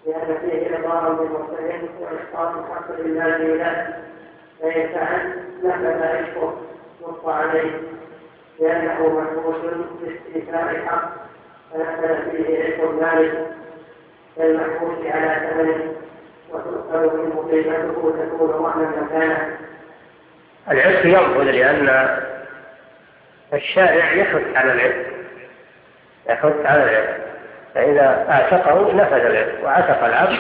لأن فيه إضرارا بالمرتهن وإسقاط الحق لله له، فإن فعل نفذ عشقه نص عليه لأنه محبوس باستيفاء الحق فنفذ فيه عشق المالك كالمحبوس على ثمنه وتؤخذ منه قيمته تكون رهنا مكانه. العشق ينفذ لأن الشارع يحث على العشق، فإذا اعتقه نفذ العشق وعتق العبد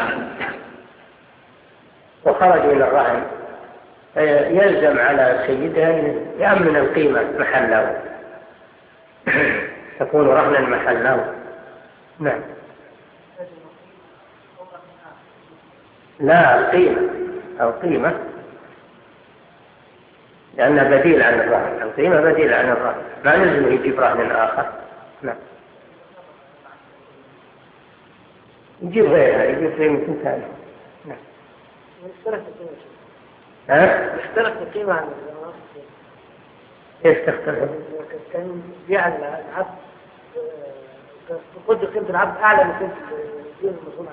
وخرج من الرهن، يلزم على سيده أن يأمن القيمة محله، تكون رهنا محله. نعم. لا، القيمة لأنها بديل عن الرهن، القيمة بديل عن الرهن، ما نلزم يجيب رهن آخر. نعم. يجيب غيرها، يجيب قيمة ثانية. نعم. اشترك القيمة عن الرهن. كيف تختلف؟ كان بيع العبد قدر قيمة العبد أعلى من قيمة الدين المظلوم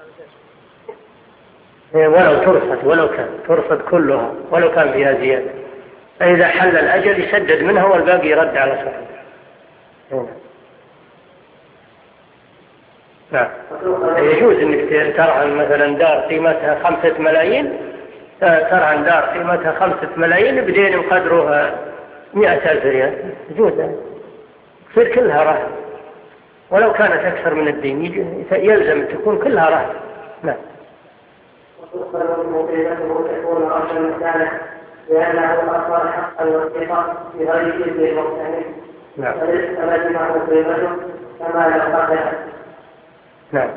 عليه. ولو كان ترصد كلها ولو كان فيها زيادة، فإذا حل الأجل يسدد منها والباقي يرد على صاحبه. نعم. يجوز أنك ترهن مثلا دار قيمتها 5 ملايين، ترهن دار قيمتها 5 ملايين بدين قدرها 100,000 ريال، يجوز تصير كلها رهن ولو كانت أكثر من الدين، يلزم تكون كلها رهن. نعم. وتؤخذ منه قيمته تكون رهنا مكانه لأنه أصل حقا والثقة بغير إذن المرتهن. نعم. فلزمه قيمته كما لو قتله. نعم.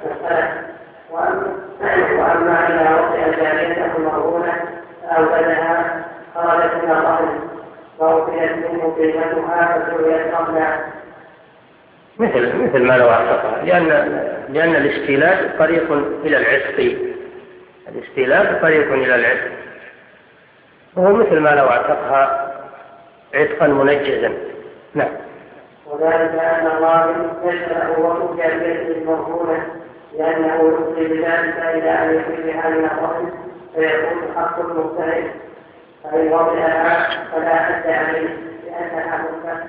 وأما إذا وطئ جاريته مرهونة فأوجدها خرجت من الرهن ووطئت منه قيمتها فسويت رهنا مثل ما لو اعتقها، لأن الاستيلاد طريق إلى العتق، الاستيلاد طريق إلى العتق، وهو مثل ما لو اعتقها عتقا منجزا. نعم. وذلك أن الله يشرع وطئ جاريته المرهونة لأنه يفضي بذلك إلى أن يخرجها من الرهن فيكون حق المرتهن، فإن وطئها فلا حد عليه لأنها ممكن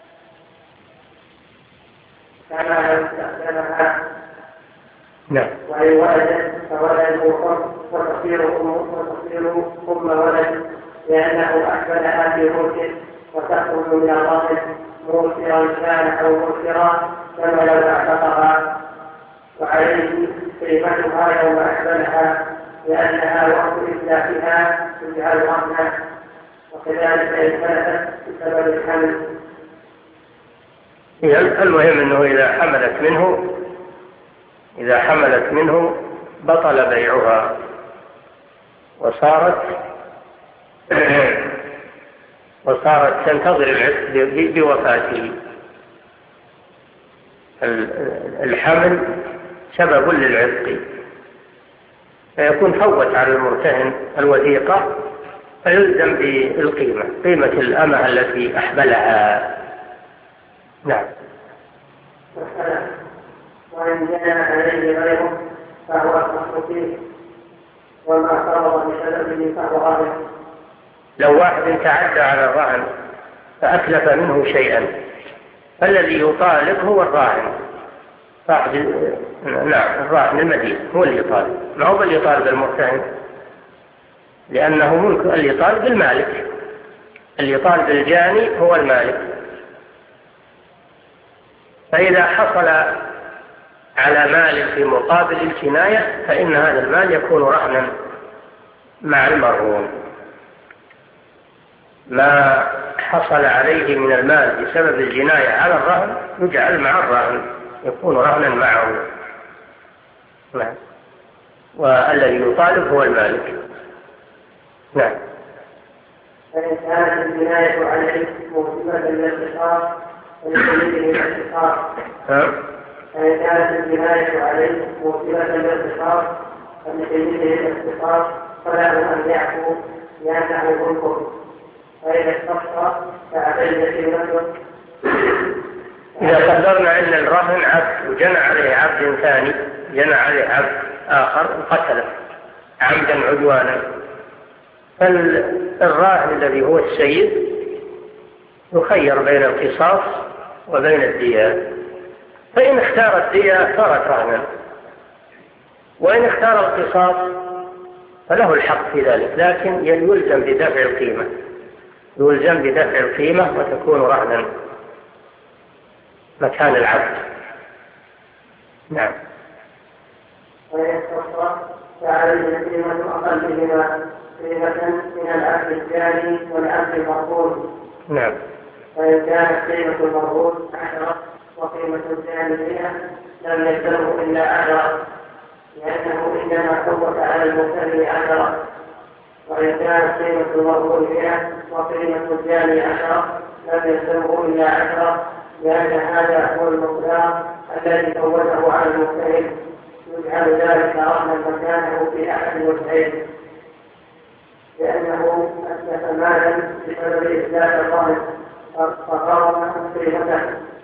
كما لو استخدمها. نعم. وإن ولدت فولده حر وتصير أم ولد لأنه أحبلها في ملكه وتخرج من الرهن موسرا كان أو موسرا كما لو اعتقها، وعليه قيمتها يوم أحبلها لأنها وقت إتلافها تجعل رهنا، وكذلك إن كانت بسبب الحمل. المهم أنه إذا حملت منه بطل بيعها وصارت تنتظر العتق بوفاته. الحمل سبب للعتق، فيكون فوت على المرتهن الوثيقة فيلزم بالقيمة، قيمة الأمة التي أحبلها. نعم. وإن جنى عليه غيره فهو أصح فيه وما فرض بسببه فهو غالب. لو واحد تعدى على الرهن فأتلف منه شيئا فالذي يطالب هو الراهن صاحب. نعم، الراهن المدين هو اللي يطالب، ما هو اللي يطالب المرتهن، لأنه ملك اللي يطالب المالك، اللي يطالب الجاني هو المالك. فإذا حصل على مال في مقابل الجناية فإن هذا المال يكون رهنا مع المرهون. ما حصل عليه من المال بسبب الجناية على الرهن يجعل مع الرهن، يكون رهنا معه. نعم. والذي يطالب هو المالك. نعم. فإن كانت الجناية عليه موجبة للانتصار فلسبيله الانتصار. فإن كانت الجناية عليه موجبة للانتصار فلسبيله الانتصار فلا أن يعفو لأنه ملكه، فإذا استقصى فعليه نفسه. إذا قدرنا أن الرهن عبد وجنى عليه عبد ثاني، جنى عليه عبد آخر قتله عمدا عدوانا، فالراهن الذي هو السيد يخير بين القصاص وبين الدية، فإن اختار الدية صارت رهنا، وإن اختار القصاص فله الحق في ذلك، لكن يلزم بدفع القيمة، يلزم بدفع القيمة وتكون رهنا مكان العبد. نعم. ويختص فعليه قيمة أقلهما قيمة من العبد الثاني والعبد المرهون. نعم. فإن كانت قيمة المرهون 10 وقيمة الثاني 100 لم يلزمه إلا 10، لأنه إنما فوت على المرتهن 10. وإن كانت قيمة المرهون 100 وقيمة الثاني 10 لم يلزمه إلا 10، لأن هذا هو المقدار الذي فوته على المرتهن، يجعل ذلك رهنا مكانه في أحد الوجهين، لأنه أسلف مالا بسبب إسلاف الرهن فقام قيمته،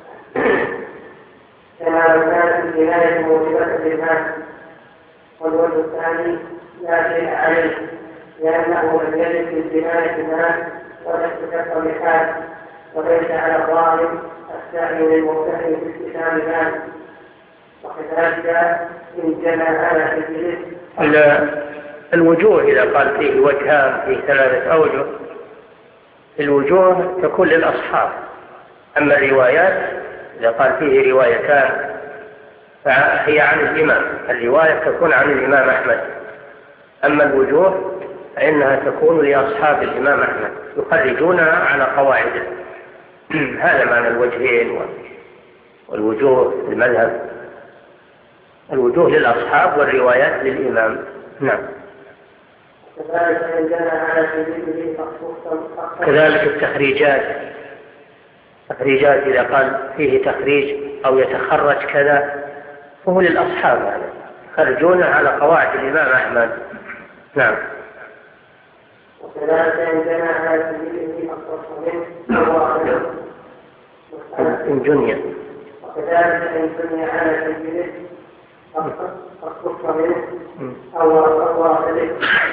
كما لو كانت الجناية موجبة للمال. والوجه الثاني لا شيء عليه، لأنه لم يجد في الجناية مال ولم تكفر بحال، وليس على الظالم السعي للمرتهن في استلام مال. وكذلك إن جنى على سبيله الوجوه إذا قال فيه وجهان فيه 3 أوجه، الوجوه تكون للأصحاب، أما الروايات إذا قال فيه روايتان فهي عن الإمام، الرواية تكون عن الإمام أحمد، أما الوجوه فإنها تكون لأصحاب الإمام أحمد يخرجونها على قواعده. هذا معنى الوجهين والوجوه المذهب، الوجوه للأصحاب والروايات للإمام. نعم. كذلك التخريجات إذا قال فيه تخريج أو يتخرج كذا فهو للأصحاب، يعني يخرجون على قواعد الإمام أحمد. نعم. وكذلك إن جنى على سبيله إن جني، وكذلك إن جني على سبيله الصف منه أو ورثته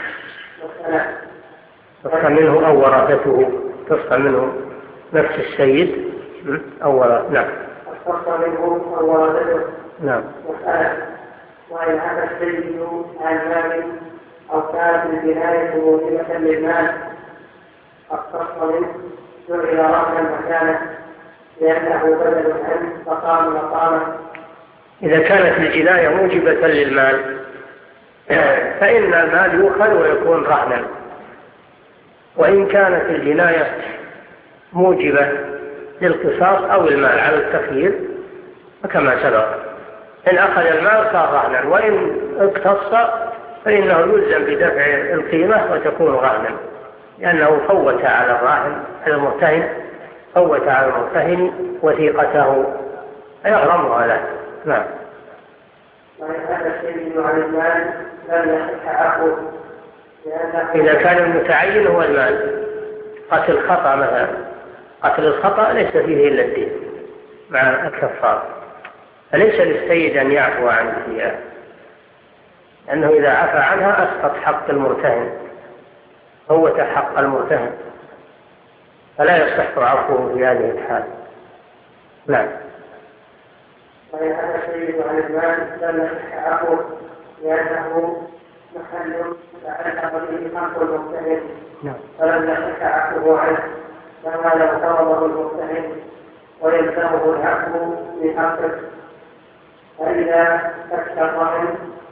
تصف منه أو ورثته، تصف منه نفس السيد أو ورثته. نعم. الصف منه أو ورثته. نعم. وإن عفى السيد عن مال أو كانت الجناية موجبة للمال الصف منه جعل رهنا مكانه، لأنه بدل عنه فقام مقامه. إذا كانت الجناية موجبة للمال فإن المال يؤخذ ويكون رهنا، وإن كانت الجناية موجبة للقصاص أو المال على التخيير فكما سبق، إن أخذ المال صار رهنا، وإن اقتص فإنه يلزم بدفع القيمة وتكون رهنا، لأنه فوت على الراهن المرتهن، فوت على المرتهن وثيقته فيغرمها له. نعم. إذا كان المتعين هو المال، قتل خطأ مثلا، قتل الخطأ ليس فيه إلا الدين مع الكفار، فليس للسيد أن يعفو عن الدية، لأنه إذا عفى عنها أسقط حق المرتهن، فوت حق المرتهن، فلا يصح عفوه في هذه الحال. نعم. وإن هذا السيد عن المال لم يصح عفوه، لأنه محل تعلق به حق المرتهن، فلم يصح عفوه عنه، كما لو فرضه المرتهن ويلزمه العفو بحقه. فإذا فك الرهن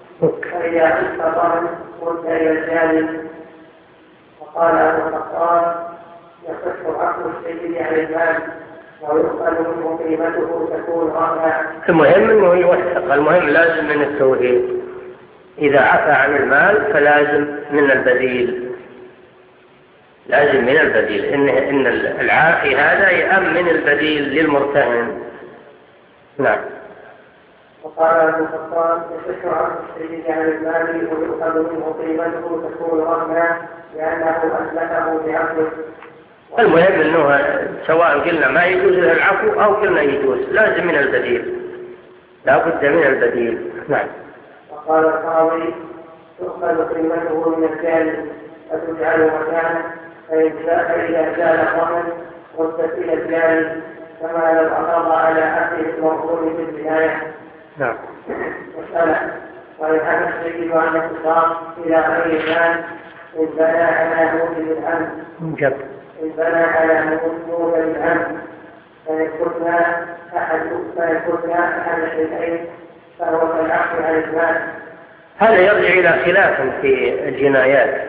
رد إلى الجانب. وقال أبو الخطاب يصح عفو السيد عن المال ويؤخذ منه قيمته تكون رهنا. المهم أنه يوثق، المهم لازم من التوثيق، إذا عفى عن المال فلازم من البديل، لازم من البديل، إن العافي هذا يأمن البديل للمرتهن. نعم. وقال ابن الخطاب يصح عفو السيد عن المال ويؤخذ منه قيمته تكون رهنا، لأنه أسلفه بعقله. المهم أنه سواء قلنا ما يجوز له العفو أو قلنا يجوز، لازم من البديل، لا بد من البديل. نعم. وقال القاضي تؤخذ قيمته من الجانب فتجعل مكانه فإذا زال الرهن ردت إلى الجانب كما لو أقر على عقله المرهون في البداية. نعم. مسألة ويحب السيد عن الاختصاص إلى غير المال إن بنى على موجب الأمن إن بنى على موجب الأمن فإن كنا أحد الشيئين فهو كالعقل عن المال. هذا يرجع إلى خلاف في الجنايات.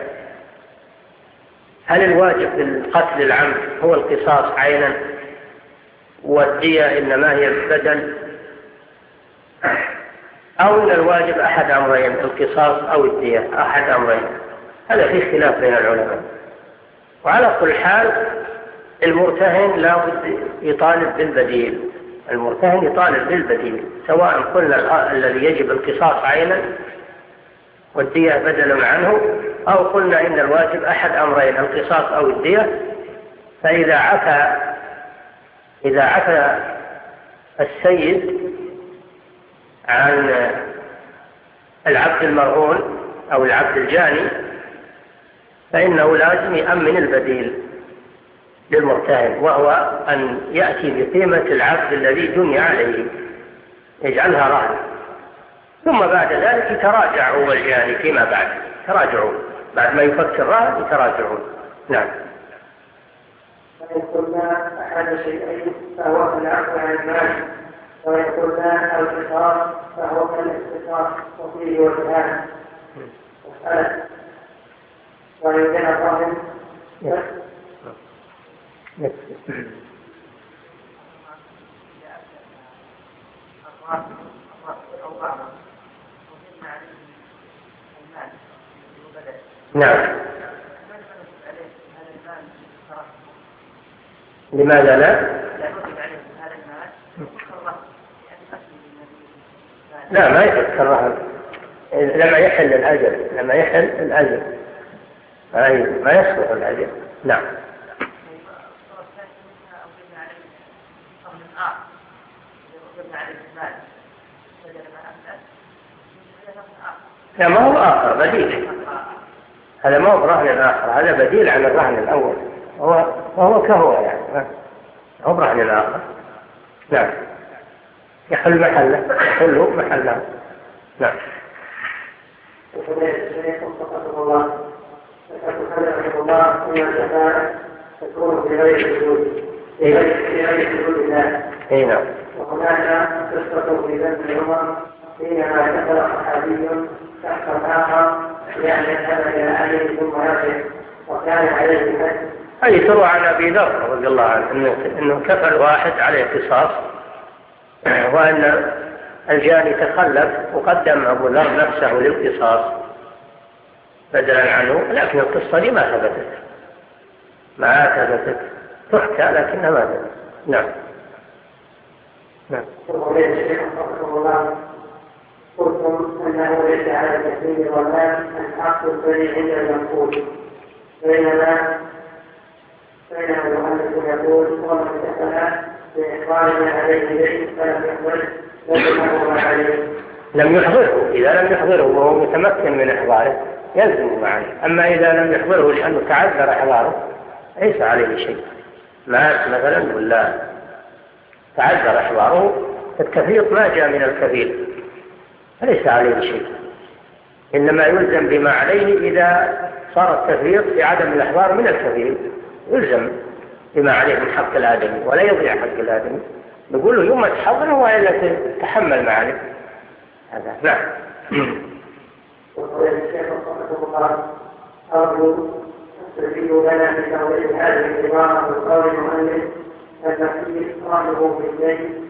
هل الواجب في القتل العمد هو القصاص عينا والدية إنما هي البدل، أو إن الواجب أحد أمرين القصاص أو الدية أحد أمرين؟ هذا فيه خلاف بين العلماء. وعلى كل حال المرتهن لا بد يطالب بالبديل، المرتهن يطالب بالبديل، سواء قلنا الذي يجب القصاص عينا والدية بدل عنه، أو قلنا إن الواجب أحد أمرين القصاص أو الدية. فإذا عفى السيد عن العبد المرهون أو العبد الجاني فإنه لازم يأمن البديل للمرتهن، وهو أن يأتي بقيمة العبد الذي جني عليه يجعلها رهن، ثم بعد ذلك يتراجع هو الجاني فيما بعد، تراجعون بعد ما يفك الرهن يتراجعون. نعم. فإن قلنا أحد الشيئين فهو كالعفو عن المال، وإن قلنا القصاص فهو كالاختصاص وفيه وجهان. مسألة وإن كان الرهن نعم. لماذا لا ما يفك الرهن لما يحل الأجل ما يصلح الأجل. نعم. لا ما هو آخر بديل، هذا ما هو رهن آخر، هذا بديل عن الرهن الأول، وهو كهو يعني هو رهن آخر. نعم. يحل محله. نعم. تكون بغير وجود الله. وهناك قصة في ذنب عمر حينما دخل صحابي تحت الآخر يعني ذهب إلى أهله ثم رجع وكان عليه حد. أي تروى عن أبي ذر رضي الله عنه إنه كفل واحد عليه قصاص، وأن الجاني تخلف وقدم أبو ذر نفسه للقصاص بدلا عنه، لكن القصة دي ما ثبتت تحكى لكنها ما ثبتت. نعم. قلتم أنه ليس على التسليم والآن الحق الذي عند المنقول، بينما المؤلف يقول ومن دخل بإخبارنا عليه ليس فلم يحضره لم يحضره. إذا لم يحضره وهو متمكن من إحضاره يلزم معه، أما إذا لم يحضره لأنه تعذر إحضاره ليس عليه شيء. مات مثلا ولا تعذر إحضاره التفريط ما جاء من الكفيل فليس عليه شيء، إنما يلزم بما عليه إذا صار التفريط بعدم الإحضار من الكفيل، يلزم بما عليه من حق الآدمي ولا يضيع حق الآدمي، نقول له يوم ما تحضره وإلا تحمل معاني هذا. نعم. وقال الشيخ رحمه الله أرجو تستفيد لنا من توضيح هذه العبارة وقول المؤلف المسيح رحمه بالليل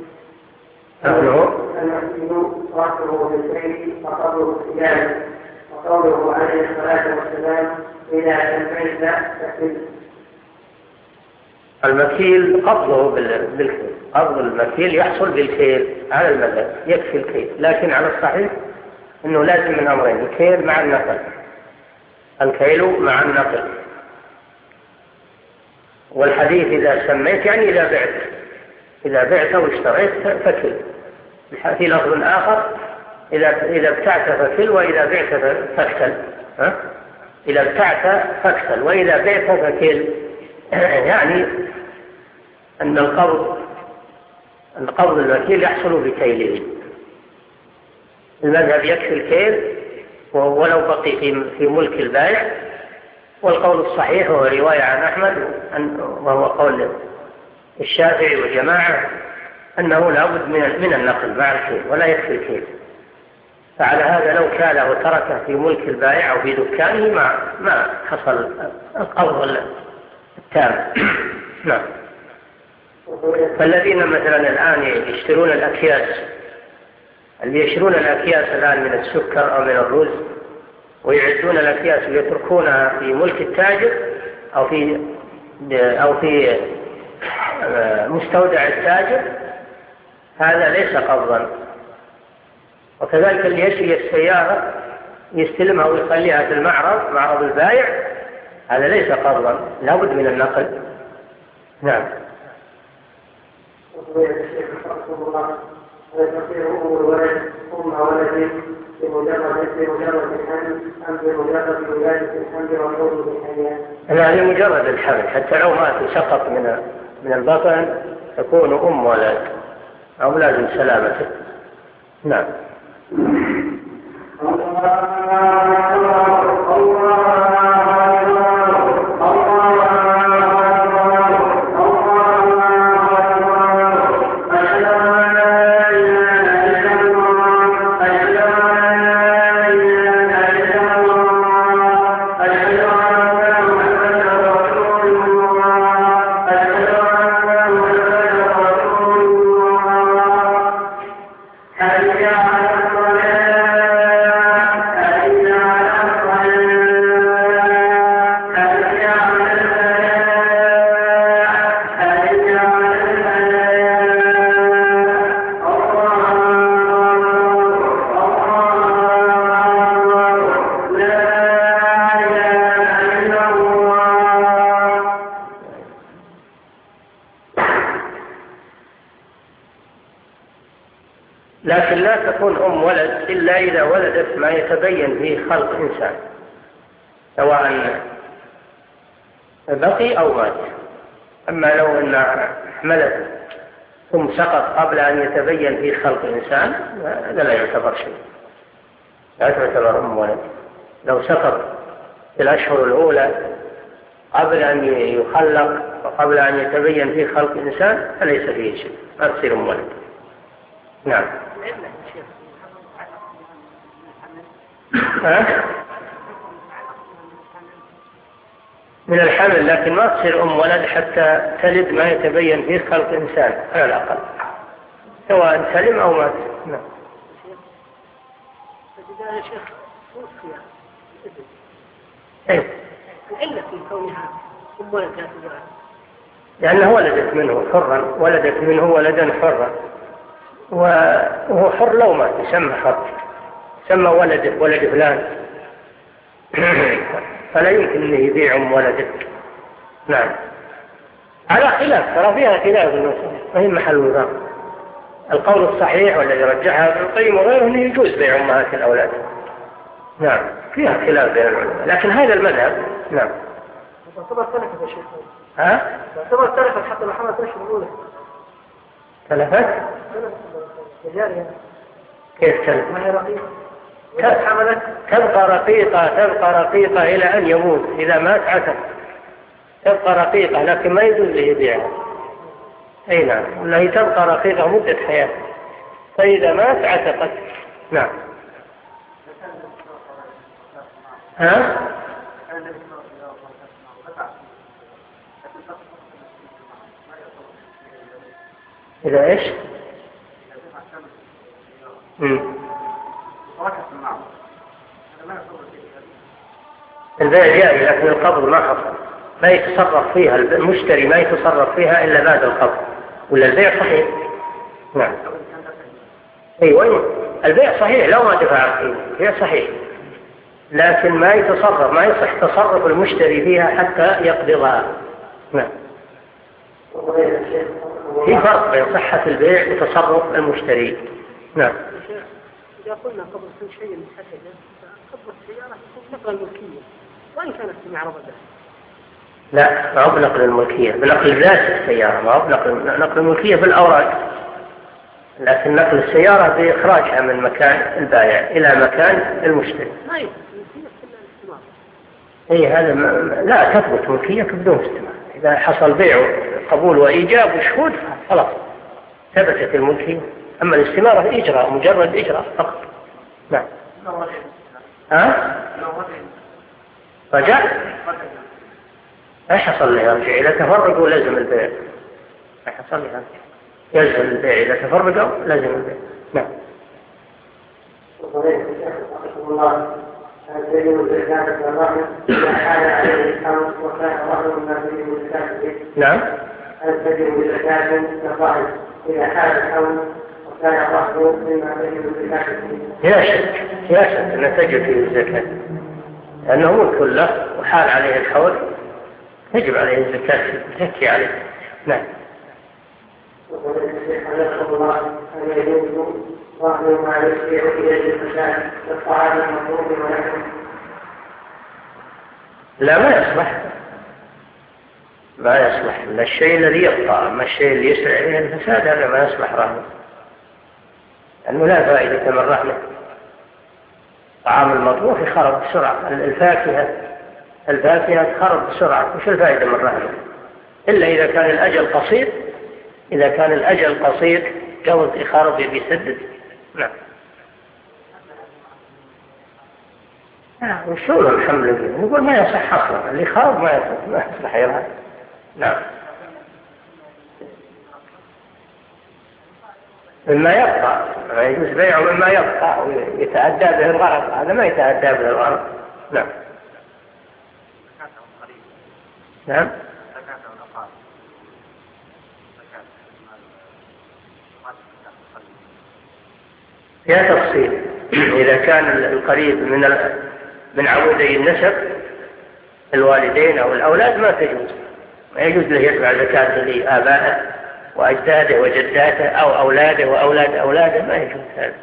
رحمه بالليل وقوله الثياب وقوله عليه الصلاة والسلام إذا سمعت فكل. المكيل قبضه بالكيل، قبض المكيل يحصل بالكيل على المذهب يكفي الكيل، لكن على الصحيح أنه لازم من أمرين الكيل مع النقل، الكيل مع النقل. والحديث إذا سميت يعني إذا بعت واشتريت فكل. في لفظ آخر إذا ابتعت فكل وإذا بعت فاكتل. إذا ابتعت فاكتل وإذا بعت فكل، يعني أن القبض الوكيل يحصل بكيله. المذهب يكفي الكيل ولو بقي في ملك البائع. والقول الصحيح هو رواية عن أحمد وهو قول الشافعي وجماعة أنه لا بد من النقل مع الكيل ولا يكفي الكيل. فعلى هذا لو كان وتركه في ملك البائع أو في دكانه ما حصل القبض التام. نعم. فالذين مثلا الآن يشترون الأكياس، اللي يشترون الأكياس الآن من السكر أو من الرز ويعدون الأكياس ويتركونها في ملك التاجر أو في مستودع التاجر، هذا ليس قبضا. وكذلك اللي يشتري السيارة يستلمها ويخليها في معرض البائع، هذا ليس قبضا، لا بد من النقل. نعم. وتصير أم الولد أم ولد بمجرد الحمل أم بمجرد ولادة الحمل والحمل بالحياة؟ لا، لمجرد الحمل، حتى لو مات سقط من البطن تكون أم ولد أو لازم سلامته. نعم. لكن لا تكون أم ولد إلا إذا ولدت ما يتبين فيه خلق إنسان، سواء بقي أو مات. أما لو أن حملت ثم سقط قبل أن يتبين فيه خلق إنسان، هذا لا يعتبر شيء، لا تعتبر أم ولد. لو سقط في الأشهر الأولى قبل أن يخلق وقبل أن يتبين فيه خلق إنسان فليس فيه شيء، ما تصير أم ولد. نعم. من الحمل، لكن ما تصير أم ولد حتى تلد ما يتبين فيه خلق إنسان على الأقل، سواء سلم أو مات. نعم. فإذا يا شيخ توفي العلة في كونها أم ولد لأنه ولدت منه حرا، ولدت منه ولدا حرا، وهو حر لو مات يسمى حر، يسمى ولد فلان. فلا يمكن أن يبيع أم ولده. نعم. على خلاف، ترى فيها خلاف المسألة، وهي محل نظام. القول الصحيح والذي رجحها ابن القيم وغيره أنه يجوز بيع أمهات الأولاد. نعم، فيها خلاف بين العلماء، لكن هذا المذهب. نعم. تعتبر تلفت يا شيخ. ها؟ تعتبر تلفت حتى لو حملت الأشهر الأولى. تلفت؟ جارية. كيف تلفت؟ ما هي رقيقة. تبقى رقيقة إلى أن يموت، إذا مات عتق تبقى رقيقة، لكن ما يجوز له يبيعها. أي نعم، ولا تبقى رقيقة مدة حياته، فإذا مات عتقت. نعم. ها؟ إذا إيش؟ البيع جائز، لكن القبض ما حصل، ما يتصرف فيها المشتري، ما يتصرف فيها إلا بعد القبض، ولا البيع صحيح. نعم. أيوة، البيع صحيح لو ما دفع القيمة، البيع صحيح، لكن ما يتصرف، ما يصح تصرف المشتري فيها حتى يقبضها. نعم. في فرق بين صحة البيع وتصرف المشتري. نعم. إذا قلنا قبل كل شيء محدد قبل السيارة يكون نقل الملكية وإن كانت بمعرض ذلك. لا، ما هو بنقل الملكية، بنقل ذات السيارة، ما هو نقل الملكية بالأوراق، لكن نقل السيارة بإخراجها من مكان البائع إلى مكان المشتري. ما يمكن الملكية كلها الاستمرار. أي هذا لا تثبت ملكية بدون استمرار. إذا حصل بيع قبول وإيجاب وشهود خلاص ثبتت الملكية. أما الاستمارة إجراء، مجرد إجراء فقط. نعم. رجع؟ ما حصل له يرجع إذا تفرقوا لازم البيع. ما حصل له يلزم البيع إذا تفرقوا لازم البيع. نعم. نعم. هل تجب زكاة الرهن إذا حال الحول وكان الرهن مما تجب زكاة فيه؟ لا شك أن تجب فيه الزكاة لأنه ملك له وحال عليه الحول يجب عليه الزكاة تزكي عليه. نعم. وقال الشيخ حفظه الله أن يجوز رهن ما يشبع إليه الفساد للطعام المطلوب ولكن لا ما يصلح إلا الشيء الذي يبقى، أما الشيء اللي يسرع إليه الفساد هذا ما يصلح رهنه لأنه لا فائدة من رهنه. طعام المطبوخ يخرب بسرعة، الفاكهة تخرب بسرعة، وش الفائدة من رهنه إلا إذا كان الأجل قصير. إذا كان الأجل قصير جوز إخارة بيسدد. نعم. وشو الحمل به نقول ما يصح أصلا، اللي خارب ما يصح يرهن. نعم. مما يبقى ما يجوز بيعه مما يبقى ويتأدى به الغرض، هذا ما يتأدى به الغرض. نعم. نعم. فيها تفصيل. إذا كان القريب من عمودي النسب الوالدين أو الأولاد ما يجوز له يدفع زكاة لآبائه وأجداده وجداته أو أولاده وأولاد أولاده، ما يجوز هذا.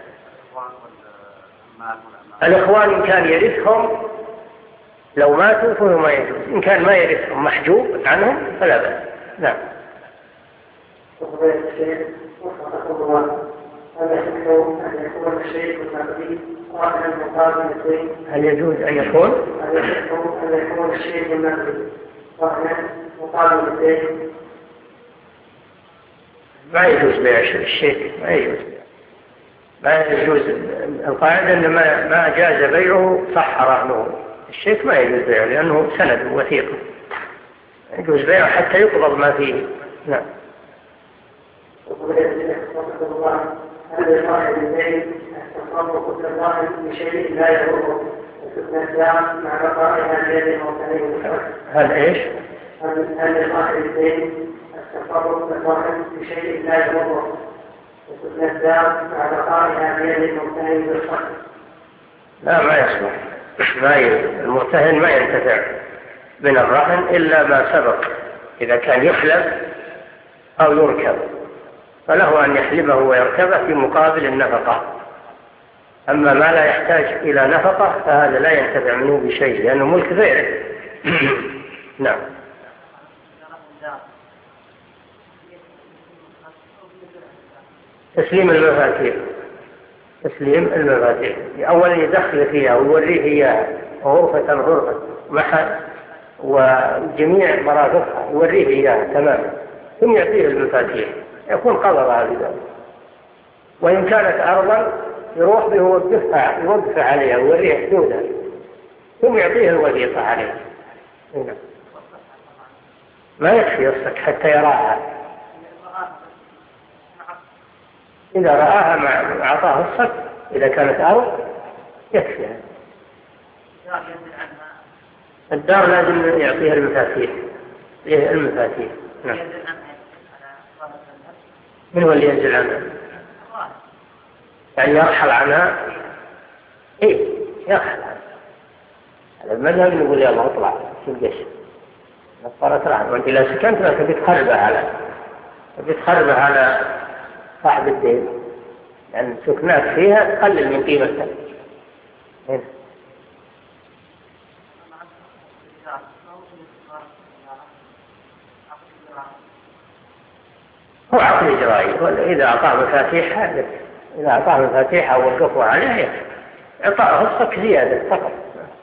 الإخوان إن كان يرثهم لو ماتوا فهو ما يجوز، إن كان ما يرثهم محجوب عنهم فلا بأس. نعم. هل يجوز أن يكون الشيء النقدي مقابل الدين؟ ما يجوز بيع الشيء، ما يجوز. القاعدة أن ما جاز بيعه صح رهنه. الشيك ما يجوز بيعه لأنه سند وثيق، يجوز بيعه حتى يقبض ما فيه. نعم. هل لصاحب الدين التصرف في الظاهر بشيء لا يضره مع بقائها بيد المرتهن؟ هل ايش؟ هل لصاحب الدين التصرف في الظاهر بشيء لا يضره مع بقائها بيد المرتهن بالصحة؟ لا، ما يصلح. المرتهن ما ينتفع من الرهن إلا ما سبق، إذا كان يحلب أو يركب فله أن يحلبه ويركبه في مقابل النفقة. أما ما لا يحتاج إلى نفقة فهذا لا ينتفع منه بشيء لأنه ملك غيره. نعم. تسليم المفاتيح أولا يدخل فيها ويوريه إياها غرفة محل وجميع مرافقها يوريه إياها تماما، ثم يعطيه المفاتيح يكون قبضها بذلك. وإن كانت أرضا يروح به يوقف عليها ويوريه حدودها ثم يعطيه الوثيقة عليها. ما يكفي يصك حتى يراها، إذا رآها ما أعطاه الصك. إذا كانت أرض يكفي. الدار لازم يعطيها المفاتيح. نعم. من هو اللي ينزل عنها؟ يعني يرحل عنها. يرحل عنها. هذا المذهب نقول يلا اطلع في الجيش نصارى ترعب، وانت لا سكنت لك بتخربها على صاحب الدين لأن سكناك فيها تقلل من قيمتها. هنا. هو عقد إجرائي، إذا أعطاه مفاتيح إذا أعطاه مفاتيح أو وقفوا عليه إعطاء رخصة زيادة فقط.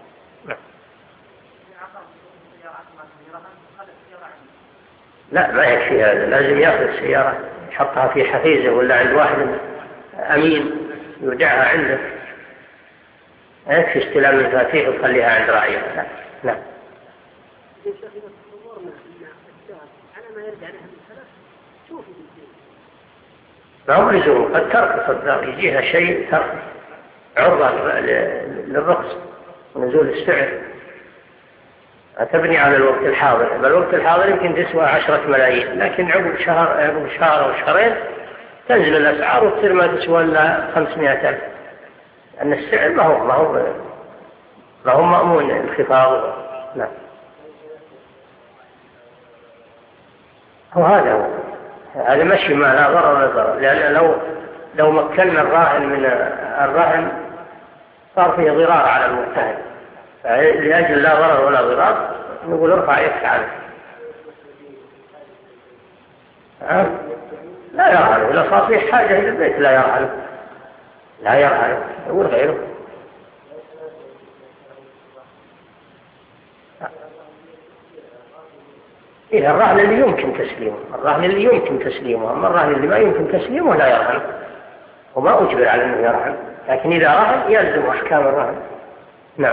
لا ما يكفي هذا، لازم يأخذ السيارة يحطها في حفيزه ولا عند واحد أمين يودعها عنده. لا يكفي استلام المفاتيح وتخليها عند راعيها. لا. ما هو لزوم، قد ترخص الدار يجيها شيء ترخص عرضة للرخص ونزول السعر. تبني على الوقت الحاضر، الوقت الحاضر يمكن تسوى 10 ملايين، لكن عقب شهر أو شهرين تنزل الأسعار وتصير ما تسوى إلا 500,000، لأن السعر ما هو مأمون انخفاضه. لا. هو هذا مشي ما لا ضرر ولا ضرر، لأن لو مكنا الراهن من الرهن صار فيه ضرار على المرتهن، لأجل لا ضرر ولا ضرار نقول ارفع يدك عنه. لا يرهنه، إذا صار فيه حاجة إلى البيت لا يرهنه يقول غيره. إيه الرهن اللي يمكن تسليمه، أما الرهن اللي ما يمكن تسليمه لا يرهن، وما أجبر على أنه يرهن، لكن إذا رهن يلزم أحكام الرهن. نعم.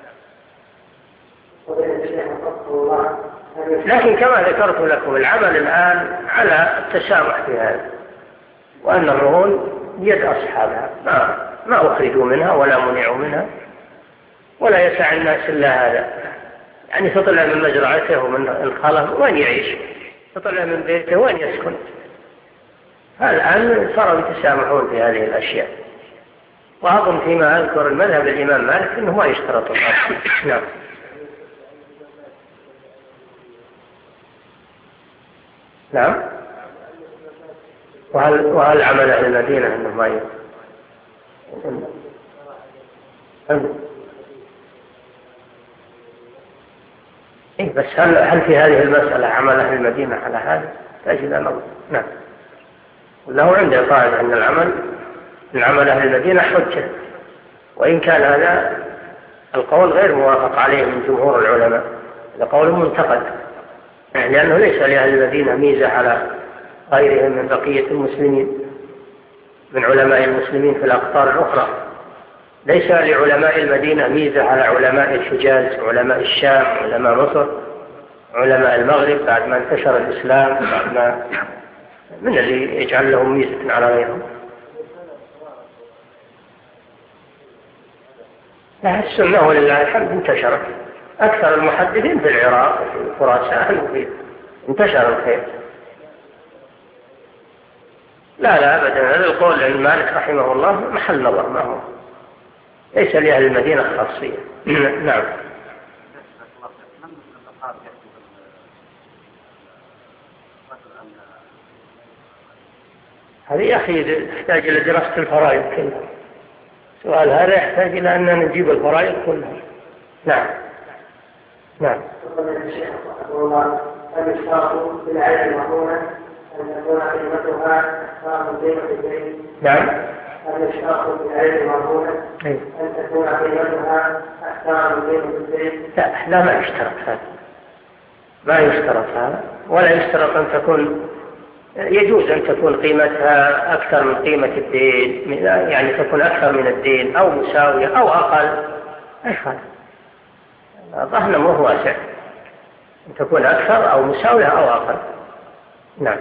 لكن كما ذكرت لكم العمل الآن على التسامح في هذا، وأن الرهون بيد أصحابها، ما أخرجوا منها ولا منعوا منها، ولا يسع الناس إلا هذا. يعني تطلع من مزرعته ومن الخلف وين يعيش، تطلع من بيته وين يسكن. الآن صاروا يتسامحون في هذه الأشياء، وأظن فيما أذكر المذهب الإمام مالك أنه ما يشترط الأصل. نعم. نعم. وهل عمل أهل المدينة أنه ما إيه بس هل في هذه المسألة عمل أهل المدينة على هذا؟ تجد نظر. نعم. له عنده قاعدة أن العمل أهل المدينة حجة، وإن كان هذا القول غير موافق عليه من جمهور العلماء، هذا قول منتقد، لأنه ليس لأهل المدينة ميزة على غيرهم من بقية المسلمين من علماء المسلمين في الأقطار الأخرى. ليس لعلماء المدينة ميزة على علماء الحجاز، علماء الشام، علماء مصر، علماء المغرب بعد ما انتشر الإسلام، بعد ما من اللي يجعل لهم ميزة على غيرهم. لا، السنة ولله الحمد انتشرت، أكثر المحدثين في العراق في خراسان انتشر الخير. لا أبدا، هذا القول عن مالك رحمه الله محل نظر، ما هو ليس لأهل المدينة خاصية. نعم. هذه يا أخي تحتاج إلى دراسة الفرائض كلها، سؤال هذا يحتاج إلى أن نجيب الفرائض كلها. نعم. نعم. نعم. هل يشترط في العلم مرهونة أن تكون قيمتها أكثر من قيمة الزيت؟ لا ما يشترط هذا، ما يشترط هذا، ولا يشترط أن تكون، يجوز أن تكون قيمتها أكثر من قيمة الدين، يعني تكون أكثر من الدين أو مساوية أو أقل. أي خالد، الرهن مو هو واسع، أن تكون أكثر أو مساوية أو أقل. نعم.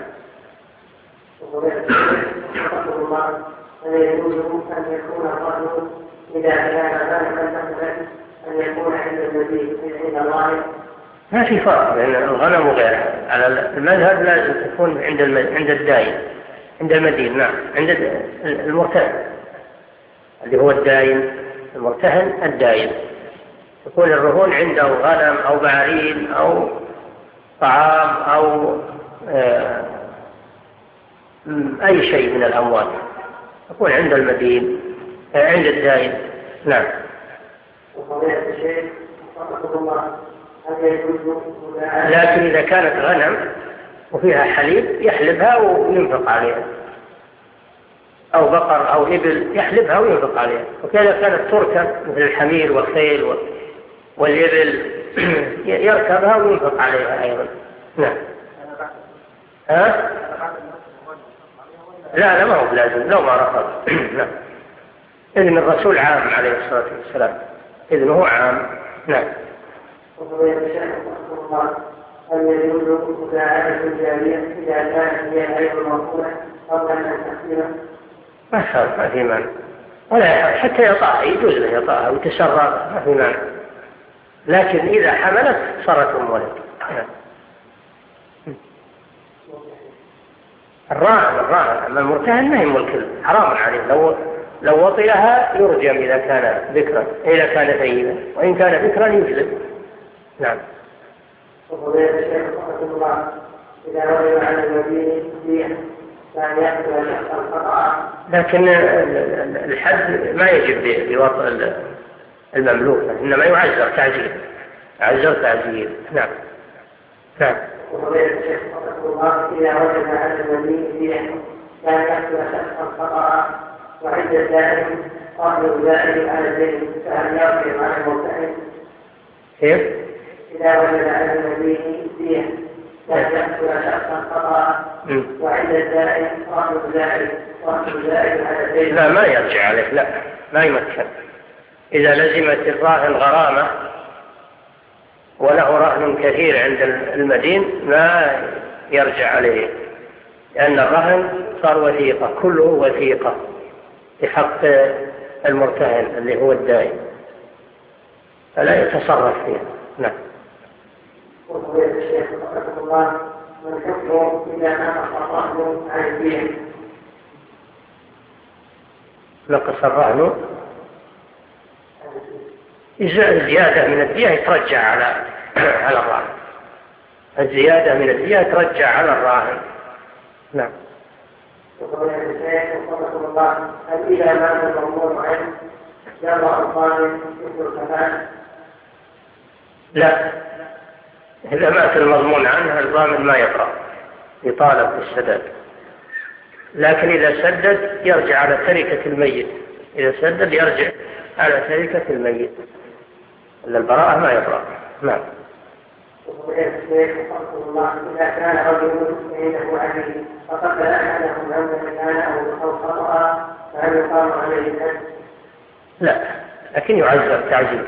فيجوز أن يكون الرهن إذا كان ذلك مثلا أن يكون عند المدين عند الله. ما في فرق بين الغنم وغيرها، على المذهب لازم تكون عند الداين، عند المدين. نعم، عند المرتهن اللي هو الداين، المرتهن الداين، تكون الرهون عنده غنم أو بعير أو طعام أو أي شيء من الأموال، يكون عند المدين عند الدائن. نعم. لكن إذا كانت غنم وفيها حليب يحلبها وينفق عليها، أو بقر أو إبل يحلبها وينفق عليها. وكذا كانت تركب مثل الحمير والخيل والإبل يركبها وينفق عليها أيضا. نعم. ها؟ لا ما هو لازم لو ما رفض. نعم. إذن الرسول عام عليه الصلاة والسلام، إذنه عام. نعم. هل يجوز مساعدة الجارية إذا كانت هي غير مرفوعة قبل أن تحمله؟ ما في مانع، ولا حتى يطاع يجوز له يطاعها ويتسرى، ما في مانع. لكن إذا حملت صارت أم ولد. الراهن أما المرتهن ما هي ملك، حرام عليه. لو وطئها يرجم إذا كان ذكرا، إذا كان ثيبا، وإن كان ذكرا يجلد. نعم. وفضيلة الشيخ رحمه الله إذا وجب على المدين فيه كان يأكل شخصا خطأ. لكن الحد ما يجب بوطء المملوك، إنما يعزر تعزير. نعم. نعم. وفضيلة الشيخ رحمه الله إذا وجب على المدين فيه كان يأكل شخصا خطأ وعند الدائم قابل ذلك على الدين فهل يرجع على المرتهن؟ كيف؟ إذا وجد على المدين فيه كان يأكل شخصا خطأ وعند الدائم قابل ذلك على الدين. لا ما يرجع عليه، لا ما يمكن. إذا لزمت الراهن غرامة وله رهن كثير عند المدين ما يرجع عليه، لأن الرهن صار وثيقة، كله وثيقة بحق المرتهن اللي هو الدائن، فلا يتصرف فيها. نعم. وقال الشيخ رحمه الله من حكمه إذا نقص الرهن عن الدين؟ نقص الرهن الزيادة من الدية يترجع على الراهن، الزيادة من الدية يترجع على الراهن. نعم. وقال الشيخ رحمه الله هل إذا مات المأمور عنه جرى الظالم مثل الكفاءة؟ لا، إذا مات المضمون عنه الضامن ما يقرأ، يطالب بالسداد. لكن إذا سدد يرجع على تركة الميت، إذا سدد يرجع على تركة الميت، إلا البراءة ما يقرأ. نعم. وقال الشيخ رحمه الله إذا كان رجل عنده عميل فقتل أحدهم عمدا كان أو خطأ فهل يقام عليه الحد؟ لا، لكن يعذر تعزير،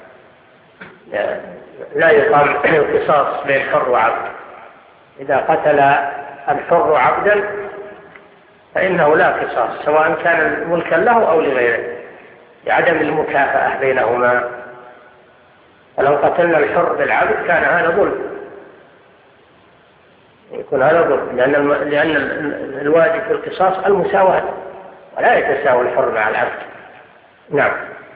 لا يقام القصاص بين حر وعبد. إذا قتل الحر عبدا فإنه لا قصاص، سواء كان ملكا له أو لغيره، لعدم المكافأة بينهما. فلو قتلنا الحر بالعبد كان هذا ظلم، يكون هذا ظلم، لأن الواجب في القصاص المساواة، ولا يتساوى الحر مع العبد. نعم.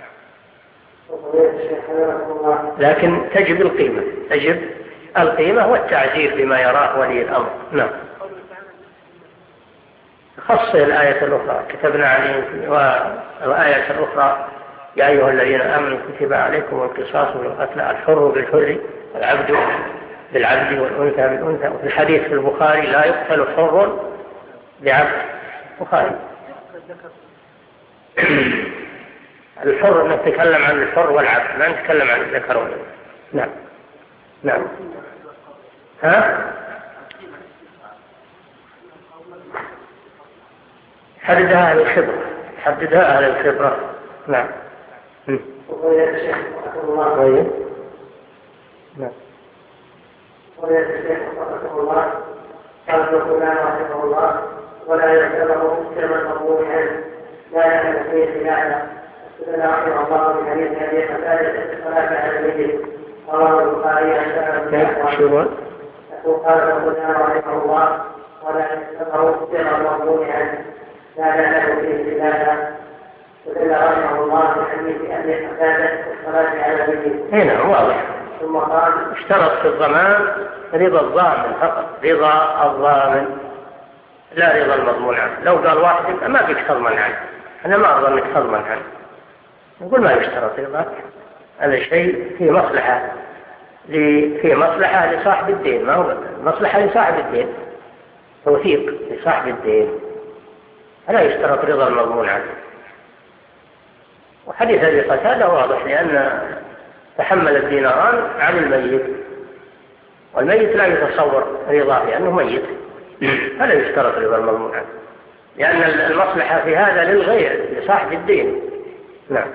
لكن تجب القيمة والتعزير بما يراه ولي الأمر. نعم. خص الآية الأخرى كتبنا عليهم، والآية الأخرى يا أيها الذين آمنوا كتب عليكم القصاص والقتل الحر بالحر والعبد بالعبد والأنثى بالأنثى. وفي الحديث في البخاري لا يقتل حر بعبد. بخاري. الحر نتكلم عن الحر والعبد، لا نتكلم عن الذكر والأنثى. نعم. نعم. ها؟ حددها أهل الخبرة. نعم. وقال الشيخ رحمه الله نعم. وقال الشيخ رحمه الله قال فلان رحمه الله ولا يعتبر كما المضمون عنه لا يعلم فيه خلافه استدل رحمه الله بحديث ابي قتاده الصلاه على الميت رواه البخاري عن سلمة وقال فلان رحمه الله ولا يعتبر كما المضمون عنه لا يعلم فيه خلافه استدل رحمه الله بحديث ابي قتاده الصلاه على الميت. هنا واضح. ثم قال اشترط في الضمان رضا الضامن فقط، لا رضا المضمون عنه. لو قال واحد ما فيك تضمن عنه، أنا ما أظن أنك تضمن عنه، نقول ما يشترط رضاك، هذا شيء في مصلحة لصاحب الدين، ما هو مصلحة لصاحب الدين، توثيق لصاحب الدين، فلا يشترط رضا المضمون عنه. وحديث أبي قتادة واضح، لأن تحمل الديناران عن الميت، والميت لا يتصور رضاه لأنه ميت، فلا يشترط رضا المضمون عنه، لأن المصلحة في هذا للغير لصاحب الدين. نعم.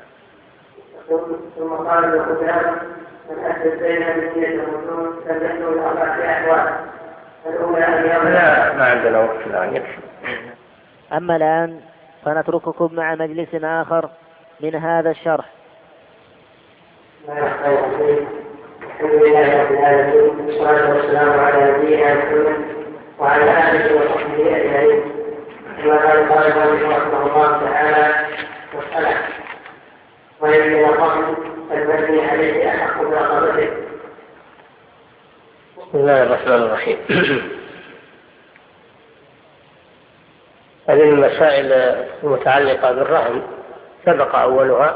ثم قال القدام من أسس بين الدين المسلم لم يحصل أربعة أحوال. الأولى أن لا، ما عندنا وقت الآن، يكفي. أما الآن فنترككم مع مجلس آخر من هذا الشرح. الحمد لله رب العالمين، والصلاة والسلام على نبينا محمد وعلى آله وصحبه أجمعين. كما قال المؤلف رحمه الله تعالى: مسألة ويجب الرحم المبني عليه أحق برقبته. بسم الله الرحمن الرحيم. هذه المسائل المتعلقة بالرهن سبق أولها،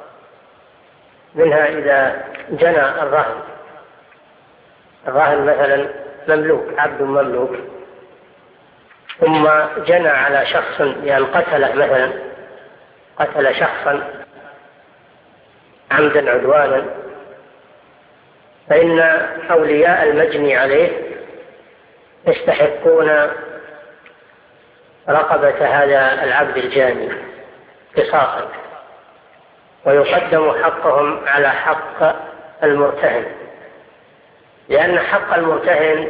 منها إذا جنى الرهن مثلا مملوك، عبد مملوك، ثم جنى على شخص بأن قتله، مثلا قتل شخصا عمدا عدوانا، فإن أولياء المجني عليه يستحقون رقبة هذا العبد الجاني قصاصا، ويقدم حقهم على حق المرتهن، لأن حق المرتهن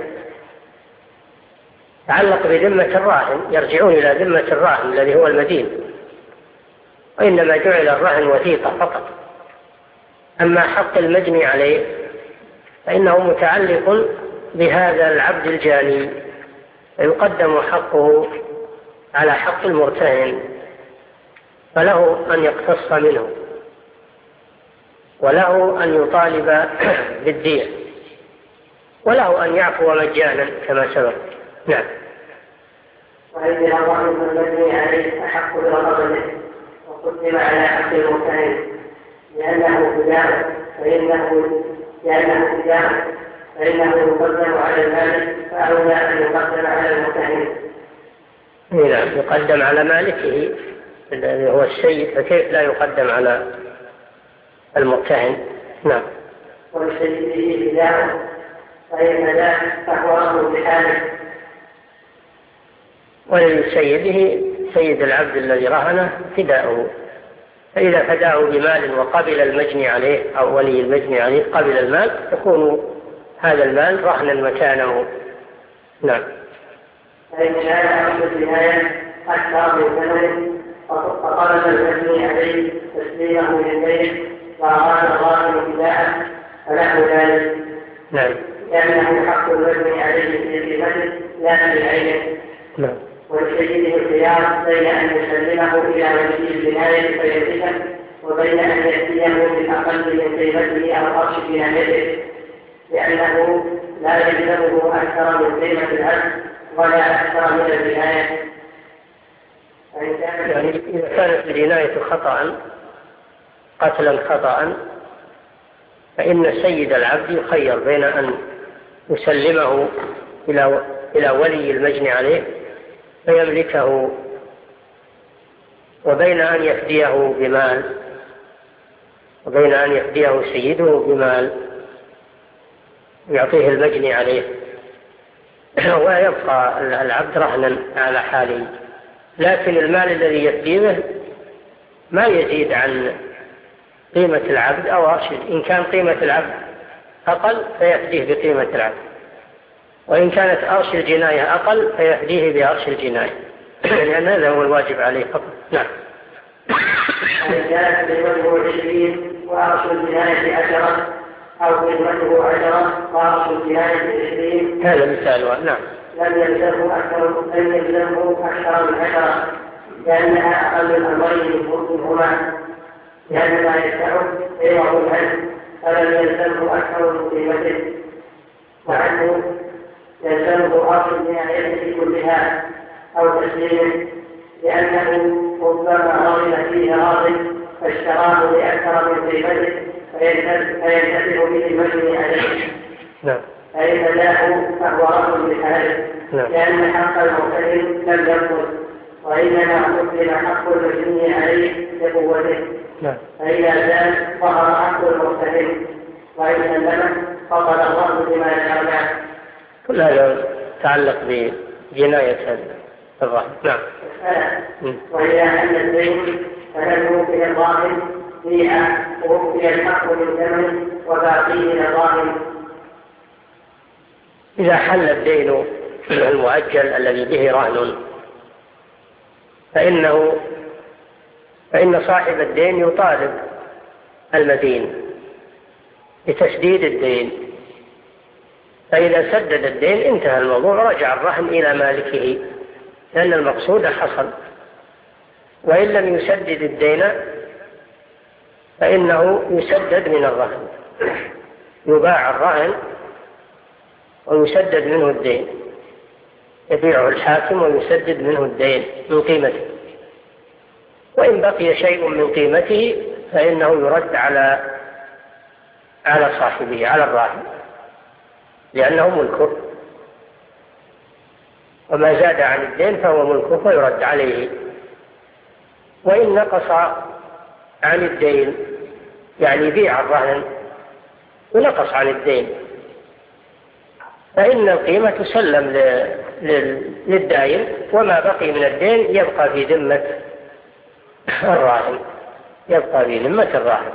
يتعلق بذمة الراهن، يرجعون إلى ذمة الراهن الذي هو المدين، وإنما جعل الرهن وثيقة فقط. أما حق المجني عليه فإنه متعلق بهذا العبد الجاني، فيقدم حقه على حق المرتهن، فله أن يقتص منه، وله أن يطالب بالدية، وله أن يعفو مجانا كما سبق. نعم. وإذن الرحم المبني عليه أحق برقبته، وقدم على حق المرتهن لأنه يقدم على المالك، فأولى أن يقدم على المرتهن. نعم، يقدم على مالكه الذي هو السيد، فكيف لا يقدم على المرتهن؟ نعم. ولسيده إذاعه فإن ذاك فهو أمر بحاله. ولسيده سيد العبد الذي رهنه فداؤه، فإذا فداه بمال وقبل المجني عليه أو ولي المجني عليه قبل المال، يكون هذا المال رهنا مكانه. نعم. فإن كان أمر النهاية أكثر من ثمن فطلب المجني عليه تسليمه للبيت وأراد الراهن فداءه فله ذلك. نعم. لأنه حق المجني عليه في قيمته لا في عينه. نعم. ولسيده الخيار بين أن يسلمه إلى ولي الجناية فيملكه، وبين أن يأتيه بالأقل من قيمته أو أرش جنايته، لأنه لا يلزمه أكثر من قيمة العبد ولا أكثر من الجناية. يعني إذا كانت الجناية خطأ، قتلا خطأ، فإن سيد العبد يخير بين أن يسلمه إلى ولي المجني عليه فيملكه، وبين أن يفديه بمال، وبين أن يفديه سيده بمال يعطيه المجني عليه، ويبقى العبد رهنا على حاله. لكن المال الذي يفديه ما يزيد عن قيمة العبد أو أرشد. إن كان قيمة العبد أقل فيفديه بقيمة العبد، وإن كانت أرش الجناية أقل فيفديه بأرش الجناية، لأن هذا هو الواجب عليه فقط. نعم. إن كانت قيمته 20 وأرش الجناية 10 أو قيمته 10 وأرش الجناية 20، هذا مثال. نعم. لم يلزمه أكثر من 10 لأنها أقل الأمرين منهما، لأن ما يدفعه غيره عنه فلم يلزمه أكثر من قيمته، وعنه يلزمه أرش الجناية كلها أو تسليمه، لأنه ربما رغب فيه راغب فاشتراه بأكثر من قيمته فينتفع به المجني عليه. فإن له فهو رد بحاله، لأن حق المرتهن لم يبطل، وإنما قدم حق المجني عليه بقوته. فإذا زال ظهر حق المرتهن، وإن سلمه فقد الرد بما يشاء. كل هذا يتعلق بجناية الرهن. نعم. وإذا أن الدين فهل ممكن الراهن فيها ووفي الحق من ثمن وباقيه للراهن؟ إذا حل الدين المؤجل الذي به رهن فإن صاحب الدين يطالب المدين بتسديد الدين، فإذا سدد الدين انتهى الموضوع ورجع الرهن إلى مالكه، لأن المقصود حصل. وإن لم يسدد الدين فإنه يسدد من الرهن، يباع الرهن ويسدد منه الدين، يبيعه الحاكم ويسدد منه الدين من قيمته. وإن بقي شيء من قيمته فإنه يرد على صاحبه، على الراهن، لأنه ملكه، وما زاد عن الدين فهو ملكه فيرد عليه. وإن نقص عن الدين يعني بيع الرهن ونقص عن الدين فإن القيمة تسلم للدائن، وما بقي من الدين يبقى في ذمة الراهن، يبقى في ذمة الراهن.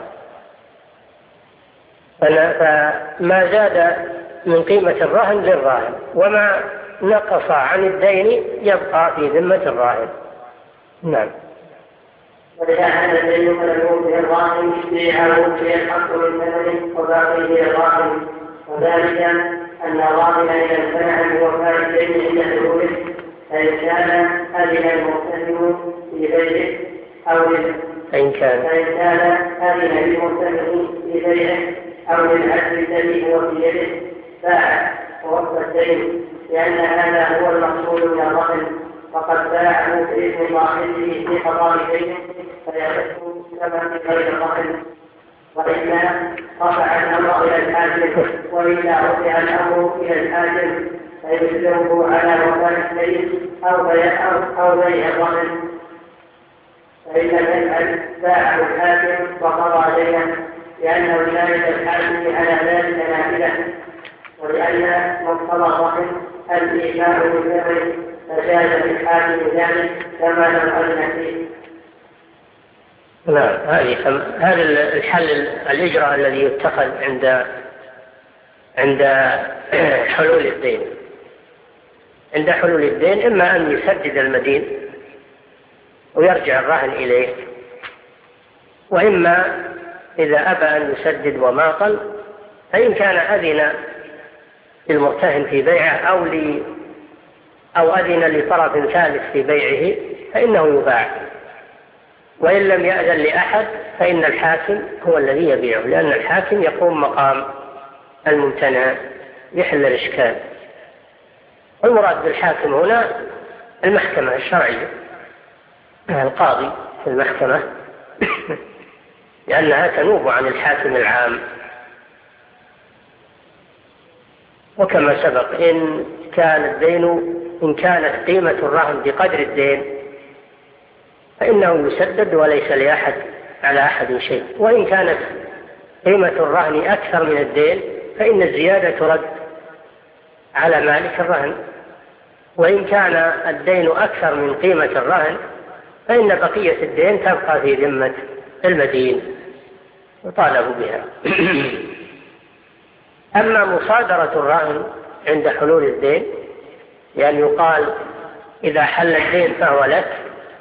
فما زاد من قيمة الرهن للراهن، وما نقص عن الدين يبقى في ذمة الراهن. نعم. وإذا كان الدين فله في الراهن بيعه في الحق من ثمن وباقيه للراهن، وذلك أن الراهن إذا امتنع من وفاء الدين عند حلوله فإن كان أذن المرتهن في بيعه فإن كان أذن للمرتهن في بيعه أو للعبد الذي هو في يده باع ووفى الدين، لأن هذا هو المقصود من الرهن، فقد باعه بإذن صاحبه في قضاء دينه فيحكم كما في غير الرهن. وإلا رفع الأمر إلى الحاكم، وإلا رفع الأمر إلى الحاكم فيجبره على وفاء الدين أو بيع الرهن. فإن لم يفعل باعه الحاكم وقضى دينه، لأنه شاهد الحاكم على ذلك نافلة، ولأن مقتضى الرهن الإيمان بالثمن فجاز للحاكم ذلك كما لم أذن فيه. نعم. هذا الحل الإجراء الذي يتخذ عند حلول الدين. عند حلول الدين إما أن يسدد المدين ويرجع الرهن إليه، وإما إذا أبى أن يسدد وماطل فإن كان أذن للمرتهن في بيعه أو أذن لطرف ثالث في بيعه فإنه يباع. وإن لم يأذن لأحد فإن الحاكم هو الذي يبيعه، لأن الحاكم يقوم مقام الممتنع يحل الإشكال. والمراد بالحاكم هنا المحكمة الشرعية، القاضي في المحكمة، لأنها تنوب عن الحاكم العام. وكما سبق إن كانت قيمة الرهن بقدر الدين فإنه يسدد وليس لأحد على أحد شيء، وإن كانت قيمة الرهن أكثر من الدين فإن الزيادة ترد على مالك الرهن، وإن كان الدين أكثر من قيمة الرهن فإن بقية الدين تبقى في ذمة المدين يطالب بها. أما مصادرة الرهن عند حلول الدين، يعني يقال إذا حل الدين فهو لك،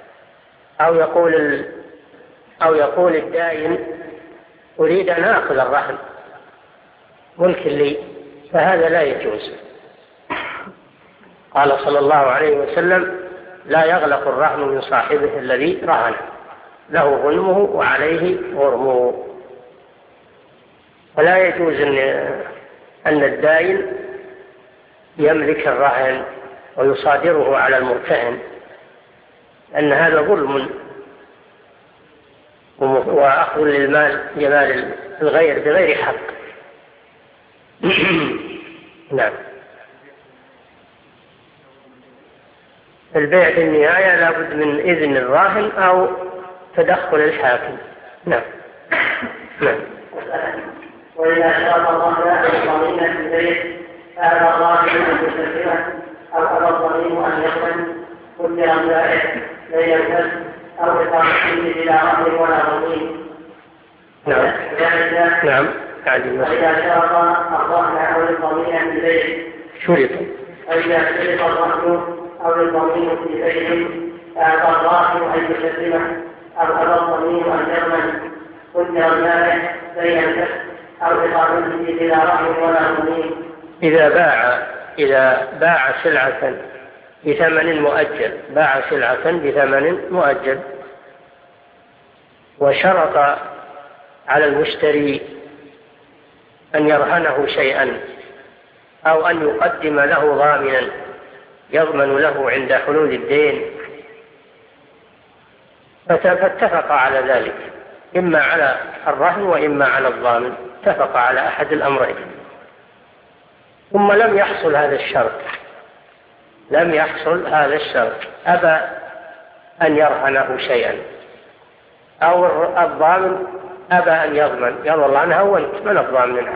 أو يقول الدائن أريد أن آخذ الرهن ملك لي، فهذا لا يجوز. قال صلى الله عليه وسلم: لا يغلق الرهن من صاحبه الذي رهن، له غنمه وعليه غرمه. ولا يجوز أن الدائن يملك الرهن ويصادره على المرتهن، أن هذا ظلم وأخذ للمال لمال الغير بغير حق. نعم. البيع في النهاية لابد من إذن الراهن أو تدخل الحاكم. نعم. نعم. وإذا شرط الله الضمين في البيت فهذا الراهن أن يسلمه أو أبى الضمين أن يضمن كل أملاكه لا ينفذ أو إقامته بلا رهن ولا ضمين. نعم. نعم. وإذا شرط الرهن أو الضمين في البيت شرط. وإذا شرط الرهن أو الضمين في بيت فأبى الراهن أن يسلمه أو أبى الضمين أن يضمن كل أملاكه لا ينفذ أو إقامته بلا رهن ولا ضمين. إذا باع سلعة بثمن مؤجل، باع سلعة بثمن مؤجل وشرط على المشتري أن يرهنه شيئا أو أن يقدم له ضامنا يضمن له عند حلول الدين، فاتفق على ذلك، إما على الرهن وإما على الضامن، اتفق على أحد الأمرين، ثم لم يحصل هذا الشرط، أبى أن يرهنه شيئا أو الضامن أبى أن يضمن، يا والله أنا هونت من الضامن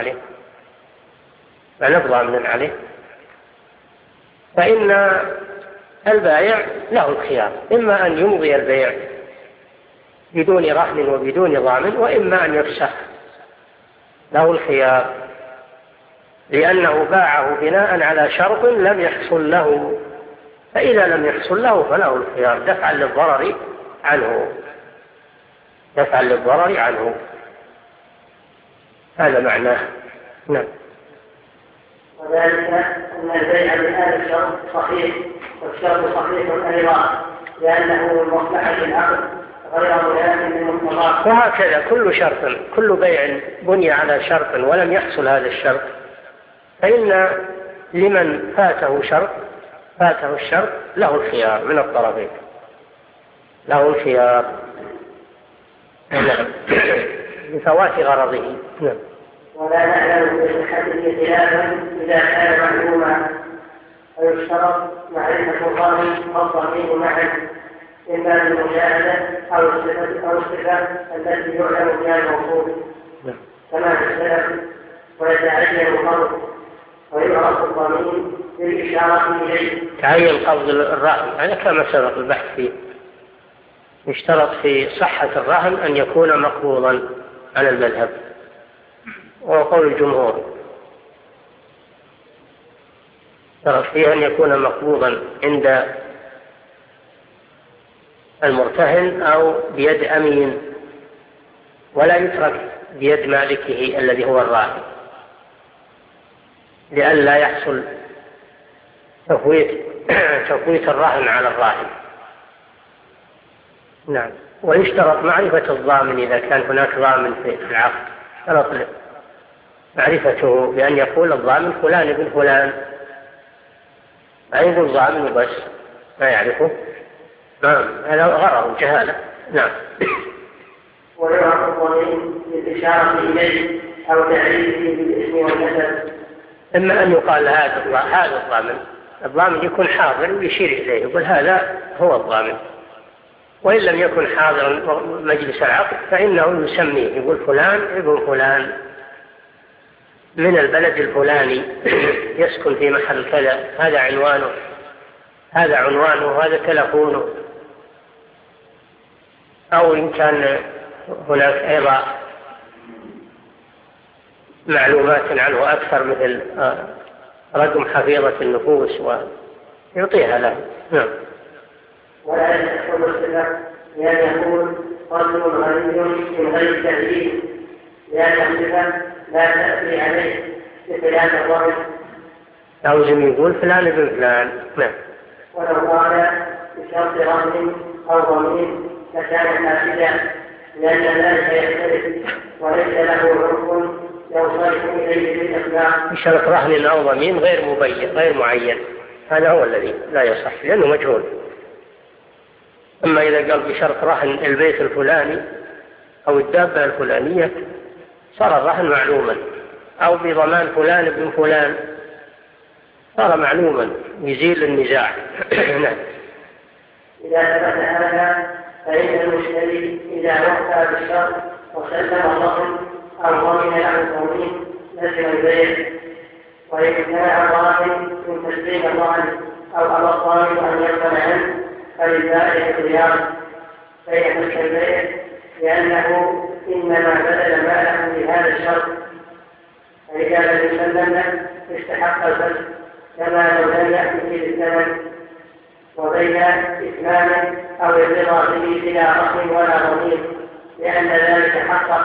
عليه، فإن البائع له الخيار، إما أن يمضي البيع بدون رهن وبدون ضامن، وإما أن يفسخ، له الخيار، لأنه باعه بناء على شرط لم يحصل له، فإذا لم يحصل له فله الخيار دفعا للضرر عنه. هذا معناه. نعم. وذلك أن البيع بهذا الشرط صحيح، والشرط صحيح أيضا لأنه من مصلحة العقد غير ملازم للمقتضى. وهكذا كل بيع بني على شرط ولم يحصل هذا الشرط، فإن لمن فاته الشرط له الخيار من الطرفين، له الخيار بفوات غرضه. نعم. ولا نعلم بصحته خلافا إذا كان معلوما، ويشترط معرفة الظاهر والضمير معا، إما بالمشاهدة أو الصفة التي يعلم بها الموصوف كما في السلف، ويتعين القبض ويعرف الضمير بالإشارة إليه. تعين قبض الرهن، هذا كما سبق البحث فيه. يشترط في صحة الرهن أن يكون مقبوضا على المذهب، وقول الجمهور يشترط فيه أن يكون مقبوضا عند المرتهن أو بيد أمين، ولا يترك بيد مالكه الذي هو الراهن، لئلا يحصل تفويت الراهن على الراهن. نعم. ويشترط معرفة الضامن إذا كان هناك ضامن في العقد، شرط معرفته بأن يقول الضامن فلان ابن فلان، ما يقول ضامن بس ما يعرفه. نعم. هذا غرض جهالة. نعم. ويعرف الضمير بالإشارة إليه أو تعريفه بالاسم والنسب. إما أن يقال هذا الضامن يكون حاضر ويشير إليه، يقول هذا هو الضامن، وإن لم يكن حاضرا مجلس العقد فإنه يسميه، يقول فلان ابن فلان من البلد الفلاني يسكن في محل كذا، هذا عنوانه هذا تلفونه. أو إن كان هناك أيضا معلومات عنه أكثر مثل رقم حفيظة النفوس ويعطيها له. نعم. ولا يحصل الصفة لأن يكون رجل غني من غير تهديد، لأن الصفة لا تأتي عليه بخلاف الرجل. لازم يقول فلان ابن فلان. نعم. ولو قال بشرط رهن أو ضمير لكان فاسدا، لأن ذلك يختلف وليس له حكم ينصرف إليه بالإطلاق. بشرط رهن أو ضمير غير معين، هذا هو الذي لا يصح لأنه مجهول. أما إذا قال بشرط رهن البيت الفلاني أو الدابة الفلانية صار الرهن معلوما، أو بضمان فلان ابن فلان صار معلوما يزيل النزاع. نعم. إذا ثبت هذا فإن المشتري إذا وفى بالشرط وسلم الرهن أو ضمن له التموين لزم البيع، وإن كان الراهن من تسليم الرهن أو أبى الضامن أن يقبل عنه فللبائع الخيار فيحمل البيع، لأنه إنما بدل ماله بهذا الشرط، فإذا لم يسلم له استحق الفسخ كما لو لم يأتي بالثمن وبين إتمامه أو الرضا به بلا رهن ولا ضمين، لأن ذلك حقه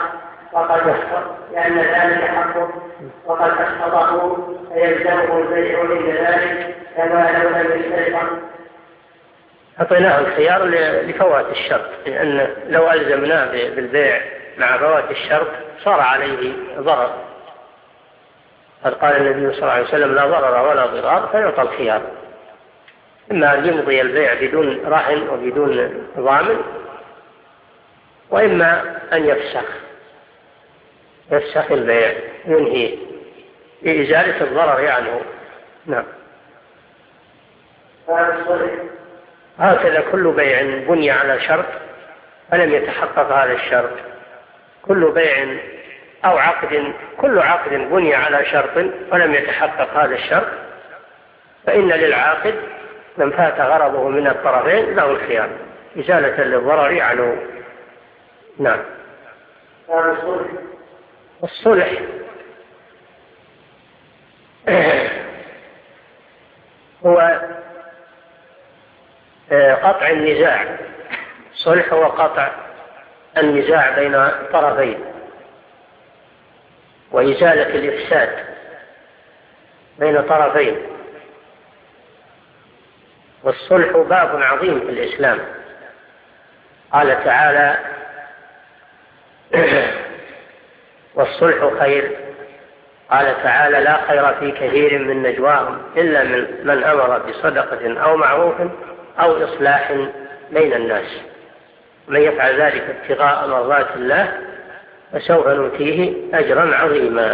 وقد أسقطه فيلزمه البيع عند ذلك كما لو لم يستحق. أعطيناه الخيار لفوات الشرط، لأن لو ألزمناه بالبيع مع فوات الشرط صار عليه ضرر. قد قال النبي صلى الله عليه وسلم لا ضرر ولا ضرار، فيعطى الخيار، إما أن يمضي البيع بدون رهن وبدون ضامن، وإما أن يفسخ البيع ينهيه لإزالة الضرر عنه. نعم. هكذا كل بيع بني على شرط فلم يتحقق هذا الشرط، كل بيع أو كل عقد بني على شرط ولم يتحقق هذا الشرط فإن للعاقد من فات غرضه من الطرفين له الخيار إزالة للضرر عنه. نعم. الصلح هو قطع النزاع. الصلح هو قطع النزاع بين طرفين وإزالة الإفساد بين طرفين. والصلح باب عظيم في الإسلام. قال تعالى والصلح خير. قال تعالى لا خير في كثير من نجواهم إلا من أمر بصدقة أو معروف أو إصلاح بين الناس، من يفعل ذلك ابتغاء مرضات الله فسوف نؤتيه أجرا عظيما.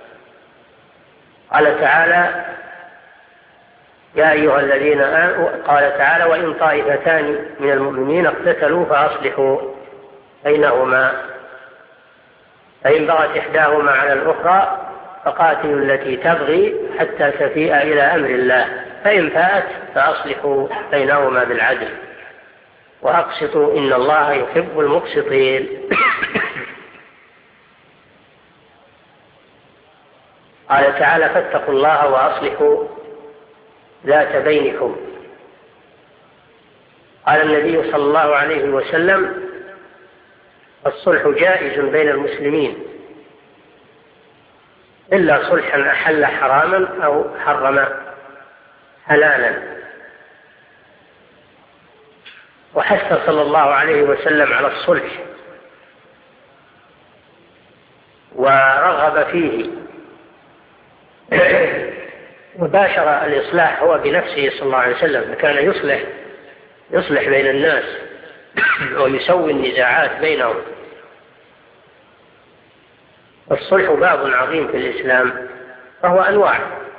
قال تعالى يا أيها الذين آمنوا. قال تعالى وإن طائفتان من المؤمنين اقتتلوا فأصلحوا بينهما فإن بغت إحداهما على الأخرى فقاتلوا التي تبغي حتى تفيء إلى أمر الله فإن فاءت فأصلحوا بينهما بالعدل وأقسطوا إن الله يحب المقسطين. قال تعالى فاتقوا الله وأصلحوا ذات بينكم. قال النبي صلى الله عليه وسلم الصلح جائز بين المسلمين إلا صلحا أحل حراما أو حرم حلالا. وحث صلى الله عليه وسلم على الصلح ورغب فيه وباشر الإصلاح هو بنفسه صلى الله عليه وسلم، كان يصلح بين الناس ويسوي النزاعات بينهم. الصلح باب عظيم في الإسلام فهو أنواع،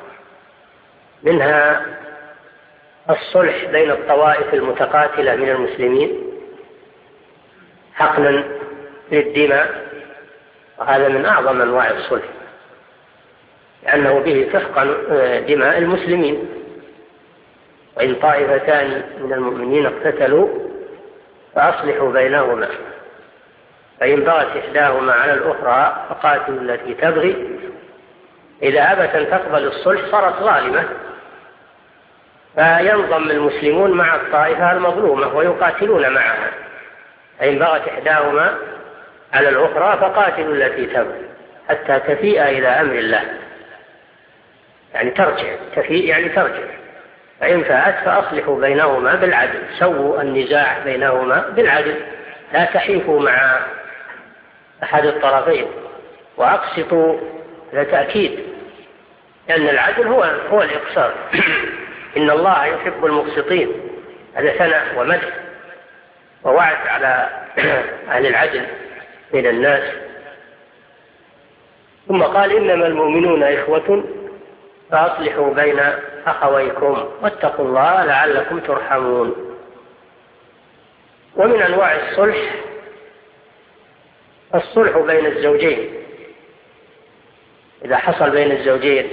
منها الصلح بين الطوائف المتقاتلة من المسلمين حقنا للدماء، وهذا من أعظم أنواع الصلح لأنه به تحقن دماء المسلمين. وإن طائفتان من المؤمنين اقتتلوا فأصلحوا بينهما فإن بغت إحداهما على الأخرى فقاتلوا التي تبغي إذا أبت أن تقبل الصلح صارت ظالمة فينضم المسلمون مع الطائفة المظلومة ويقاتلون معها. فإن بغت إحداهما على الأخرى فقاتلوا التي تبغي حتى تفيء إلى أمر الله، يعني ترجع، تفيء يعني ترجع. فإن فاءت فأصلحوا بينهما بالعدل، سووا النزاع بينهما بالعدل، لا تحيفوا مع أحد الطرفين وأقسطوا لتأكيد، لأن العدل هو الإقساط. إن الله يحب المقسطين، هذا ثناء ومدح ووعد على أهل العدل من الناس. ثم قال إنما المؤمنون إخوة فأصلحوا بين أخويكم واتقوا الله لعلكم ترحمون. ومن أنواع الصلح بين الزوجين، إذا حصل بين الزوجين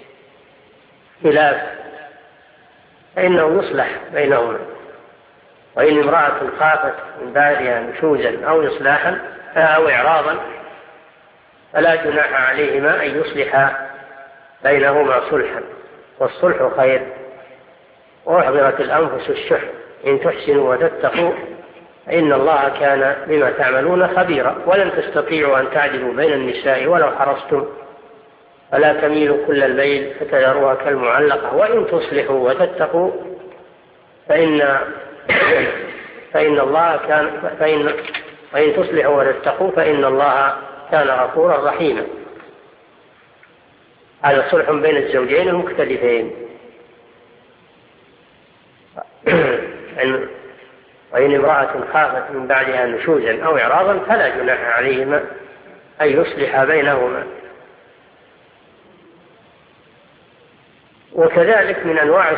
خلاف فإنه يصلح بينهما. وإن امرأة خافت من بعدها نشوزا أو إصلاحا أو إعراضا فلا جناح عليهما أن يصلحا بينهما صلحا، والصلح خير. وأحضرت الأنفس الشح إن تحسنوا وتتقوا فإن الله كان بما تعملون خبيرا. ولن تستطيعوا أن تعدلوا بين النساء ولو حرصتم فلا تميلوا كل الميل فتذروها كالمعلقة. وإن تصلحوا وتتقوا وإن تصلحوا وتتقوا فإن الله كان غفورا رحيما. هذا صلح بين الزوجين المختلفين. وإن امرأة خافت من بعدها نشوزا أو إعراضا فلا جناح عليهما أن يصلح بينهما. وكذلك من أنواع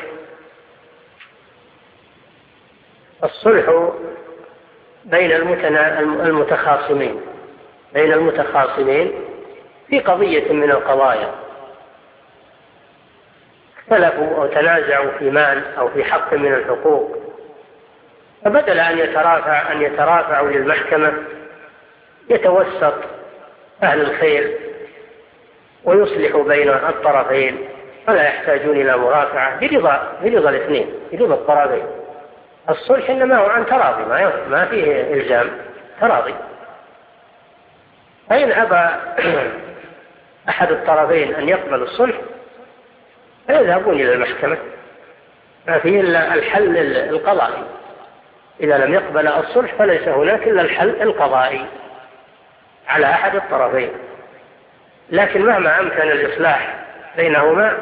الصلح بين المتخاصمين في قضية من القضايا، اختلفوا أو تنازعوا في مال أو في حق من الحقوق، فبدل أن يترافعوا للمحكمة يتوسط أهل الخير ويصلحوا بين الطرفين، فلا يحتاجون إلى مرافعة برضا الاثنين، برضا الطرفين. الصلح إنما هو عن تراضي، ما فيه إلزام، تراضي. فإن أبى أحد الطرفين أن يقبل الصلح فيذهبون إلى المحكمة، ما فيه إلا الحل القضائي. إذا لم يقبل الصلح فليس هناك إلا الحل القضائي على أحد الطرفين. لكن مهما أمكن الإصلاح بينهما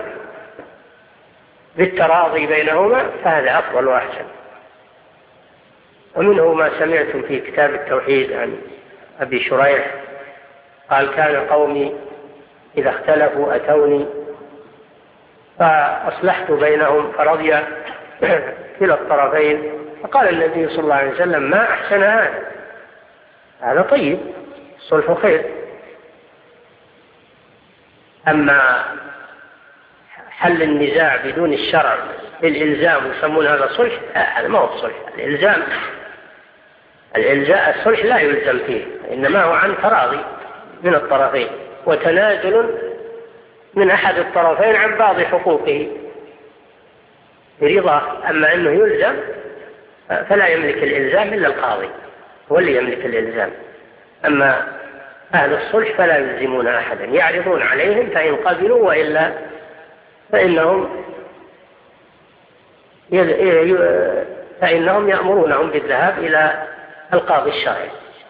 بالتراضي بينهما فهذا أفضل وأحسن. ومنه ما سمعتم في كتاب التوحيد عن أبي شريح قال: كان قومي إذا اختلفوا أتوني فأصلحت بينهم فرضي كلا الطرفين، فقال النبي صلى الله عليه وسلم: ما أحسن هذا طيب، الصلح خير. أما حل النزاع بدون الشرع بالإلزام يسمون هذا صلح، هذا ما هو صلح. الصلح لا يلزم فيه، إنما هو عن تراضي من الطرفين وتنازل من أحد الطرفين عن بعض حقوقه برضاه. أما أنه يلزم فلا يملك الإلزام إلا القاضي، هو اللي يملك الإلزام. أما أهل الصلح فلا يلزمون أحدا، يعرضون عليهم فإن قبلوا، وإلا فإنهم يأمرونهم بالذهاب إلى القاضي الشرعي.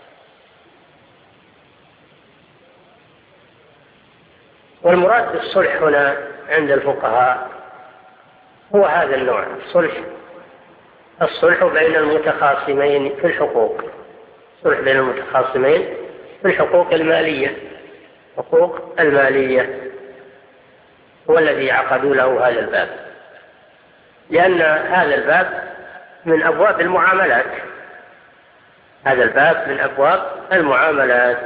والمراد بالصلح هنا عند الفقهاء هو هذا النوع، الصلح بين المتخاصمين في الحقوق، الصلح بين المتخاصمين في الحقوق المالية، حقوق المالية هو الذي عقدوا له هذا الباب، لأن هذا الباب من أبواب المعاملات، هذا الباب من أبواب المعاملات.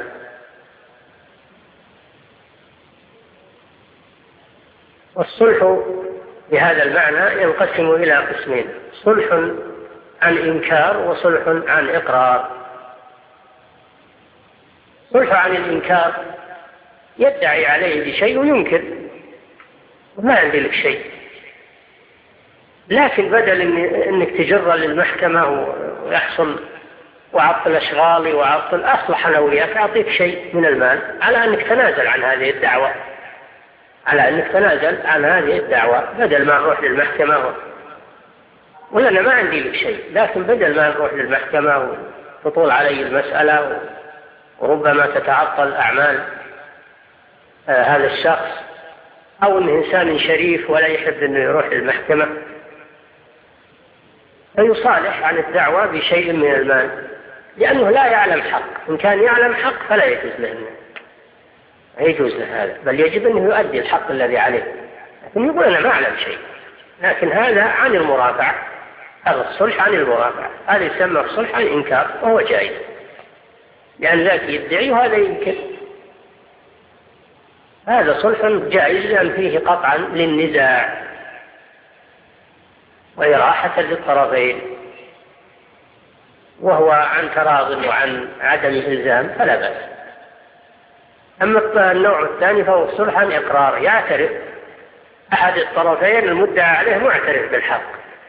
والصلح بهذا المعنى ينقسم إلى قسمين: صلح عن إنكار وصلح عن إقرار. صلح عن الإنكار يدعي عليه بشيء وينكر، وما عندي لك شيء، لكن بدل أنك تجر للمحكمة ويحصل وعطل أشغالي وعطل أصلح أنا وياك، أعطيك شيء من المال على أنك تنازل عن هذه الدعوة، بدل ما نروح للمحكمة ولا أنا ما عندي لك شيء، لكن بدل ما نروح للمحكمة وتطول علي المسألة وربما تتعطل أعمال هذا الشخص أو أنه إنسان شريف ولا يحب أنه يروح للمحكمة، فيصالح عن الدعوة بشيء من المال، لأنه لا يعلم حق. إن كان يعلم حق فلا يجوز له يجوز له هذا، بل يجب أنه يؤدي الحق الذي عليه. لكن يقول أنا ما أعلم شيء، لكن هذا عن المرافعة، هذا الصلح عن المرافعة، هذا يسمى الصلح عن الإنكار وهو جائز، لأن ذاك يدعي وهذا ينكر. هذا صلح جائز لأن فيه قطعا للنزاع وإراحة للطرفين، وهو عن تراض وعن عدم إلزام فلا بأس. أما النوع الثاني فهو الصلح عن إقرار، يعترف أحد الطرفين المدعى عليه معترف بالحق،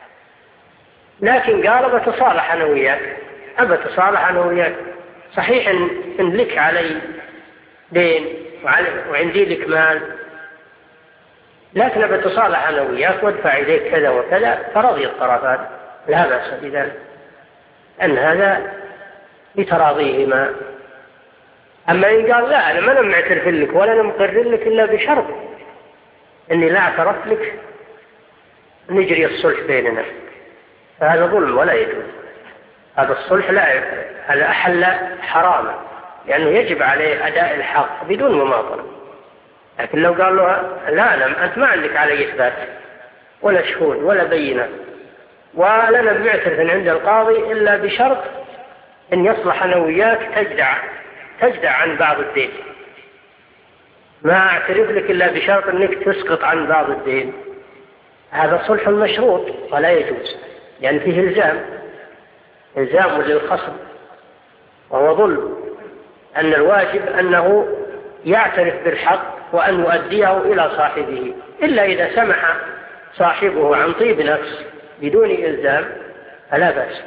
لكن قال بتصالح أنا وياك، بتصالح أنا وياك، صحيح إن لك علي دين وعندي لك مال، لكن بتصالح أنا وياك وادفع إليك كذا وكذا، فرضي الطرفان لا بأس بذلك، أن هذا بتراضيهما. أما إن قال لا أنا ما معترف لك ولا أنا مقرر لك إلا بشرط إني لا اعترف لك نجري الصلح بيننا، فهذا ظلم ولا يجوز. هذا الصلح لا، هذا أحل حراما، لأنه يجب عليه أداء الحق بدون مماطلة. لكن لو قال له لا أنت ما عندك علي إثبات ولا شهود ولا بينة ولا معترف عند القاضي إلا بشرط إن يصلح أنا وياك تجدع عن بعض الدين، ما أعترف لك إلا بشرط أنك تسقط عن بعض الدين، هذا صلح مشروط ولا يجوز، يعني فيه إلزام للخصم، وهو ظلم. أن الواجب أنه يعترف بالحق وأن يؤديه إلى صاحبه، إلا إذا سمح صاحبه عن طيب نفس بدون إلزام فلا بأس.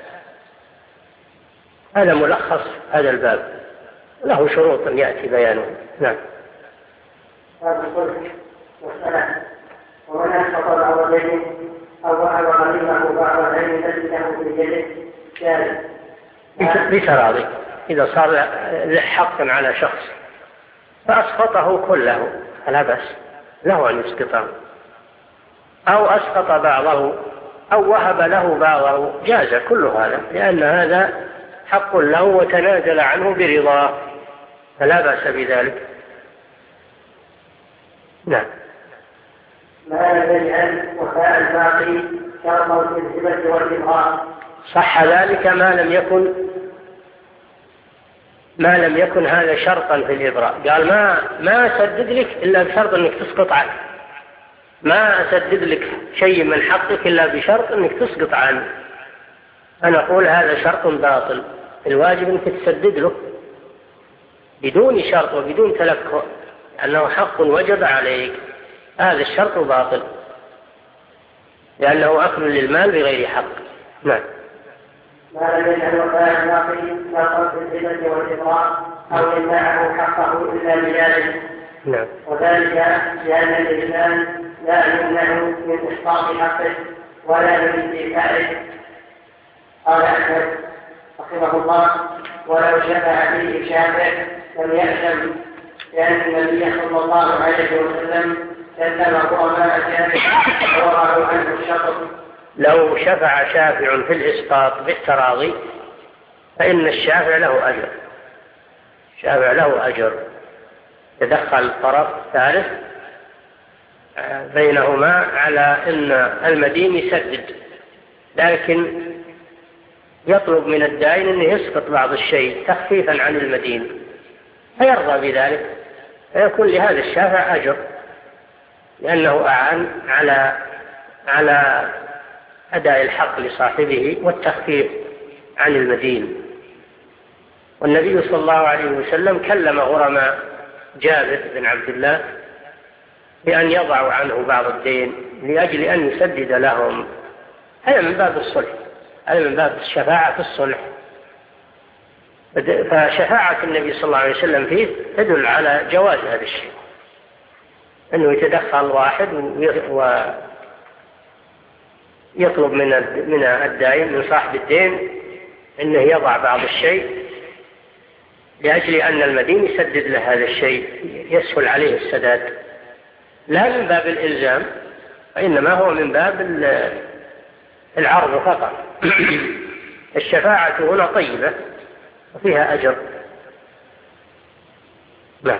هذا ملخص هذا الباب، له شروط يأتي بيانه. نعم. باب الصلح والصلاة. ومن أسقط بعض يده أو وهب غريمه بعض العلم له في يده كان بتراضي، إذا صار حق على شخص فأسقطه كله فلا بأس له أن يسقطه، أو أسقط بعضه أو وهب له بعضه جاز كل هذا، لأن هذا حق له وتنازل عنه برضاه فلا بأس بذلك. نعم. ما لم يجعل وفاء الباقي شرطا في الهبة والإبغاء. صح ذلك ما لم يكن هذا شرطا في الإبراء. قال ما أسدد لك إلا بشرط أنك تسقط عنه، ما أسدد لك شيء من حقك إلا بشرط أنك تسقط عنه. أنا أقول هذا شرط باطل، الواجب أنك تسدد له بدون شرط وبدون تلكؤ، أنه حق وجب عليك، هذا الشرط باطل لأنه أكل للمال بغير حق. نعم. ما لم يجعل وفاء الباقي شرطا في الهبة والإبغاء أو يمنعه حقه إلا بذلك. نعم. وذلك لأن الإنسان لا يمنع من إسقاط حقه ولا من استيفائه. قال أحمد رحمه الله: ولو شفع فيه شافع لم يأثم، لأن النبي صلى الله عليه وسلم كلم غرماء شافع ووضعوا عنه الشطر. لو شفع شافع في الإسقاط بالتراضي فإن الشافع له أجر، تدخل طرف ثالث بينهما على أن المدين يسدد، لكن يطلب من الدائن أنه يسقط بعض الشيء تخفيفا عن المدين، فيرضى بذلك، فيكون لهذا الشافع أجر لأنه أعان على أداء الحق لصاحبه والتخفيف عن المدين. والنبي صلى الله عليه وسلم كلم غرماء جابر بن عبد الله بأن يضعوا عنه بعض الدين لأجل أن يسدد لهم. هذا من باب الصلح، هذا من باب الشفاعة في الصلح. فشفاعة النبي صلى الله عليه وسلم فيه تدل على جواز هذا الشيء، أنه يتدخل واحد ويطلب من الدائن من صاحب الدين أنه يضع بعض الشيء لأجل أن المدين يسدد له هذا الشيء، يسهل عليه السداد. لا من باب الإلزام، وإنما هو من باب العرض فقط. الشفاعة هنا طيبة وفيها أجر. نعم.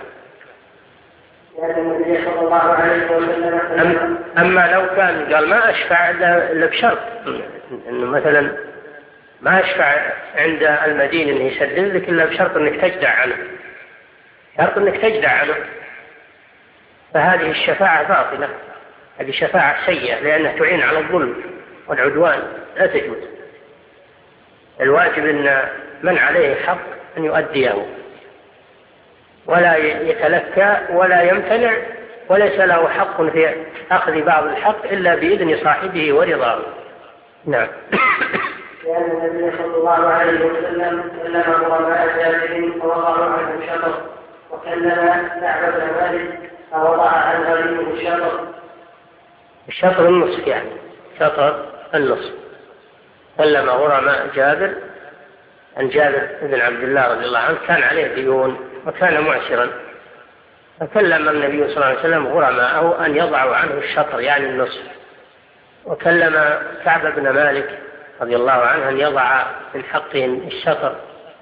أما لو كان قال ما أشفع إلا بشرط، إنه مثلا ما أشفع عند المدين إنه يسدد لك إلا بشرط إنك تجدع عنه، شرط إنك تجدع عنه، فهذه الشفاعة باطلة، هذه شفاعة سيئة لأنها تعين على الظلم والعدوان، لا تجوز. الواجب أن من عليه حق أن يؤديه ولا يتلكى ولا يمتنع، وليس له حق في أخذ بعض الحق إلا بإذن صاحبه ورضاه. نعم. لأن النبي صلى الله عليه وسلم كلم غرماء جابر فوضعوا عنه الشطر، وكلم كعب بن مالك فوضع عن غريمه الشطر. الشطر النصف، يعني شطر النصف. كلم غرماء جابر عن جابر بن عبد الله رضي الله عنه، كان عليه ديون وكان معسرا، فكلم النبي صلى الله عليه وسلم غرماءه أن يضعوا عنه الشطر يعني النصف، وكلم كعب بن مالك رضي الله عنه أن يضع من حقهم الشطر،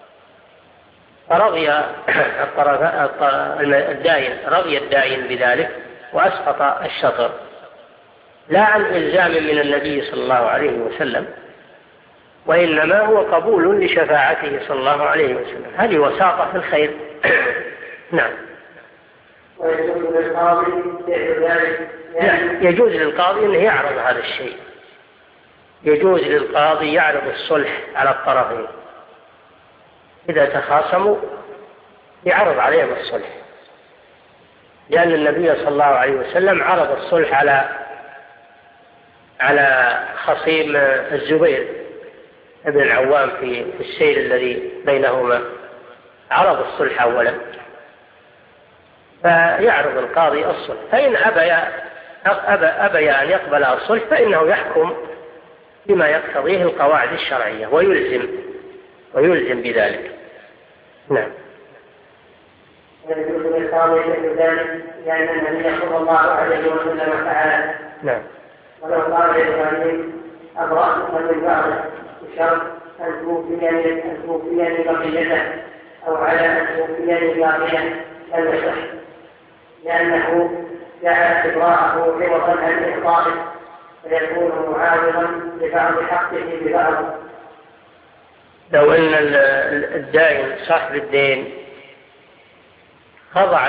فرضي الداين بذلك وأسقط الشطر، لا عن إلزام من النبي صلى الله عليه وسلم، وإنما هو قبول لشفاعته صلى الله عليه وسلم. هذه وساطة في الخير. نعم. يجوز للقاضي أنه يعرض هذا الشيء، يجوز للقاضي يعرض الصلح على الطرفين إذا تخاصموا، يعرض عليهم الصلح، لأن النبي صلى الله عليه وسلم عرض الصلح على خصيم الزبير ابن العوام في السير الذي بينهما، عرض الصلح أولا، فيعرض القاضي الصلح، فإن أبى أن يقبل الصلح فإنه يحكم بما يقتضيه القواعد الشرعية ويلزم بذلك. نعم. ويجوز للقاضي ذلك لأن النبي صلى الله عليه وسلم فعل. نعم. ولو قال للغنيم أبرأتك من بعض بشرط أن توفيني بقيته أو على أن توفيني باقية لم يصح، لأنه جعل إبراءه عوضا عن إخطائه فيكون معاوضا لبعض حقه ببعض. لو أن الدائن صاحب الدين خضع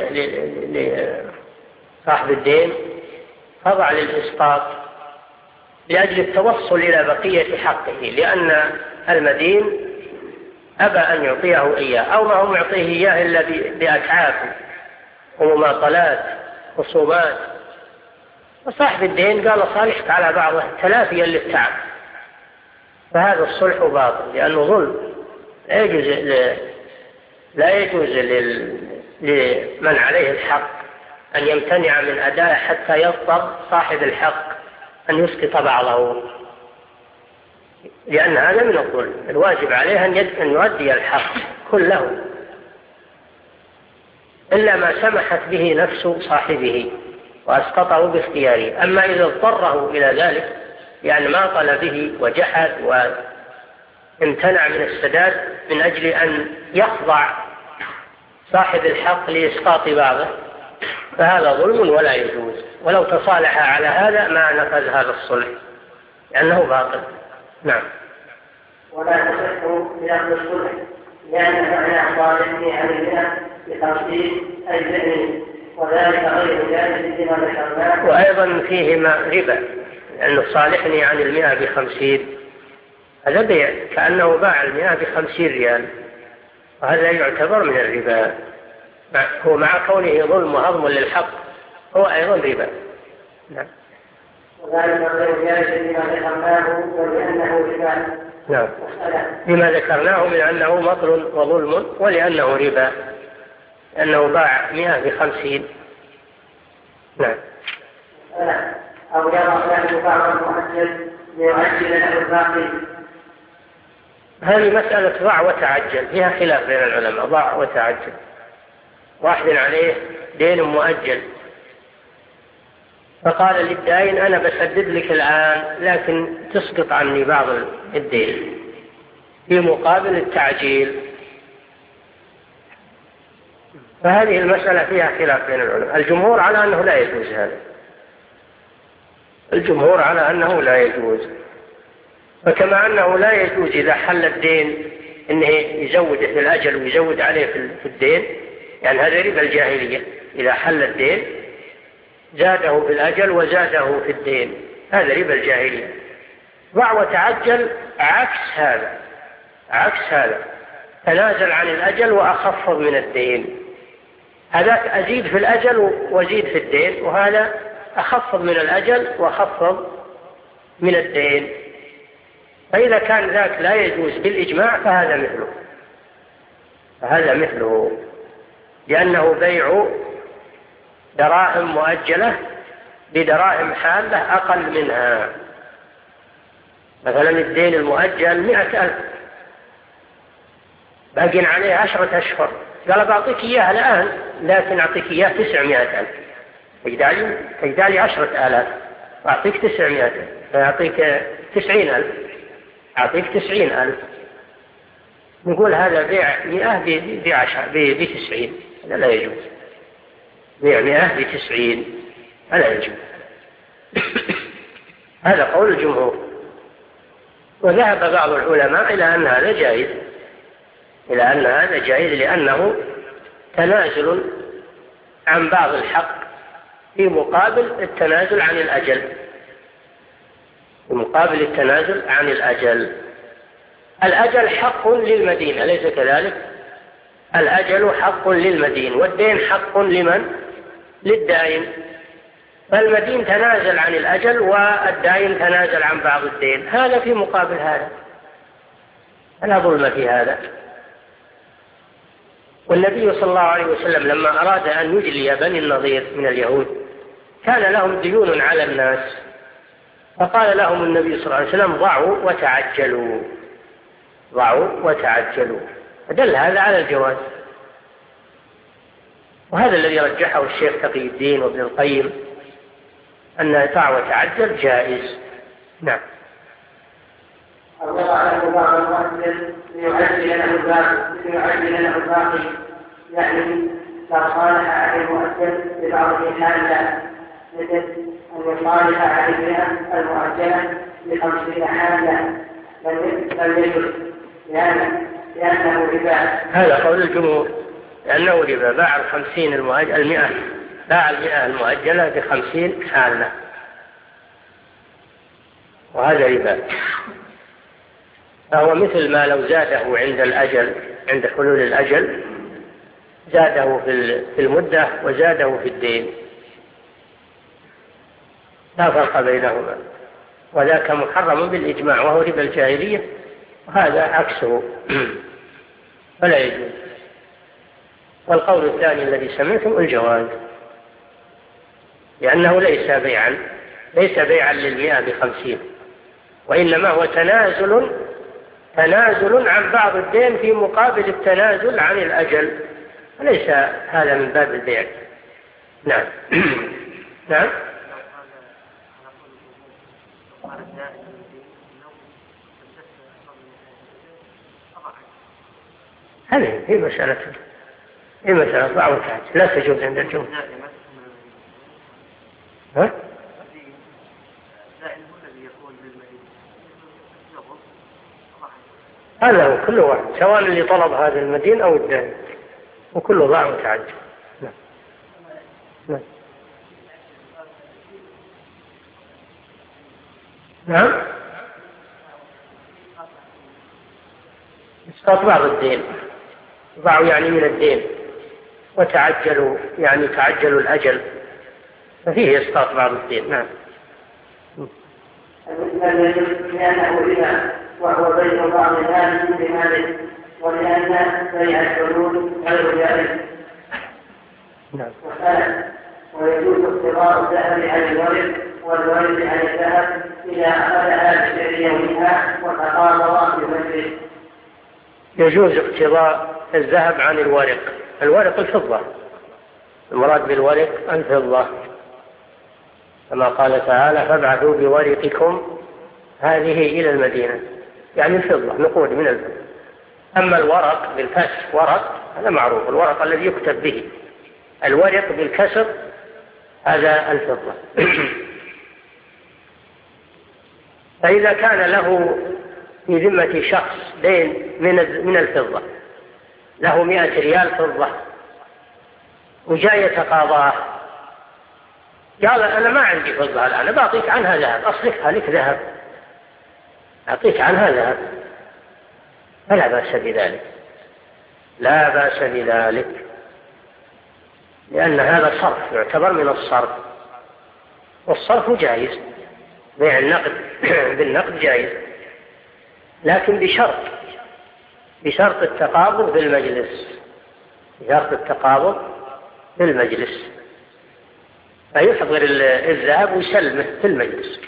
لصاحب الدين، خضع للإسقاط لأجل التوصل إلى بقية حقه، لأن المدين أبى أن يعطيه إياه أو ما هو يعطيه إياه إلا بأتعاب ومماطلات خصومات، وصاحب الدين قال صالحك على بعضه تلافيا للتعب، فهذا الصلح باطل لأنه ظلم. لا يجوز لمن عليه الحق أن يمتنع من أداء حتى يضطر صاحب الحق أن يسقط بعضه، لأن هذا من الظلم. الواجب عليه أن يؤدي الحق كله إلا ما سمحت به نفس صاحبه وأسقطه باختياره. أما إذا اضطره إلى ذلك يعني ما طل به وجحد وامتنع من السداد من أجل أن يخضع صاحب الحق لإسقاط بعضه، فهذا ظلم ولا يجوز. ولو تصالح على هذا ما نفذ هذا الصلح لأنه باطل. نعم. ولا تصح بأخذ الصلح لأن معنى صالحه عن المئة بترتيب الذهن، وذلك غير جائز بما ذكرناه. وأيضا فيهما ربا، لأنه صالحني عن 100 ب50، هذا بيع كأنه باع 100 ب50 ريال، وهذا يعتبر من الربا. هو مع كونه ظلم وهضم للحق هو أيضا ربا. نعم. وذلك غير جائز بما ذكرناه ولأنه ربا. نعم. بما ذكرناه من أنه مطل وظلم ولأنه ربا، لأنه باع 100 ب50. نعم. أو يرى له بعض المؤجل ليؤجل له الباقي. هذه مسألة ضع وتعجل فيها خلاف بين العلماء. ضع وتعجل، واحد عليه دين مؤجل فقال للدائن أنا بسدد لك الآن لكن تسقط عني بعض الدين في مقابل التعجيل. فهذه المسألة فيها خلاف بين العلماء. الجمهور على أنه لا يجوز هذا، الجمهور على أنه لا يجوز. فكما أنه لا يجوز إذا حل الدين أنه يزوده في الأجل ويزود عليه في الدين، يعني هذا ربا الجاهلية، إذا حل الدين زاده في الأجل وزاده في الدين، هذا ربا الجاهلية. ضع وتعجل عكس هذا، تنازل عن الأجل وأخفض من الدين. هذاك أزيد في الأجل وزيد في الدين، وهذا أخفض من الأجل وأخفض من الدين. فإذا كان ذاك لا يجوز بالإجماع فهذا مثله، لأنه بيع دراهم مؤجلة بدراهم حالة أقل منها. مثلا الدين المؤجل 100,000 باقين عليه 10 أشهر، قال بعطيك إياها الآن لكن أعطيك إياه 900,000، تجدالي 10,000 أعطيك 900,000، فيعطيك 90,000، أعطيك 90,000. نقول هذا بيع 100 ب90، هذا لا يجوز. بيع 100 ب90 هذا يجوز. هذا قول الجمهور. وذهب بعض العلماء إلى أن هذا جائز، لأنه تنازل عن بعض الحق في مقابل التنازل عن الأجل. الأجل حق للمدين، أليس كذلك؟ الأجل حق للمدين، والدين حق لمن؟ للدائن. فالمدين تنازل عن الأجل والدائن تنازل عن بعض الدين، هذا في مقابل هذا، لا ظلم في هذا. والنبي صلى الله عليه وسلم لما أراد أن يجلي بني النضير من اليهود كان لهم ديون على الناس، فقال لهم النبي صلى الله عليه وسلم ضعوا وتعجلوا، فدل هذا على الجواز. وهذا الذي رجحه الشيخ تقي الدين وابن القيم، أن ضع وتعجل جائز. نعم. الله على بعض المؤثر ليعجل له الباقي، يعني لو صالح على المؤثر ببعضه حالا، مثل أن يصالح على البيئة المؤجلة ب50 حالا لم يجوز، لأنه ربا. هذا قول الجمهور، لأنه ربا. باع 100 المؤجلة ب50 حالا، وهذا ربا. فهو مثل ما لو زاده عند حلول الأجل، زاده في المدة وزاده في الدين، لا فرق بينهما، وذاك محرم بالإجماع وهو ربا الجاهلية، وهذا عكسه فلا يجوز. والقول الثاني الذي سمعتم الجواز، لأنه ليس بيعا لل100 ب50، وإنما هو تنازل عن بعض الدين في مقابل التنازل عن الأجل، وليس هذا من باب البيع. نعم. نعم. هذه هي مسألة ضع وتعجل، لا تجوز عند الجمهور. ها؟ هذا هو كل واحد، سواء اللي طلب هذا المدين أو الدائن، وكله ضاع وتعجل. نعم. نعم. نعم. اسقاط بعض الدين، ضعوا يعني من الدين، وتعجلوا يعني تعجلوا الأجل، ففيه اسقاط بعض الدين. نعم. لأنه ربا، وهو بيع بعض المال بماله، ولأن بيع الحلول غير جائز. نعم. ويجوز اقتضاء الذهب عن الورد والورد عن الذهب إذا أخذها بسعر يومها وتقاضى بمثله. يجوز اقتضاء الذهب عن الورق الفضة، المراد بالورق الفضة، كما قال تعالى فابعثوا بورقكم هذه إلى المدينة، يعني الفضة، نقود من الفضة. أما الورق بالكسر ورق هذا معروف، الورق الذي يكتب به، الورق بالكسر هذا الفضة. فإذا كان له في ذمة شخص دين من الفضة، له 100 ريال فضة وجاء يتقاضاه، قال أنا ما عندي فضة الآن، أنا بعطيك عنها ذهب، أصرفها لك ذهب، أعطيك عنها ذهب، فلا بأس بذلك، لا بأس بذلك، لأن هذا صرف يعتبر من الصرف، والصرف جائز، بيع النقد بالنقد جائز، لكن بشرط التقابض بالمجلس، بشرط التقابض بالمجلس، فيحضر الذهب ويسلمه في المجلس،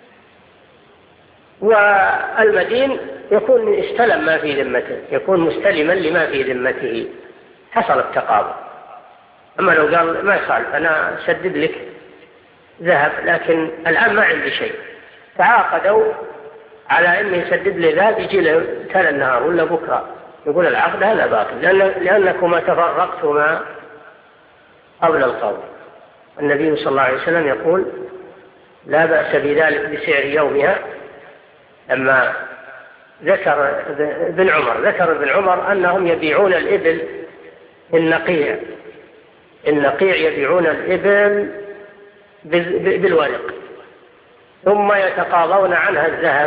والمدين يكون استلم ما في ذمته، يكون مستلما لما في ذمته، حصل التقابض. أما لو قال ما يخالف أنا أسدد لك ذهب لكن الآن ما عندي شيء، تعاقدوا على أن يسدد لي ذهب يجي له تالي النهار ولا بكرة، يقول العقد هذا باطل لأنكما تفرقتما قبل القول. النبي صلى الله عليه وسلم يقول لا بأس بذلك بسعر يومها. لما ذكر ابن عمر أنهم يبيعون الإبل النقيع يبيعون الإبل بالورق ثم يتقاضون عنها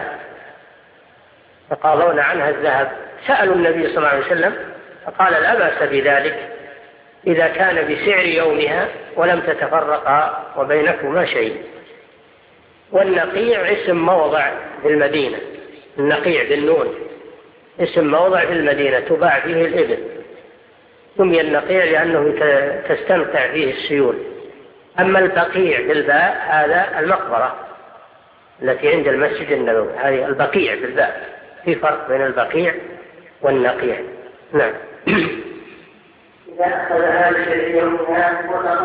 الذهب، سألوا النبي صلى الله عليه وسلم فقال لا بأس بذلك إذا كان بسعر يومها ولم تتفرقا وبينكما شيء. والنقيع اسم موضع في المدينة، النقيع بالنون اسم موضع في المدينة تباع فيه الإبل، سمي النقيع لأنه تستمتع فيه السيول. أما البقيع بالباء هذا المقبرة التي عند المسجد النبوي، هذه البقيع بالباء، في فرق بين البقيع والنقيع. نعم. إذا أخذها بشيء يومها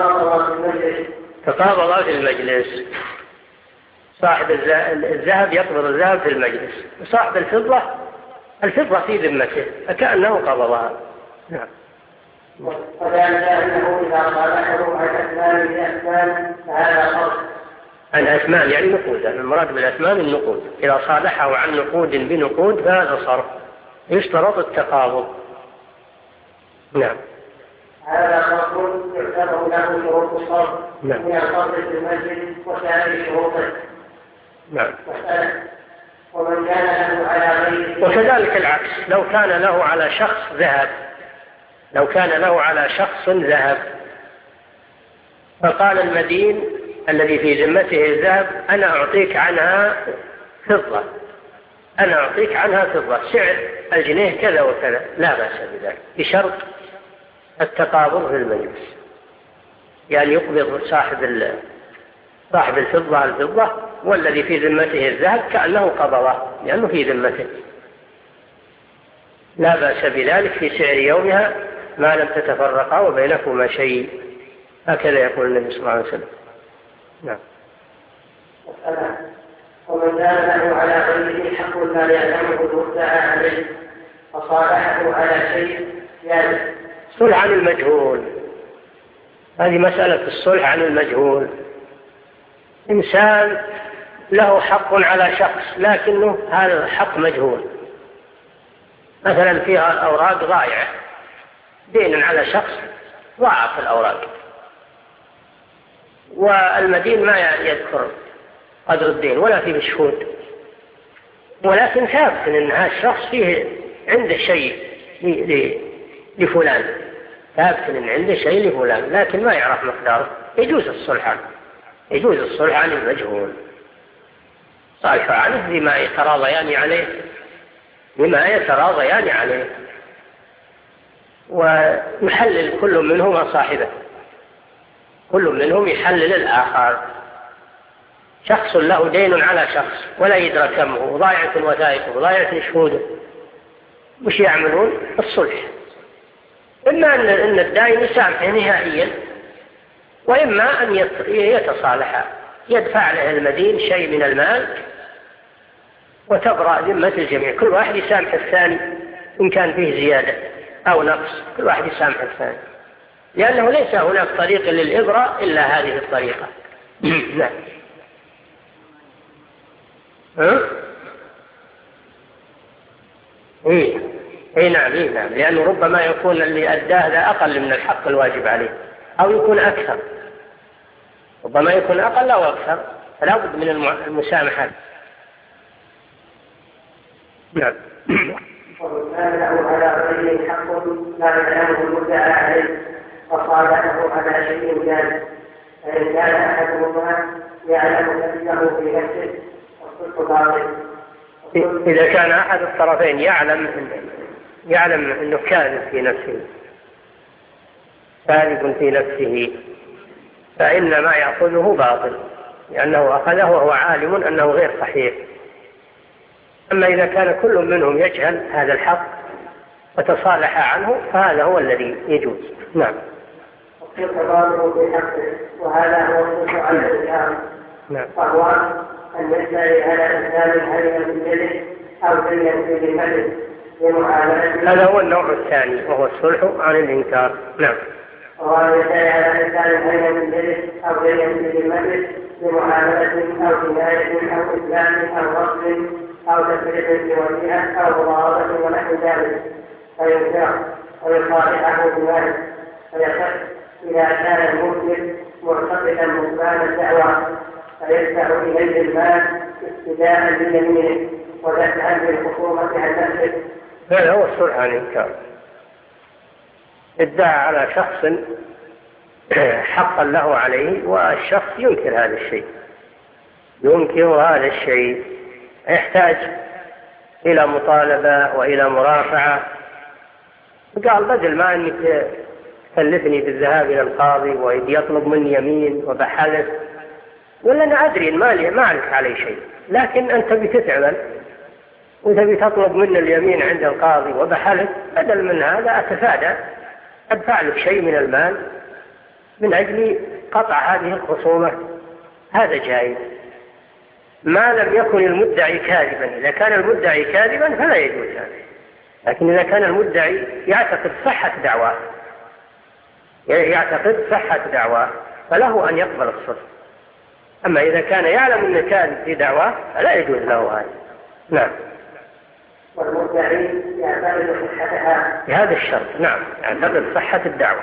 تقابض في المجلس، صاحب الذهب يقبض الذهب في المجلس، وصاحب الفضة في ذمته فكأنه قبضها. نعم. وذلك أنه إذا صالحه عن أثمان بأثمان فهذا فرق. عن أثمان يعني نقود، المراد بالأثمان النقود، إذا صالحه عن نقود بنقود فهذا صرف، يشترط التقابض. نعم. هذا فرق يعتبر له شروط الصرف نعم. من الصرف في المسجد وسائر شروطه. نعم. ومن كان له على غيره. وكذلك العكس، لو كان له على شخص ذهب فقال المدين الذي في ذمته الذهب أنا أعطيك عنها فضة، سعر الجنيه كذا وكذا، لا بأس بذلك بشرط التقابض في المجلس، يعني يقبض صاحب الفضة والذي في ذمته الذهب كأنه قبضه لأنه في ذمته، لا بأس بذلك في سعر يومها ما لم تتفرقا وبينكما شيء، هكذا يقول النبي صلى الله عليه وسلم. نعم. ومن كان له على غيره حق لا يعلمه المدعى عليه فصالحه على شيء جائز. الصلح عن المجهول، هذه مسألة الصلح عن المجهول. إنسان له حق على شخص لكنه هذا الحق مجهول، مثلا فيها أوراق ضائعة، دين على شخص ضاع في الأوراق، والمدين ما يذكر قدر الدين ولا فيه شهود، ولكن ثابت أن هذا الشخص فيه عنده شيء لفلان، لكن ما يعرف مقداره، يجوز الصلح عن المجهول، صالح عنه بما يتراضيان عليه ويحلل كل منهما صاحبه، كل منهم يحلل الآخر. شخص له دين على شخص ولا يدرى كمه، وضايعة وثائقه وضايعة شهوده، وش يعملون؟ الصلح، إما أن الدائن يسامحه نهائيا، وإما أن يتصالح يدفع له المدين شيء من المال وتبرأ ذمة الجميع، كل واحد يسامح الثاني إن كان فيه زيادة أو نقص، كل واحد يسامح الثاني، لأنه ليس هناك طريق للإبرة إلا هذه الطريقة. نعم. نعم، لأنه ربما يكون اللي أداه ذا أقل من الحق الواجب عليه، أو يكون أكثر، ربما يكون أقل أو أكثر، فلا بد من المسامحة. نعم. وكان له على غيره حق لا يعلمه المدعى عليه فصالحه على شيء جاد، فإن كان أحدهما يعلم نفسه في نفسه والصدق باطل. إذا كان أحد الطرفين يعلم أنه كاذب في نفسه، كاذب في نفسه، فإن ما يأخذه باطل، لأنه أخذه وهو عالم أنه غير صحيح. أما إذا كان كل منهم يجهل هذا الحق وتصالح عنه فهذا هو الذي يجوز. نعم. وهذا هو الصدق على الإسلام. نعم. فهو أن يدعي على إنسان هيئا بالجلد أو هيئا بالملك لمعاملته. هذا هو النوع الثاني وهو الصلح عن الإنكار. نعم. وهو يدعي على إنسان هيئا بالجلد أو هيئا بالملك لمعاملة أو كناية أو إسلام أو غصب أو تفريط بوجهه أو مضاربة ونحو ذلك، فينكر ويصالحه بذلك، فيصح إذا كان المسلم معتقدا بطلان الدعوة فيدفع إليه المال ابتداء بيمينه ودفعا للخصومة عن نفسه. هذا هو الصلح عن الإنكار. ادعى على شخص حقا له عليه والشخص ينكر هذا الشيء، يحتاج إلى مطالبة وإلى مرافعة، قال بدل ما أنك تكلفني بالذهاب إلى القاضي ويطلب مني يمين وبحلف، ولا أنا أدري ما أعرف عليه شيء، لكن أنت بتتعمل وأنت بتطلب مني اليمين عند القاضي وبحلف، بدل من هذا أتفادى أدفع لك شيء من المال من أجل قطع هذه الخصومة، هذا جائز ما لم يكن المدعي كاذبا. إذا كان المدعي كاذبا فلا يجوز هذا، لكن إذا كان المدعي يعتقد صحة دعواه فله أن يقبل الصلح. أما إذا كان يعلم أنه كاذب في دعواه فلا يجوز له هذا. نعم. والمدعي يعتقد صحتها بهذا الشرط. نعم، يعتقد صحة الدعوة.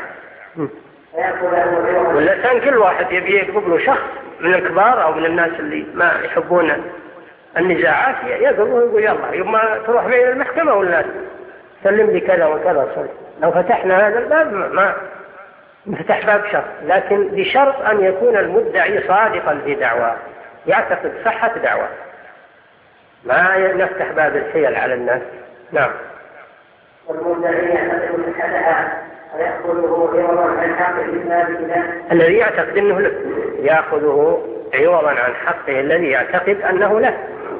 واللسان كل واحد يبي يقبل شخص من الكبار أو من الناس اللي ما يحبون النزاعات يقبل ويقول يلا يوم ما تروح معي المحكمة ولا سلم لي كذا وكذا صلح. لو فتحنا هذا الباب ما نفتح باب شر، لكن بشرط أن يكون المدعي صادقا في دعواه، يعتقد صحة دعواه، ما نفتح باب الحيل على الناس. نعم. والمدعي يعتقد صحتها ويأخذه عوضا عن حقه الذي يعتقد أنه له، يأخذه عوضا عن حقه الذي يعتقد أنه له.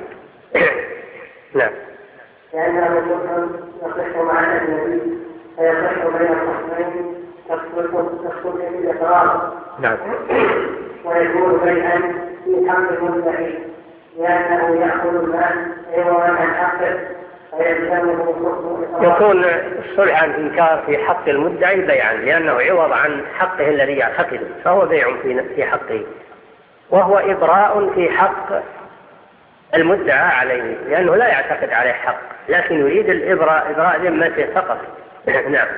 نعم. لأنه يصح مع النبي فيصح بين الخصمين تدخل في الإقرار. نعم. ويكون بيعا في حق المدعي لأنه يأخذ المال عوضا عن حقه فيلزمه حكم. يكون الصلح عن إنكار في حق المدعي بيعا لأنه عوض عن حقه الذي يعتقده، فهو بيع في حقه، وهو إبراء في حق المدعى عليه لأنه لا يعتقد عليه حق، لكن يريد إبراء ذمته فقط. نعم.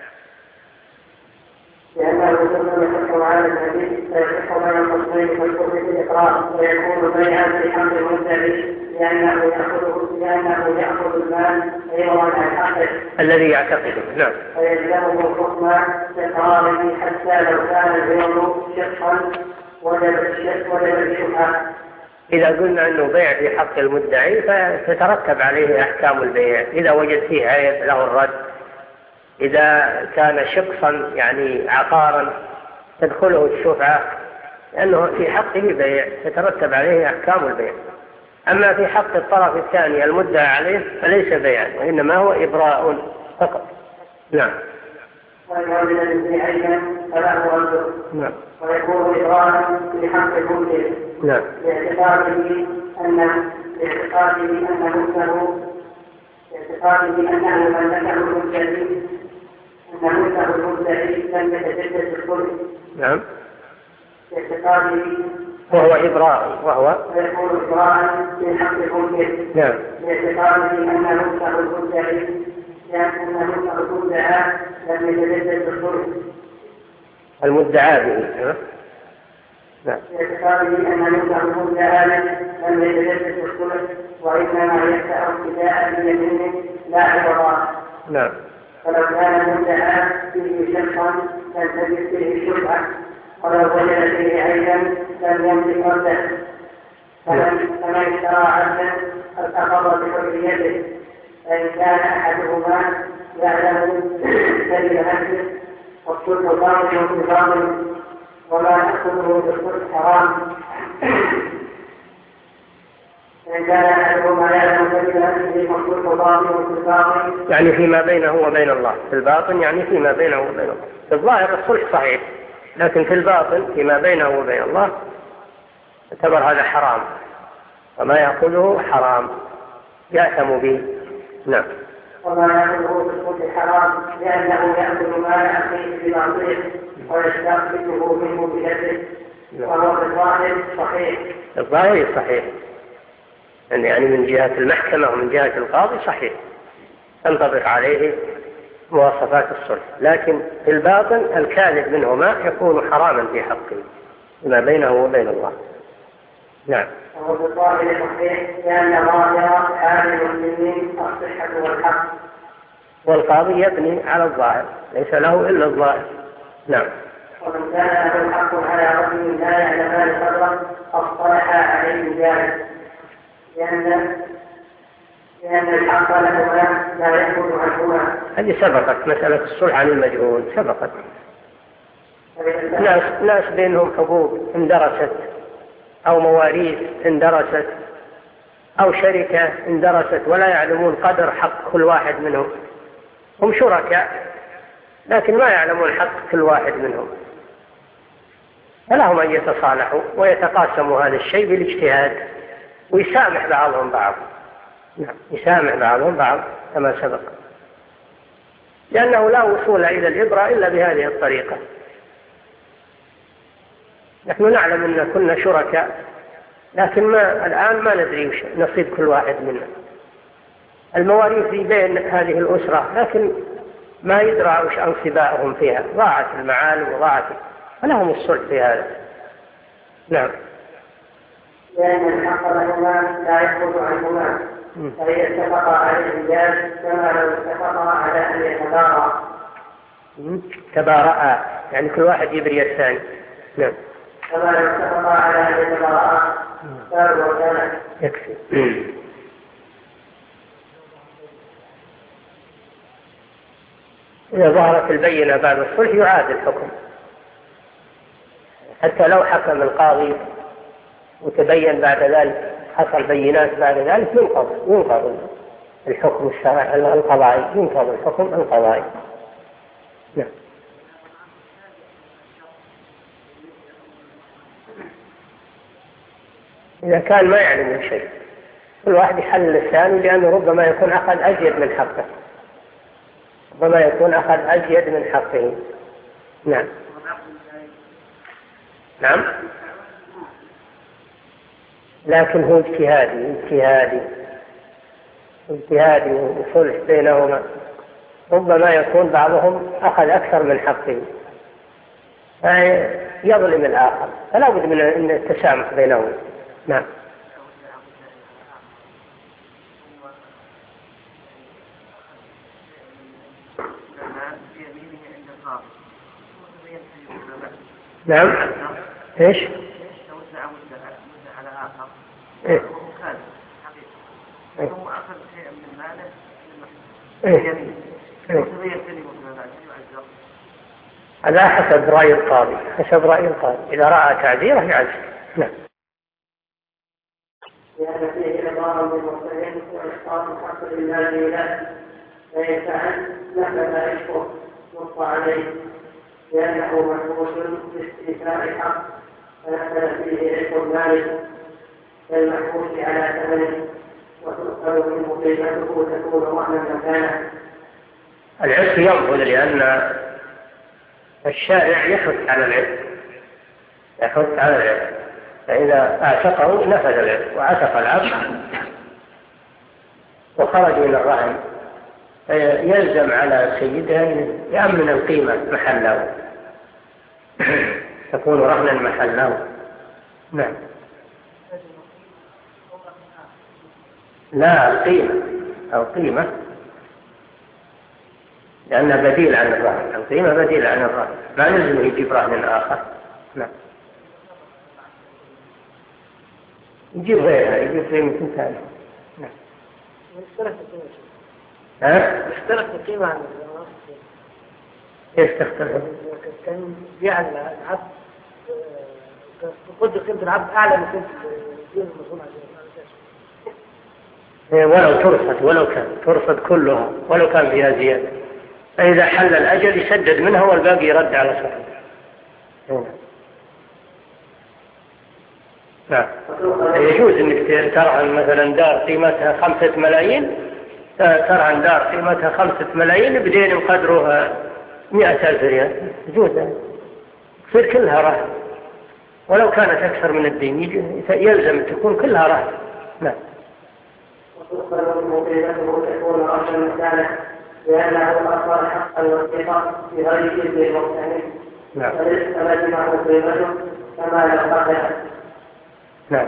لأنه يحكم على النبي فيحكم على الخصمين فيكون في الإقرار ويكون بيعا في حق المدعي لأنه يأخذ المال عوضا عن حقه الذي يعتقده. نعم. فيلزمه الحكم بإقراره حتى لو كان البيع شقا وجب الشبهة. إذا قلنا أنه بيع في حق المدعي فتترتب عليه أحكام البيع، إذا وجد فيه عيب له الرد، إذا كان شخصا يعني عقارا تدخله الشفعة لأنه في حقه بيع تترتب عليه أحكام البيع. أما في حق الطرف الثاني المدعى عليه فليس بيعا وإنما هو إبراء فقط. نعم. ويولد به عينا فله أجر. نعم. ويكون إضرارا بحق المنكر. نعم. لاعتقاده أنه ملكه المدعي لم يتجدد الخلق. نعم. لاعتقاده وهو إبراء ويكون إبراء من حق المنكر. نعم. لاعتقاده أن ملكه المدعي لم يتجدد الخلق. المدعى به. نعم. باعتقاده أن ملكه المدعى لم يتجدد الخلق وإنما يفتح ابتداء بيمينه لا عوضا. نعم. فلو كان المدعى فيه شخصا لم تجد فيه شبهة ولو وجد فيه عيبا لم يملك رده. فمن اشترى عبدا فاستقر بحريته فإن كان أحدهما يعلم سبيل نفسه والصلح باطل في باطل وما يأخذه بالصلح حرام. فإن كان أحدهما يعلم سبيل نفسه والصلح باطل في باطل يعني فيما بينه وبين الله. في الباطن يعني فيما بينه وبين الله. في الظاهر الصلح صحيح، لكن في الباطن فيما بينه وبين الله يعتبر هذا حرام، وما يأخذه حرام يأثم به. نعم. وما يأخذه بالصلح حرام لأنه يأخذ مال أخيه بباطله ويستخرجه منه بيده وهو في الظاهر صحيح. الظاهر صحيح يعني من جهة المحكمة ومن جهة القاضي صحيح، تنطبق عليه مواصفات الصلح، لكن في الباطن الكاذب منهما يكون حراما في حقه ما بينه وبين الله. نعم. وهو في الظاهر صحيح لأن ظاهر حال المسلمين الصحة والحق. والقاضي يبني على الظاهر، ليس له إلا الظاهر. نعم. ومن كان له حق على رجل لا يعلمان قدره اصطلح عليه ذلك لأن الحق لهما لا يأخذ عنهما. هذه سبقت مسألة الصلح عن المجهول، سبقت. ناس بينهم حقوق اندرست أو مواريث اندرست أو شركة اندرست ولا يعلمون قدر حق كل واحد منهم. هم شركاء لكن ما يعلمون حق كل واحد منهم، فلهم أن يتصالحوا ويتقاسموا هذا الشيء بالاجتهاد ويسامح بعضهم بعض. نعم. يسامح بعضهم بعض كما سبق، لأنه لا وصول إلى الإبرة إلا بهذه الطريقة. نحن نعلم أن كنا شركاء لكن الآن ما ندري نصيب كل واحد منا. المواريث في بين هذه الأسرة لكن ما يدرى وش أنصبائهم فيها، ضاعت المعالم وضاعت، فلهم الصلح في هذا. نعم. لأن الحق لهما لا يأخذ عنهما فإذا اتفقا على الإنجاز كما لو اتفقا على أن يتبارأ. تبارأ يعني كل واحد يبري الثاني. نعم. كما لو اتفقا على أن يتبارأ صار وكان. يكفي. إذا ظهرت البينة بعد الصلح يعاد الحكم، حتى لو حكم القاضي وتبين بعد ذلك، حصل بينات بعد ذلك، ينقض الحكم القضائي، ينقض الحكم القضائي. نعم. إذا كان ما يعلم شيء كل واحد يحلل الثاني، لأنه ربما يكون أخذ أزيد من حقه، ربما يكون أخذ أزيد من حقه. نعم. نعم. لكن هو اجتهادي وصلح بينهما، ربما يكون بعضهم أخذ أكثر من حقه يظلم الآخر، فلا بد من التسامح بينهم. نعم. نعم. ايش؟ إيه؟ هو أخذ شيئا من ماله هذا حسب رأي القاضي، إذا رأى تعذيره يعزل. نعم. لأن فيه إضرار بالمرسلين وإحقاق حق الله له فيسعد نفذ عشقه نص عليه لأنه محبوس باستيفاء الحق فنزل فيه علم مالك كالمحبوس على ثمنه وتؤخذ منه قيمته تكون رهنا مكانه. العتق ينفذ لأن الشارع يحث على العتق، فإذا اعتقه نفذ العتق وعتق العبد وخرج من الرهن يلزم على سيده أن يأمن القيمة محله تكون رهنا محله. نعم. لا القيمة لأنها بديل عن الرهن، القيمة بديل عن الرهن، ما نلزم يجيب رهن آخر. نعم. يجيب غيرها، يجيب قيمة ثانية. نعم. يختلف القيمة عن الرهن. كيف تختلف؟ كان بيع العبد قدر قيمة العبد أعلى من قيمة الدين المظلوم عليه. ولو كان ترصد كلها ولو كان فيها زيادة، فإذا حل الأجل يسدد منها والباقي يرد على صاحبه. نعم. يجوز انك ترهن مثلا دار قيمتها 5 ملايين، ترهن دار قيمتها 5 ملايين بدين قدرها 100,000 ريال، يجوز تصير كلها رهن ولو كانت أكثر من الدين، يلزم تكون كلها رهن. نعم. وتؤخذ منه قيمته تكون رهنا مكانه لأنه أصل حقا والثقة بغير إذن المقتنع. نعم. فلزمه قيمته كما لو قتل. نعم.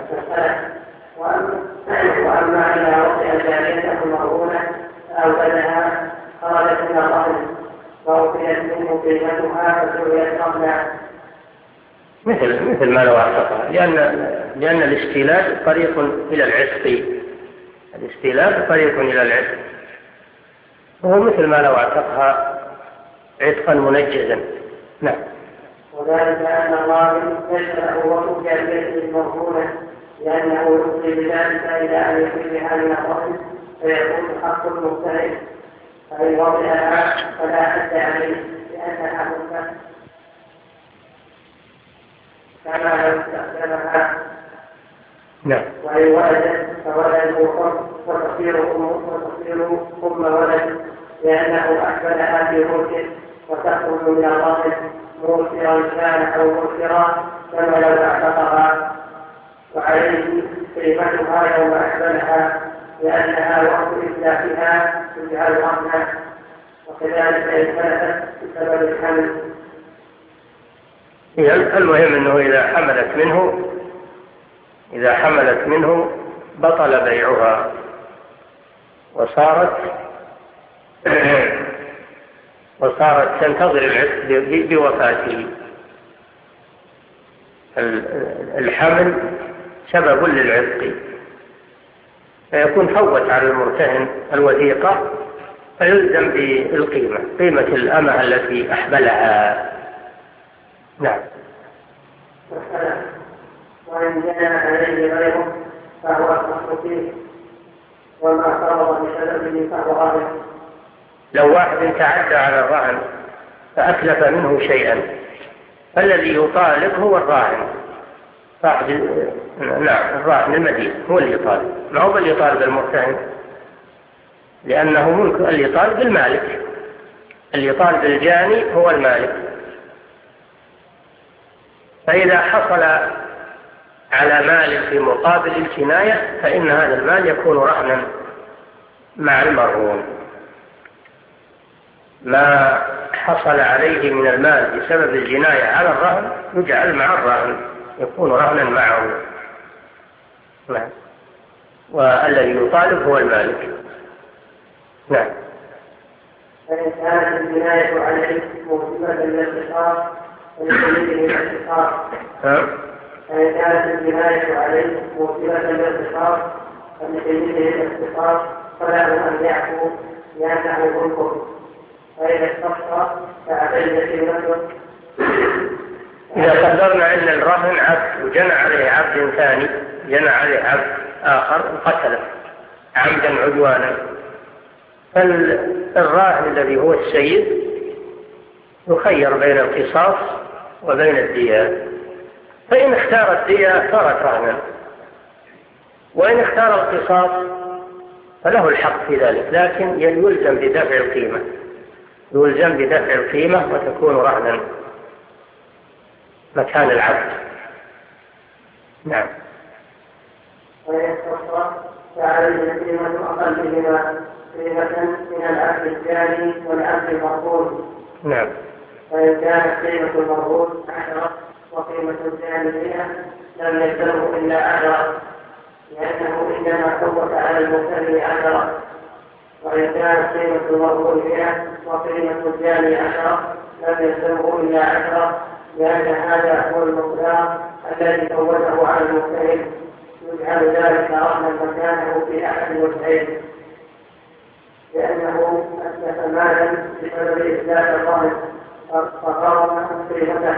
وأما إذا وقع جاريته مرهونة فأوجدها خرجت من الرهن وأوفيت منه قيمتها فسويت رهنا. مثل ما لو اعتقها، لأن الاستيلاد طريق إلى العتق، الاستيلاد طريق إلى العتق، وهو مثل ما لو اعتقها عتقا منجزا. نعم. وذلك أن الله يشرع وقوع الجارية المرهونة لأنه يفضي بذلك إلى أن يخرجها من الرهن فيكون حق المبتدئ، فإن وضعها فلا حد عليه لأنها مبتدئ كما لو استخدمها. نعم. وإن ولدت فولده حر وتصير أم ولد لأنه أحبلها في ملكه وتخرج من الرهن مرسرا كان أو مرسرا كما لو اعتقها، وعليه قيمتها يوم أحبلها لأنها وقت إتلافها تجعل رهنا، وكذلك إن كانت بسبب الحمل. المهم أنه إذا حملت منه بطل بيعها وصارت تنتظر العتق بوفاته. الحمل سبب للعتق، فيكون فوت على المرتهن الوثيقة فيلزم بالقيمة، قيمة الأمة التي أحبلها. نعم. وإن جنى عليه غيره فهو أصح فيه وما فرض بسببه فهو غالب. لو واحد تعدى على الرهن فأتلف منه شيئا فالذي يطالب هو الراهن صاحب. نعم، الراهن المدين هو اللي يطالب، ما هو اللي يطالب المرتهن، لأنه ملك اللي يطالب المالك، اللي يطالب الجاني هو المالك. فإذا حصل على مال في مقابل الجناية فإن هذا المال يكون رهنا مع المرهون. ما حصل عليه من المال بسبب الجناية على الرهن يجعل مع الرهن، يكون رهنا معه. نعم. والذي يطالب هو المالك. نعم. فإن كانت الجناية عليه موجبة للانتصار فلسيده الانتصار. فإن كانت الجناية عليه موجبة للانتصار فلسيده الانتصار فلا أن يعفو لأنه ملكه، فإذا استصفى فعليه قيمته. إذا قدرنا أن الرهن عبد وجنى عليه عبد ثاني، جنى عليه عبد آخر وقتله عمدا عدوانا، فالراهن الذي هو السيد يخير بين القصاص وبين الدية، فإن اختار الدية صارت رهنا، وإن اختار القصاص فله الحق في ذلك، لكن يلزم بدفع القيمة، يلزم بدفع القيمة وتكون رهنا مكان العبد. نعم. ويختص فعليه قيمة أقلهما قيمة من العبد الجاني والعبد المرهون. نعم. فإن كانت قيمة المرهون 10 وقيمة الجاني 100 لم يلزمه إلا 10، لأنه إنما فوت على المبتدئ 10. وإن كانت قيمة المرهون 100 وقيمة الجاني 10 لم يلزمه إلا 10، لأن هذا هو المقدار الذي فوته على المبتدئ، يجعل ذلك رهنا مكانه في أحد الوجهين، لأنه أسلف مالا بسبب إسلاف الرهن فقام قيمته،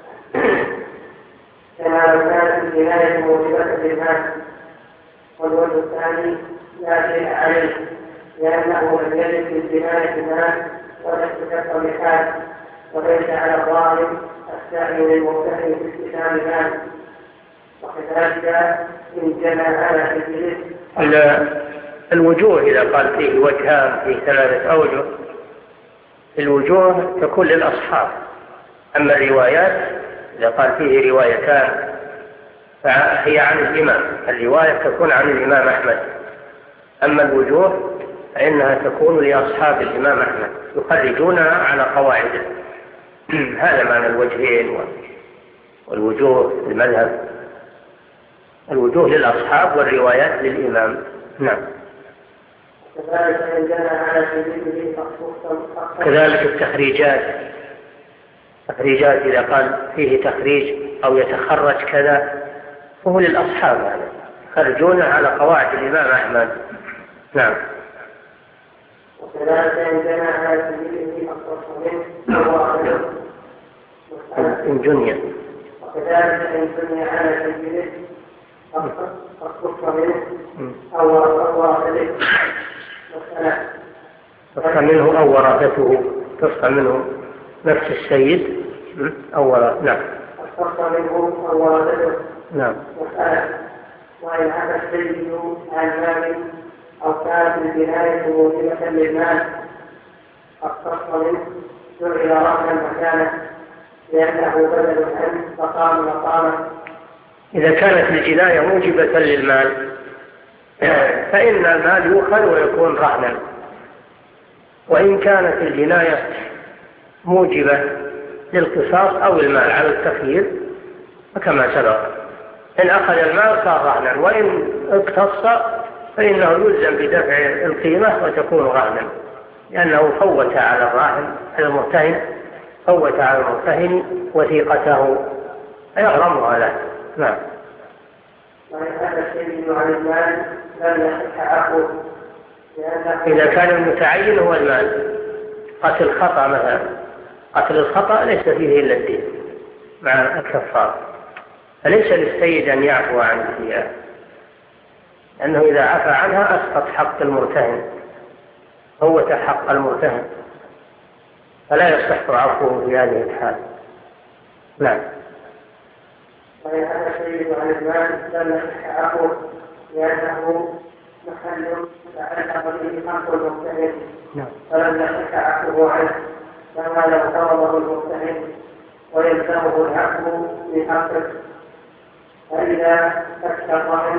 كما لو كانت الجناية موجبة للمال. والوجه الثاني لا شيء عليه، لأنه لم يجد في الجناية مال ولا استكف بحال، وليس على الظالم السعي للمبتدئ في استثمار مال. وكذلك إن جنى على سبيله الوجوه إذا قال فيه وجهان فيه 3 أوجه، الوجوه تكون للأصحاب. أما الروايات إذا قال فيه روايتان فهي عن الإمام، الرواية تكون عن الإمام أحمد. أما الوجوه فإنها تكون لأصحاب الإمام أحمد يخرجونها على قواعده. هذا معنى الوجهين والوجوه المذهب، الوجوه للأصحاب والروايات للإمام. نعم. كذلك التخريجات إذا قال فيه تخريج أو يتخرج كذا فهو للأصحاب، يعني يخرجون على قواعد الإمام أحمد. نعم. وكذلك إن جنى على سبيله إن جني وكذلك إن جني على سبيله الصف منه أو ورثته تصفى منه أو ورثته، تصفى منه نفس السيد أو ورثته. نعم. تصفى منه أو ورثته. نعم. وإن هذا السيد عن مال أو كانت الجناية موجبة للمال التصفى منه جعل رهنا مكانه، لأنه بدل عنه فقام مقامه. إذا كانت الجناية موجبة للمال فإن المال يؤخذ ويكون رهنا، وإن كانت الجناية موجبة للقصاص أو المال على التخيير فكما سبق، إن أخذ المال صار رهنا، وإن اقتص فإنه يلزم بدفع القيمة وتكون رهنا، لأنه فوت على الراهن المرتهن، فوت على المرتهن وثيقته فيغرمها له. نعم. وهذا الشيء عن المال لم يصح عقله، إذا كان المتعين هو المال، قتل خطأ مثلا، قتل الخطأ ليس فيه إلا الدين مع الكفار، فليس للسيد أن يعفو عن الثياب، لأنه إذا عفى عنها أسقط حق المرتهن، فوت حق المرتهن، فلا يصح عفوه في هذه الحال. نعم. وهذا الشيء عن المال لم يصح عقله، لأنه محل تعلق به حق المرتهن، فلم يصح عقله عنه، كما لو فرضه المرتهن ويلزمه العفو بحقه. فإذا فك الرهن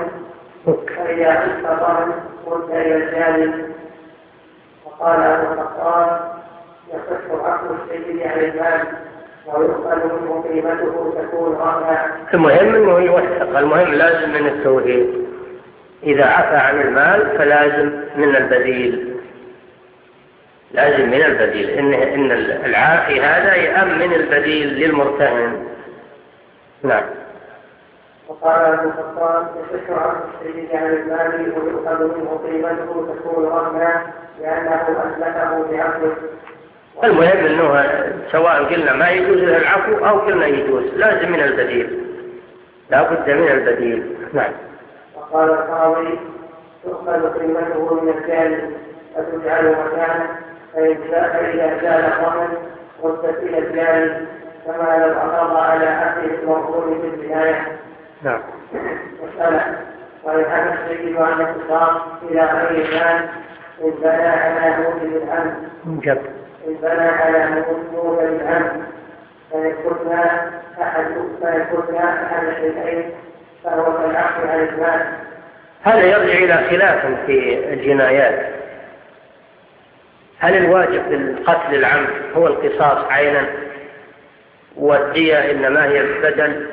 رد إلى الجاني. وقال أبو الخطاب يصح عقل السيد عن المال ويؤخذ منه قيمته تكون رهنا. المهم أنه يوثق، المهم لازم من التوثيق، إذا عفى عن المال فلازم من البديل، لازم من البديل، إن العافي هذا يأمن البديل للمرتهن. نعم. وقال ابن الخطاب يصح عقل السيد عن المال ويؤخذ منه قيمته تكون رهنا، لأنه أسلفه بعقله. المهم أنه سواء قلنا ما يجوز له العفو أو قلنا يجوز، لازم من البديل، لا بد من البديل. نعم. وقال القاضي تؤخذ قيمته من الجاني فتجعل مكانه، فإذا زال الرهن ردت إلى الجاري كما لو أقر على عقله الموصول في البداية. نعم. مسألة: ويحب السيد عن الاختصاص إلى غير ذلك إن بنى على موجب الأمن. إن بنى على موجب الأمن فيكون أحد الشيئين فهو كالعقل عن المال. هذا يرجع إلى خلاف في الجنايات. هل الواجب في القتل العمد هو القصاص عينا والدية إنما هي البدل،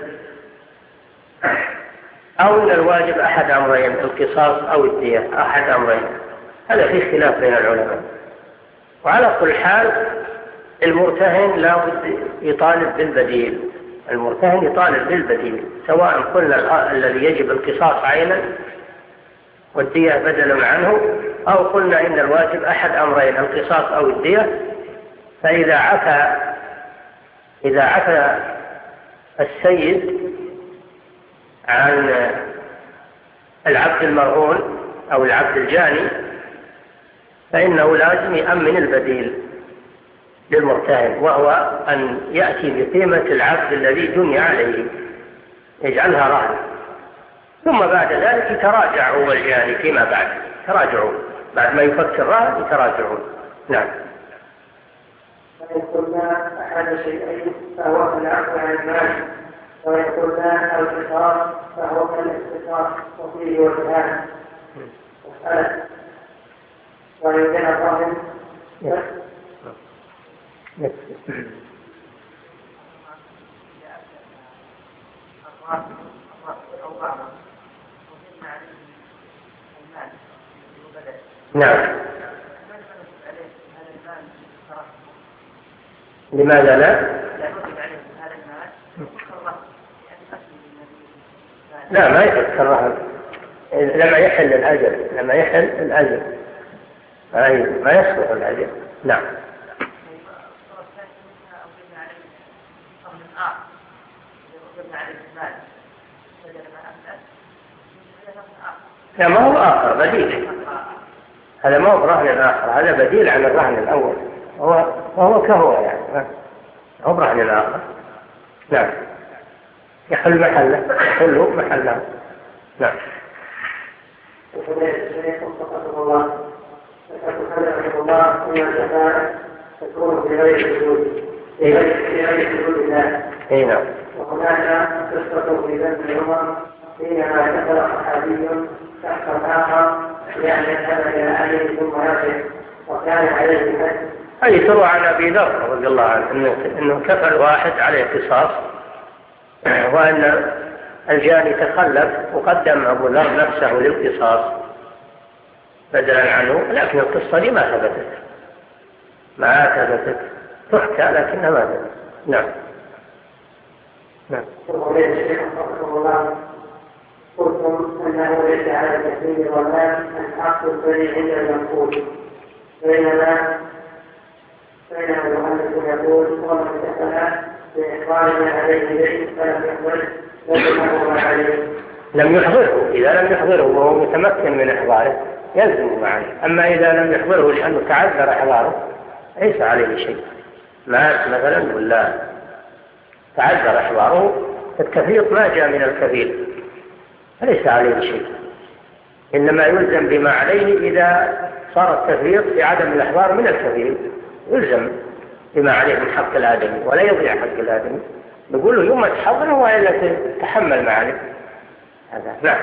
أو إن الواجب أحد أمرين القصاص أو الدية أحد أمرين؟ هذا فيه خلاف بين العلماء. وعلى كل حال المرتهن لا بد يطالب بالبديل. المرتهن يطالب بالبديل، سواء قلنا الذي يجب القصاص عينا والدية بدل عنه، أو قلنا إن الواجب أحد أمرين القصاص أو الدية. فإذا عفى السيد عن العبد المرهون أو العبد الجاني فإنه لازم يأمن البديل للمرتهن، وهو أن يأتي بقيمة العبد الذي جني عليه يجعلها رهن، ثم بعد ذلك يتراجع هو الجاني فيما بعد، تراجعون بعد ما يفك الرهن يتراجعون. نعم. فإن قلنا أحد شيئين فهو كالعفو عن المال، وإن قلنا القصاص فهو كالاختصاص وفيه وجهان. مسألة: وإن كان الرهن نعم. لماذا لا ما يحل الرهن لما يحل الأجل ما يصلح الأجل. نعم. لا ما هو آخر بديل، هذا ما هو رهن آخر، هذا بديل عن الرهن الأول، وهو كهو يعني هو رهن آخر. نعم. يحل محله. نعم. تكون في غير وجود الله. نعم. وهناك قصة في ذنب عمر حينما دخل صحابي تحت الآخر يعني ذهب إلى أهله ثم رجع وكان عليه حد. أي تروى عن أبي ذر رضي الله عنه إنه كفل واحد عليه قصاص، وأن الجاني تخلف وقدم أبو ذر نفسه للقصاص بدلا عنه، لكن القصة دي ما ثبتت تحكى لكنها ما ثبتت. نعم. قلتم أنه ليس على التكليف والآن الحق الذي عند المنقول، بينما المؤلف يقول ومن دخل بإخبارنا عليه ليس فلم يحضره لم يحضره. إذا لم يحضره وهو متمكن من إحضاره يلزم معه، أما إذا لم يحضره لأنه تعذر إحضاره ليس عليه شيء. مات مثلا ولا تعذر إحضاره التفريط ما جاء من الكفيل فليس عليه شيء، إنما يلزم بما عليه إذا صار التفريط بعدم الإحضار من الكفيل، يلزم بما عليه من حق الآدمي ولا يضيع حق الآدمي، نقول له يوم تحضره وإلا تتحمل معه هذا. نعم.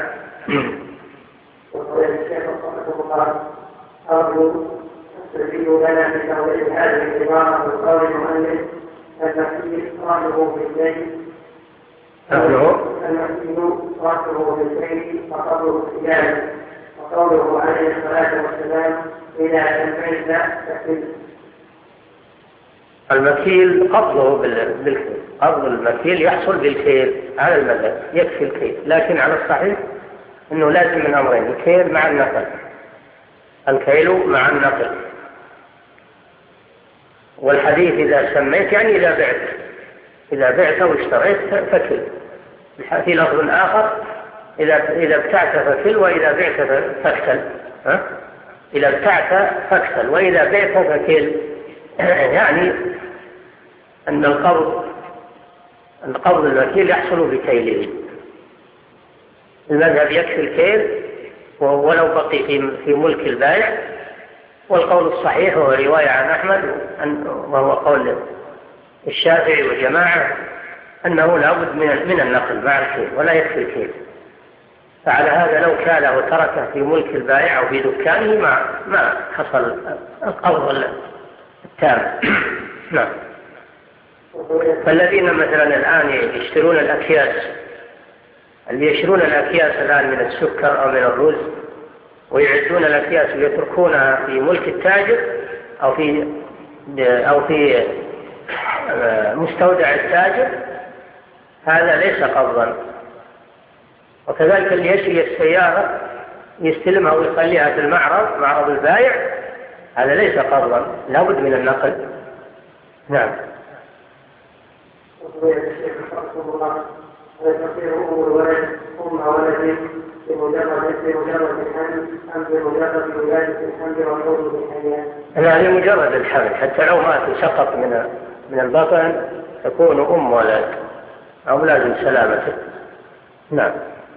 وقال الشيخ رحمه الله: أرجو تستفيد لنا من توضيح هذه العبارة وقول المؤلف المسيح صاحبه بالليل وقوله السجاد وقوله عليه الصلاة والسلام: إذا سمعت فكل. المكيل قبضه بالكيل، قبض المكيل يحصل بالكيل على المذهب يكفي الكيل، لكن على الصحيح أنه لازم من أمرين: الكيل مع النقل، الكيل مع النقل. والحديث إذا سميت يعني إذا بعت واشتريت فكل. في لفظ آخر: إذا ابتعت فكل وإذا بعت فاكتل. إذا ابتعت فاكتل وإذا بعت فكل، يعني أن القبض الوكيل يحصل بكيله. المذهب يكفي الكيل ولو بقي في ملك البائع. والقول الصحيح هو رواية عن أحمد وهو قول الشافعي والجماعة أنه لا بد من النقل مع الكيل ولا يكفي الكيل. فعلى هذا لو كاله وتركه في ملك البائع أو في دكانه ما حصل القبض التام. نعم. فالذين مثلا الآن يشترون الأكياس، اللي يشترون الأكياس الآن من السكر أو من الرز ويعدون الأكياس ويتركونها في ملك التاجر أو في مستودع التاجر، هذا ليس قبضا. وكذلك اللي يشتري السيارة يستلمها ويخليها في معرض البائع، هذا ليس قبضا، لا بد من النقل. نعم. وتصير أم الولد أم ولد بمجرد الحمل أم بمجرد ولادة الحمل والحمل بالحياة؟ لا، لمجرد الحمل، حتى لو مات سقط من البطن تكون أم ولد أو لازم سلامته. نعم.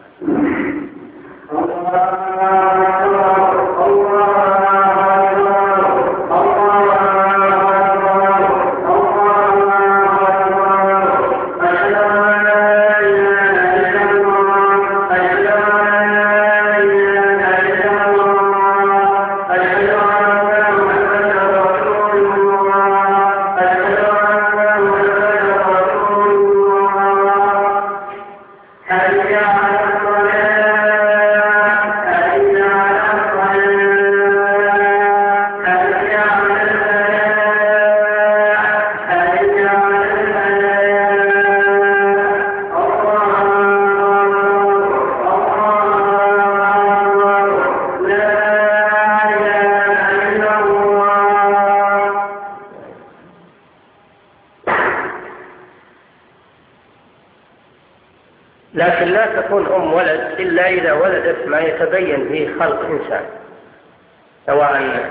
لكن لا تكون أم ولد إلا إذا ولدت ما يتبين فيه خلق إنسان، سواء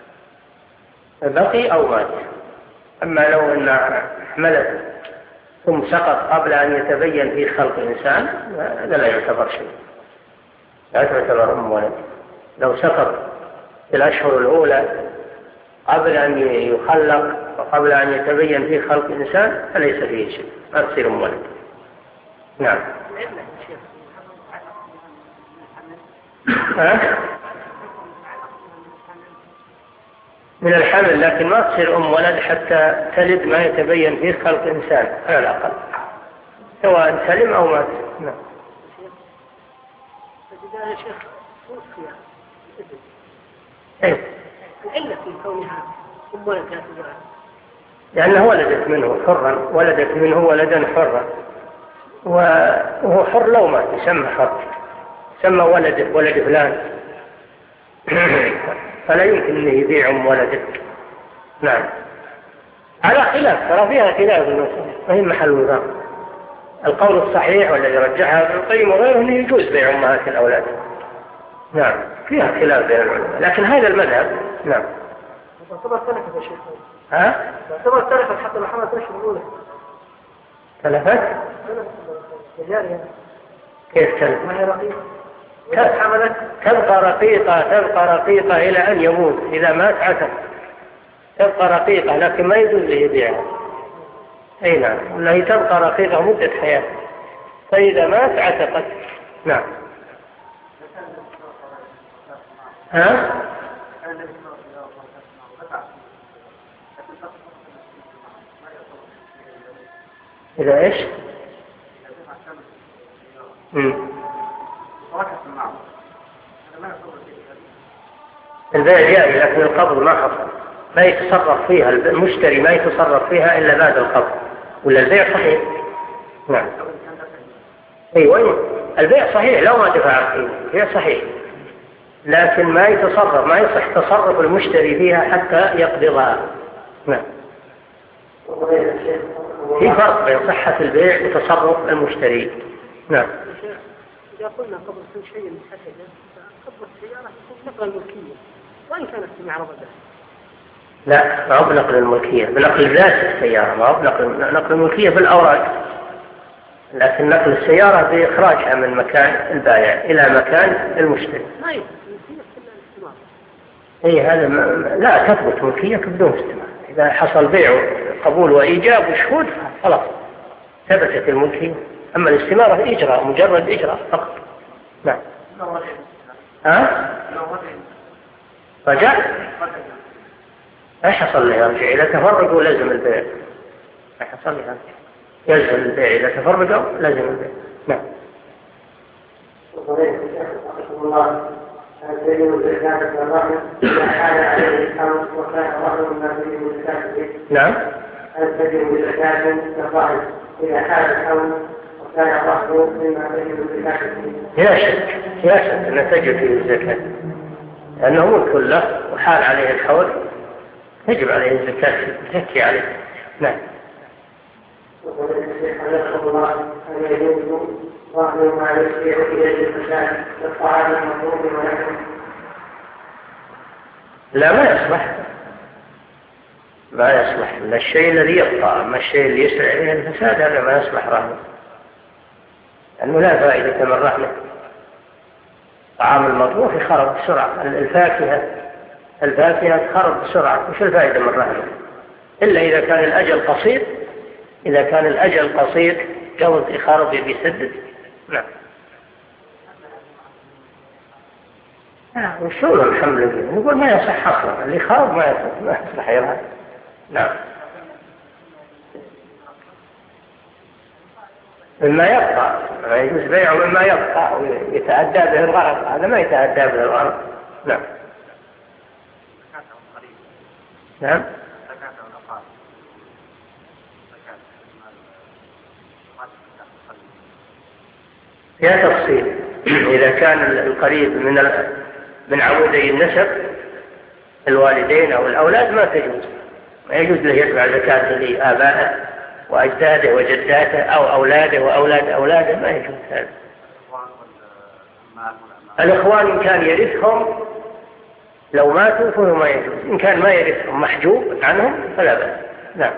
بقي أو مات. أما لو أن حملت ثم سقط قبل أن يتبين فيه خلق إنسان، هذا لا يعتبر شيء، لا تعتبر أم ولد. لو سقط في الأشهر الأولى قبل أن يخلق وقبل أن يتبين فيه خلق إنسان فليس فيه شيء، ما تصير أم ولد. نعم. من الحمل، لكن ما تصير أم ولد حتى تلد ما يتبين فيه خلق إنسان على الأقل، سواء سلم أو مات. نعم. فإذا يا شيخ توفي إيه؟ العلة في كونها أم ولد كافرة لأنه ولدت منه حرا، ولدت منه ولدا حرا، وهو حر لو مات يسمى حر، يسمى ولد فلان. فلا يمكن أن يبيع أم ولده. نعم. على خلاف، ترى فيها خلاف المسألة، ما هي محل نظام. القول الصحيح والذي رجحها ابن القيم وغيره أنه يجوز بيع أمهات الأولاد. نعم، فيها خلاف بين العلماء، لكن هذا المذهب. نعم. تعتبر تلفت يا شيخ. ها؟ تعتبر تلفت حتى لو حملت الأشهر الأولى. تلفت؟ جارية. كيف تلفت؟ ما هي رقيقة. تبقى رقيقة إلى أن يموت. إذا مات عتق تبقى رقيقة، لكن ما يجوز له يبيعها. أي نعم، ولا تبقى رقيقة مدة حياة، فإذا مات عتقت. نعم. ها؟ إذا إيش؟ البيع جائز، لكن القبض ما حصل، ما يتصرف فيها المشتري، ما يتصرف فيها إلا بعد القبض، ولا البيع صحيح. نعم. أيوة، البيع صحيح لو ما دفع القيمة، البيع صحيح، لكن ما يتصرف، ما يصح تصرف المشتري فيها حتى يقبضها. نعم. في فرق بين صحة البيع وتصرف المشتري. نعم. إذا قلنا قبض كل شيء محدد، قبض السيارة تكون نقل ملكية وإن كانت في معرض الدهر. لا، ما هو بنقل الملكية، بنقل ذات السيارة، ما هو نقل الملكية بالأوراق، لكن نقل السيارة بإخراجها من مكان البائع إلى مكان المشتري. هذا لا تثبت ملكية بدون استماع. إذا حصل بيع قبول وإيجاب وشهود خلاص ثبتت الملكية. أما الاستمارة إجراء، مجرد إجراء فقط. نعم. رجع ما حصل له يرجع إذا تفرقوا لازم البيع. ما حصل له يلزم البيع إذا تفرقوا لازم البيع. نعم. نعم. هل تجب زكاة الرهن إذا حال الحول وكان الرهن مما تجب زكاة فيه؟ لا شك أن تجب فيه الزكاة، لأنه ملك له وحال عليه الحول يجب عليه الزكاة، تزكي عليه. نعم. وقال الشيخ عليه الله أن يجوز رهن ما يشبع إليه الفساد للطعام المطلوب ونحوه. لا، ما يصلح من الشيء الذي يبقى، أما الشيء اللي يسرع إليه الفساد هذا ما يصلح رهنه، لأنه لا فائدة من رهنه. طعام المطبوخ يخرب بسرعة، الفاكهة تخرب بسرعة، وش الفائدة من رهنه؟ إلا إذا كان الأجل قصير، إذا كان الأجل قصير قبل يخرب بيسدد. نعم. وصول الحمل لله نقول ما يصح أصلا، اللي خرب ما يصح يرهن. نعم. مما يبقى ما يجوز بيعه، مما يبقى ويتعدى به الغرض، هذا ما يتعدى به الغرض. نعم. نعم. فيها تفصيل. إذا كان القريب من عمودي النسب الوالدين أو الأولاد ما يجوز له يدفع زكاة لآبائه وأجداده وجداته أو أولاده وأولاد أولاده، ما يجوز هذا. الإخوان إن كان يرثهم لو ماتوا فهو ما يجوز، إن كان ما يرثهم محجوب عنهم فلا بأس. نعم.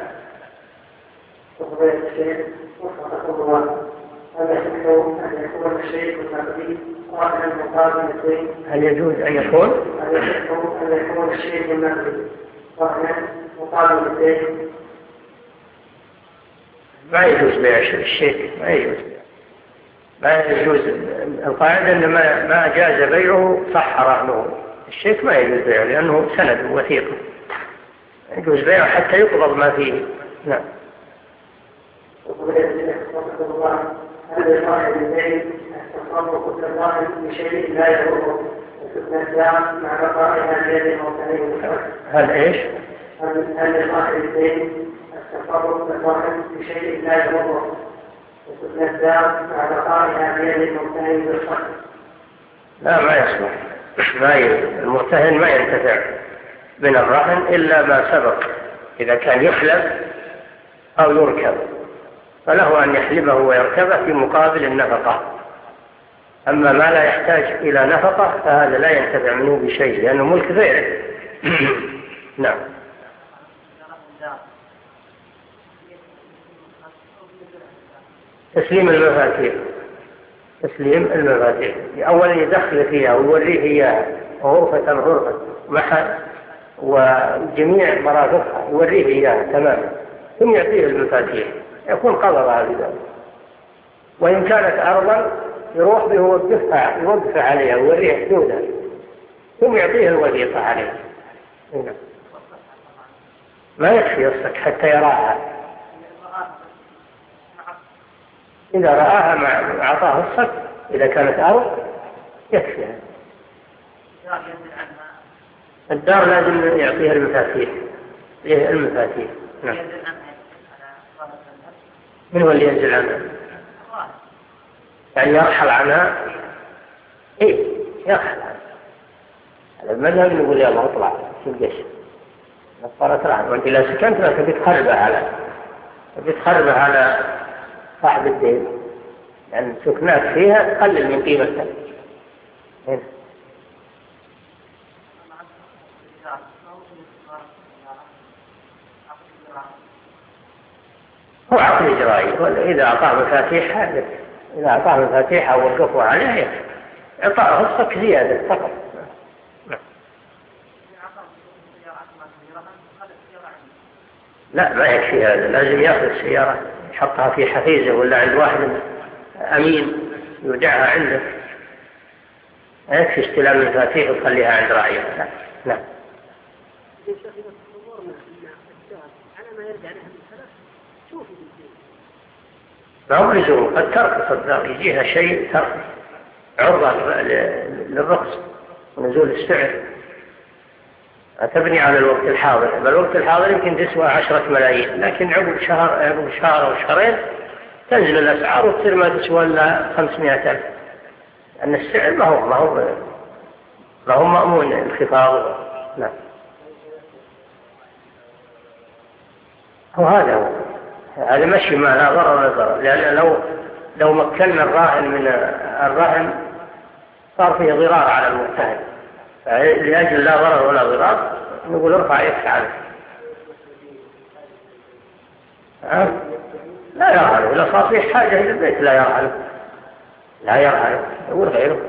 هل يجوز أن يكون الشيء النقدي مقابل الدين؟ ما يجوز بيع الشيء، ما يجوز. القاعدة أن ما جاز بيعه صح رهنه. الشيك ما يجوز بيعه لأنه سند وثيق، يجوز بيعه حتى يقبض ما فيه. نعم. هل لصاحب الدين التصرف في الظاهر بشيء لا يضره وتثنى الدار مع بقائها بيد المرتهن؟ هل ايش؟ هل لصاحب الدين التصرف في الظاهر بشيء لا يضره وتثنى الدار مع بقائها بيد المرتهن بالصرف؟ لا، ما يصلح. المرتهن ما ينتفع من الرهن إلا ما سبق، إذا كان يحلب أو يركب فله أن يحلبه ويركبه في مقابل النفقة. أما ما لا يحتاج إلى نفقة فهذا لا ينتفع منه بشيء لأنه ملك غيره. نعم. تسليم المفاتيح أولا يدخل فيها ويوريه إياها غرفة وجميع مرافقها يوريه إياها تماما، ثم يعطيه المفاتيح يكون قبضها بذلك. وإن كانت أرضا يروح به يوقف عليها ويوريه حدودها ثم يعطيه الوثيقة عليها. ما يكفي يصك حتى يراها، إذا رآها ما أعطاه الصك. إذا كانت أرض يكفي. الدار لازم يعطيها المفاتيح. نعم. من هو اللي ينزل عنها؟ يعني يرحل عنها. يرحل عنها. هذا المذهب نقول يلا اطلع في الجيش نصرت عنها، وانت لا سكنت لك بتخربها على صاحب الدين، لأن سكنات فيها تقلل من قيمتها. هو عقد إجرائي، إذا أعطاه مفاتيح حاجة، إذا أعطاه مفاتيح أو وقفوا عليه إعطاء رخصة زيادة فقط. لا ما يكفي هذا، لازم يأخذ السيارة يحطها في حفيزه ولا عند واحد أمين يودعها عنده، لا يكفي استلام المفاتيح وتخليها عند راعيها. لا. ما هو لزوم، قد ترخص يجيها شيء ترخص عرضة للرخص ونزول السعر، تبني على الوقت الحاضر. الوقت الحاضر يمكن تسوى 10 ملايين، لكن عقب شهر أو شهرين تنزل الأسعار وتصير ما تسوى إلا 500,000، لأن السعر ما هو مأمون انخفاضه. لا. هذا مشي ما لا ضرر ولا ضرر، لأن لو مكنا الراهن من الرهن صار فيه ضرار على المرتهن، لأجل لا ضرر ولا ضرار نقول ارفع يدك عنه. لا يرهنه، إذا صار فيه حاجة إلى البيت لا يرهنه يقول غيره.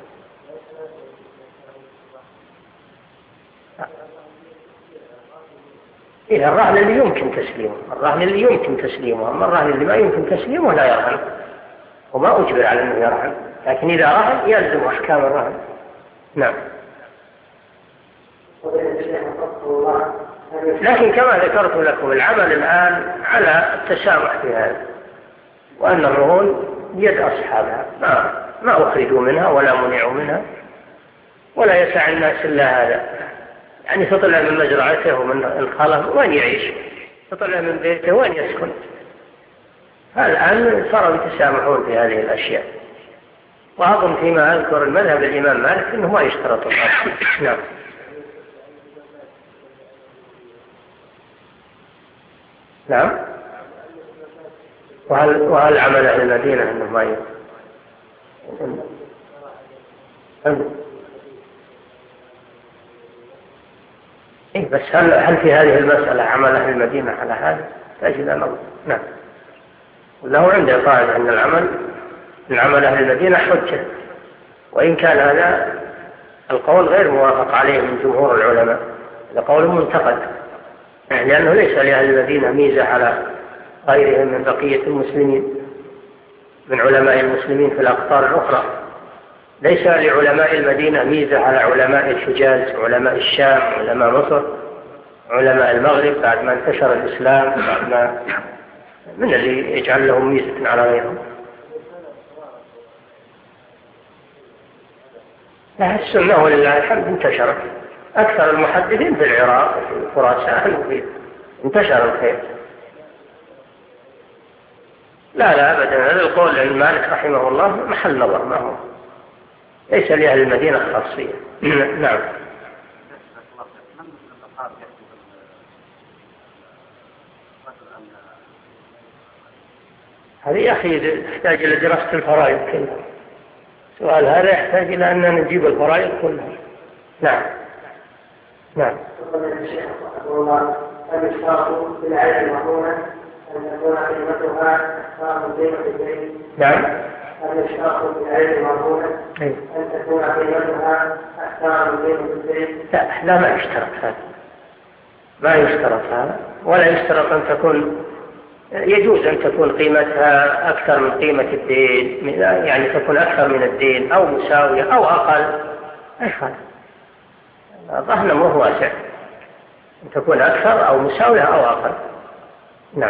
إيه الرهن اللي يمكن تسليمه، أما الرهن اللي ما يمكن تسليمه لا يرهن، وما أجبر على أنه يرهن، لكن إذا رهن يلزم أحكام الرهن. نعم. لكن كما ذكرت لكم العمل الآن على التسامح في هذا، وأن الرهون بيد أصحابها، ما أخرجوا منها ولا منعوا منها، ولا يسع الناس إلا هذا. يعني تطلع من مزرعته ومن الخلف وين يعيش، تطلع من بيته وين يسكن. الآن صاروا يتسامحون في هذه الأشياء، وأظن فيما أذكر المذهب الإمام مالك أنه ما يشترط الأصل. نعم. نعم. وهل عمل أهل المدينة أنه ما إيه، بس هل في هذه المسألة عمل أهل المدينة على هذا؟ تجد نظر. نعم. له عنده قاعدة أن العمل أهل المدينة حجة، وإن كان هذا القول غير موافق عليه من جمهور العلماء، هذا قول منتقد، لأنه ليس لأهل المدينة ميزة على غيرهم من بقية المسلمين من علماء المسلمين في الأقطار الأخرى. ليس لعلماء المدينة ميزة على علماء الحجاز، علماء الشام، علماء مصر، علماء المغرب بعد ما انتشر الإسلام، بعد ما من اللي يجعل لهم ميزة على غيرهم. السنة ولله الحمد انتشرت، أكثر المحدثين في العراق في خراسان انتشر الخير. لا أبدا، هذا القول عن مالك رحمه الله محل نظر، ما هو ليس لأهل المدينة خاصية. نعم. هذه يا أخي تحتاج إلى دراسة الفرائض كلها، سؤال هذا يحتاج إلى أن نجيب الفرائض كلها. نعم. نعم. نعم. هل يشترط في العلم مرهونة أن تكون قيمتها أكثر من قيمة البيت؟ لا ما يشترط هذا، ما يشترط هذا، ولا يشترط أن تكون، يجوز أن تكون قيمتها أكثر من قيمة الدين، يعني تكون أكثر من الدين أو مساوية أو أقل. إيش هذا؟ الرهن مو واسع، أن تكون أكثر أو مساوية أو أقل. نعم.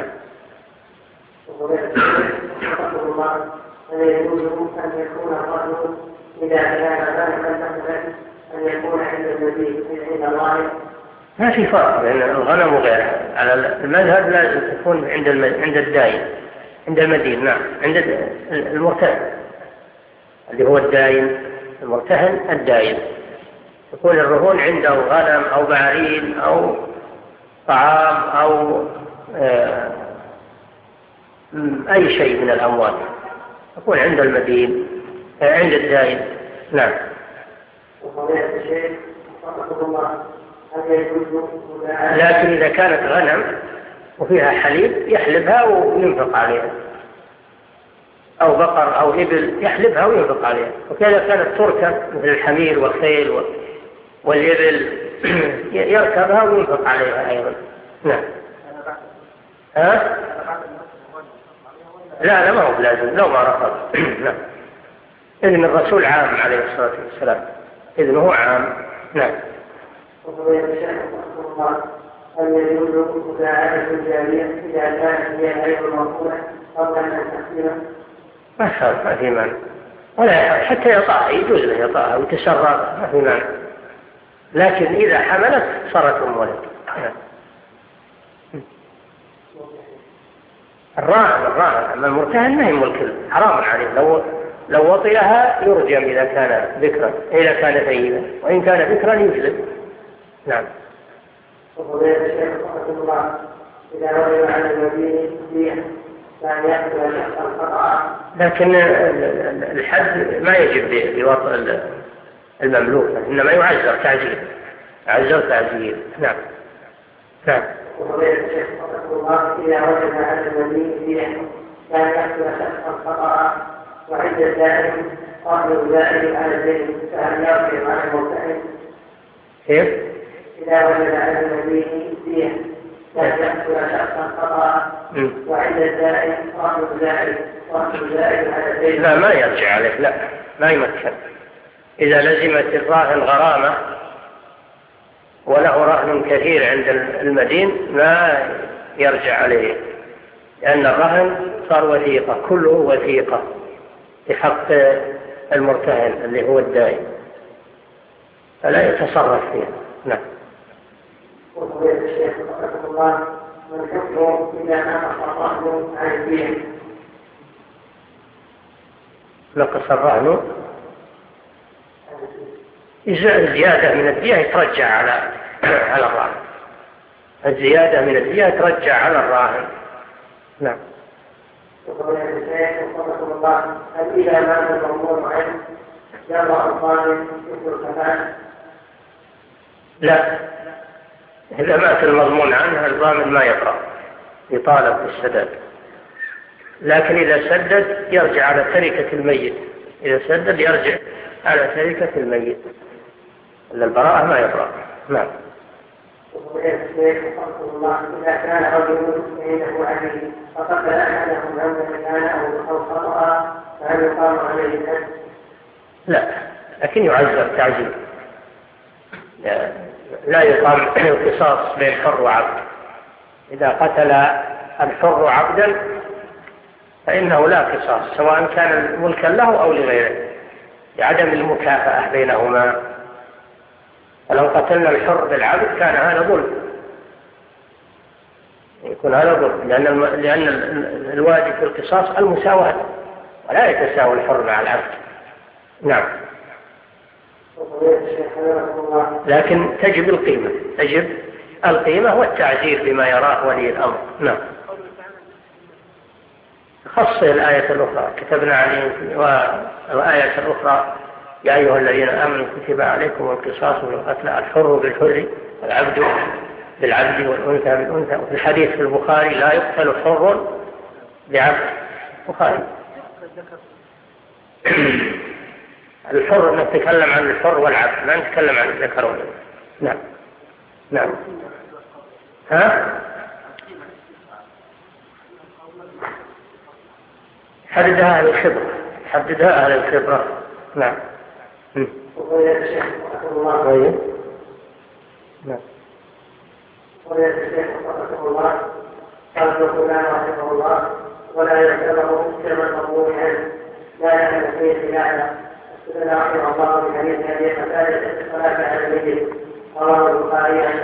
فلا يجوز أن يكون الرهن إذا كان ذلك مثلا أن يكون عند المزيد عند الله. ما في فرق بين الغنم وغيرها، على المذهب لازم تكون عند الداين، عند المدين. نعم. عند المرتهن اللي هو الداين، المرتهن الداين، تكون الرهون عنده غنم أو بعير أو طعام أو أي شيء من الأموال، تكون عند المدين عند الداين. نعم. لكن إذا كانت غنم وفيها حليب يحلبها وينفق عليها، أو بقر أو إبل يحلبها وينفق عليها. وكذا كانت تركب مثل الحمير والخيل والإبل يركبها وينفق عليها أيضا. نعم. ها؟ لا ما هو لازم لو ما رفض. نعم. إذن الرسول عام عليه الصلاة والسلام، إذنه عام. نعم. هل يجوز مساعدة الجارية إذا كانت هي غير المرفوعة قبل أن تحصيلها؟ ما في مانع، ولا حتى يطاع، يجوز له يطاعها ويتسرب، ما في مانع. لكن إذا حملت صارت أم ولد. الراهن أما المرتهن ما هي ملك، حرام عليه. لو وطئها يرجم إذا كان ذكرا، إذا كان ثيبا، وإن كان ذكرا يجلد. نعم. وفضيلة الشيخ رحمه الله إذا وجب على المدين فيه كان يأكل شخصا خطأ. لكن الحد ما يجب بوطء المملوك، إنما يعزر تعزير. نعم. نعم. وفضيلة الشيخ رحمه الله إذا وجب على المدين فيه كان يأكل شخصا خطأ وعند الدائم قبل ذلك على الدين فهل يرجع على المرتهن؟ كيف؟ إذا وجد على المدين فيه كان يأكل شخصا خطأ وعند الدائم قبل ذلك على الدين. لا ما يرجع عليه، لا ما يمكن. إذا لزمت الراهن غرامة وله رهن كثير عند المدين ما يرجع عليه، لأن الرهن صار وثيقة، كله وثيقة في حق المرتهن اللي هو الدائن، فلا يتصرف فيها. نعم. وفضيلة الشيخ رحمه الله من حكمه إذا نقص الرهن عن الدين؟ نقص الرهن الزيادة من الدية يترجع على الراهن، الزيادة من الدية يترجع على الراهن. نعم. وفضيلة الشيخ رحمه الله هل إذا مات المأمور عنه جرى الظالم مثل الكفاءة؟ لا، إذا مات المضمون عنه الضامن ما يقرأ، يطالب بالسداد. لكن إذا سدد يرجع على تركة الميت، إذا سدد يرجع على تركة الميت، إلا البراءة ما يقرأ. نعم. وفضيلة الشيخ رحمه الله إذا كان رجل عنده عبيد فقتل أحدهم عمدا كان أو خطأ فهل يقام عليه الحد؟ لا، لكن يعذر تعذيب، لا يقام القصاص بين حر وعبد. إذا قتل الحر عبدا فإنه لا قصاص، سواء كان ملكا له أو لغيره، لعدم المكافأة بينهما. فلو قتلنا الحر بالعبد كان هذا ظلم، يكون هذا ظلم، لأن الواجب في القصاص المساواة، ولا يتساوى الحر مع العبد. نعم. لكن تجب القيمة والتعزير بما يراه ولي الأمر. نعم. خص الآية الأخرى كتبنا عليهم، والآية الأخرى يا أيها الذين آمنوا كتب عليكم القصاص في القتل، الحر بالحر والعبد بالعبد والأنثى بالأنثى. وفي الحديث في البخاري لا يقتل حر بعبد. بخاري. الحر نتكلم عن الحر والعبد، لا نتكلم عن الذكر والأنثى. نعم. نعم. ها؟ حددها أهل الخبرة. نعم. وقال الشيخ رحمه الله قال فلان رحمه الله ولا يعتبر كما مضمون عنه لا يعلم فيه خلافه. استدل رحمه الله بحديث ابي قتاده الصلاه على الميت رواه البخاري عن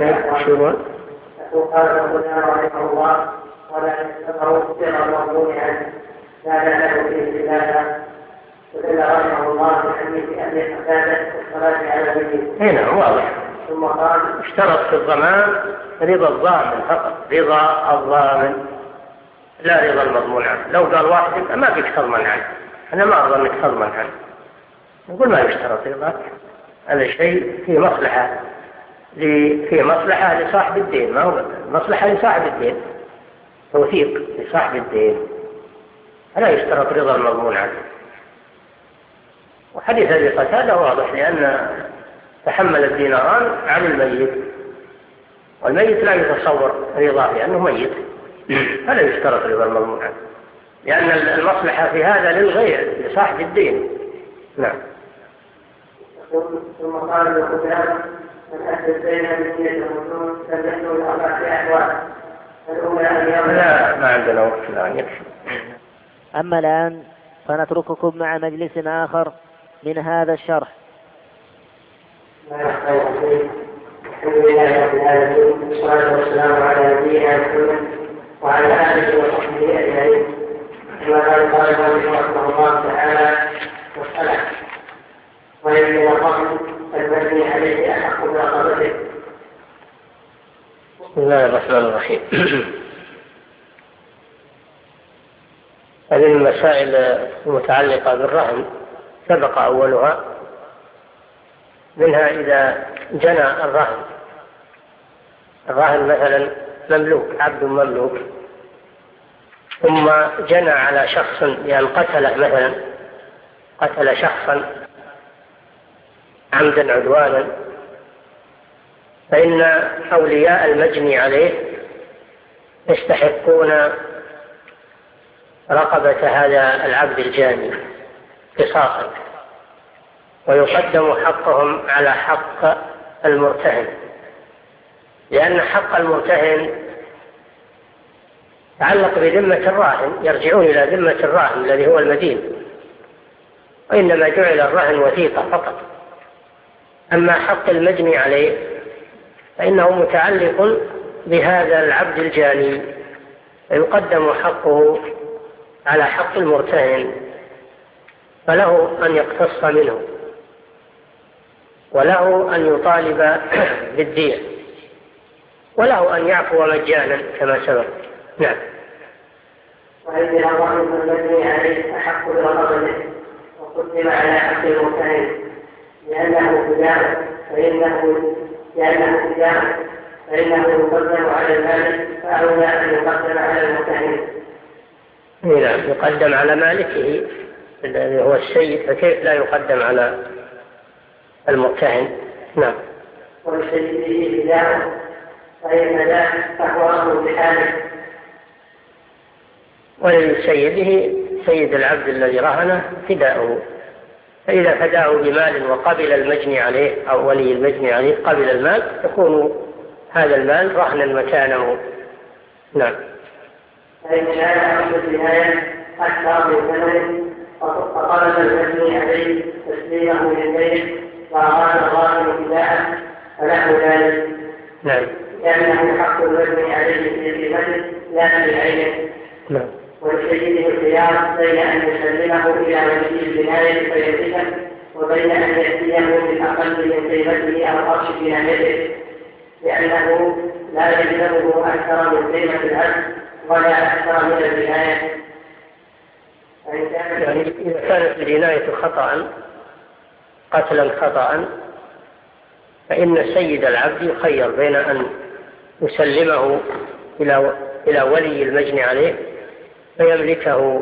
قال فلان رحمه الله ولا يعتبر كما مضمون عنه لا يعلم فيه خلافه. استدل رحمه الله بحديث ابي قتاده الصلاه على الميت. هنا واضح. ثم قال اشترط في الضمان رضا الضامن فقط، رضا الضامن لا رضا المضمون عنه. لو قال واحد ما فيك تضمن عنه، أنا ما أرضى أنك تضمن عنه، نقول ما يشترط رضاك، هذا شيء فيه مصلحة في مصلحة لصاحب الدين، ما هو مصلحة لصاحب الدين، توثيق لصاحب الدين، فلا يشترط رضا المضمون عنه. وحديث أبي قتادة واضح، لأن تحمل الديناران عن الميت، والميت لا يتصور رضاه لأنه ميت، فلا يشترط رضا المضمون عنه، لأن المصلحة في هذا للغير لصاحب الدين. نعم. ثم قال الخدام من أهل الدين بنية المسلم لم يحصل الأربعة أحوال. الأولى أن لا، ما عندنا وقت الآن، يكفي. أما الآن فنترككم مع مجلس آخر من هذا الشرح. الحمد لله رب العالمين، والصلاة والسلام على نبينا محمد وعلى آله وصحبه أجمعين. كما قال المؤلف رحمه الله تعالى: مسألة ويجب الرحم المبني عليه أحق برقبته. بسم الله الرحمن الرحيم. هذه المسائل المتعلقة بالرهن سبق أولها، منها إذا جنى الرهن مثلا مملوك، عبد مملوك، ثم جنى على شخص بأن قتله، مثلا قتل شخصا عمدا عدوانا، فإن أولياء المجني عليه يستحقون رقبة هذا العبد الجاني قصاصا، ويقدم حقهم على حق المرتهن، لأن حق المرتهن يتعلق بذمة الراهن، يرجعون إلى ذمة الراهن الذي هو المدين، وإنما جعل الرهن وثيقة فقط. أما حق المجني عليه فإنه متعلق بهذا العبد الجاني، فيقدم حقه على حق المرتهن، فله أن يقتص منه، وله أن يطالب بالدية، وله أن يعفو مجانا كما سبق. نعم. وإذن الرحم المبني عليه أحق برقبته، وقدم على حق المرتهن لأنه فداء، فإنه يقدم على المالك، فأولى أن يقدم على المرتهن. نعم، يقدم على مالكه الذي هو السيد، فكيف لا يقدم على المرتهن؟ نعم. ولسيده فداء، فإن فداء فهو أمر بحاله. ولسيده، سيد العبد الذي رهنه، فداؤه، فإذا فداه بمال وقبل المجني عليه أو ولي المجني عليه قبل المال، يكون هذا المال رهنا مكانه. نعم. فإن كان أمر النهاية أكثر من ثمن فطلب المجني عليه تسليمه للبيت وأراد الراهن فداءه فله ذلك. نعم. لأنه حق المجني عليه في قيمته لا في عينه. نعم. ولسيده الخيار بين أن يسلمه إلى ولي الجناية فيمسكه، وبين أن يأتيه بالأقل من قيمته أو أرش جنايته، لأنه لا يلزمه أكثر من قيمة العبد ولا أكثر من الجناية. يعني إذا كانت الجناية خطأ، قتلا خطأ، فإن سيد العبد يخير بين أن يسلمه إلى ولي المجني عليه فيملكه،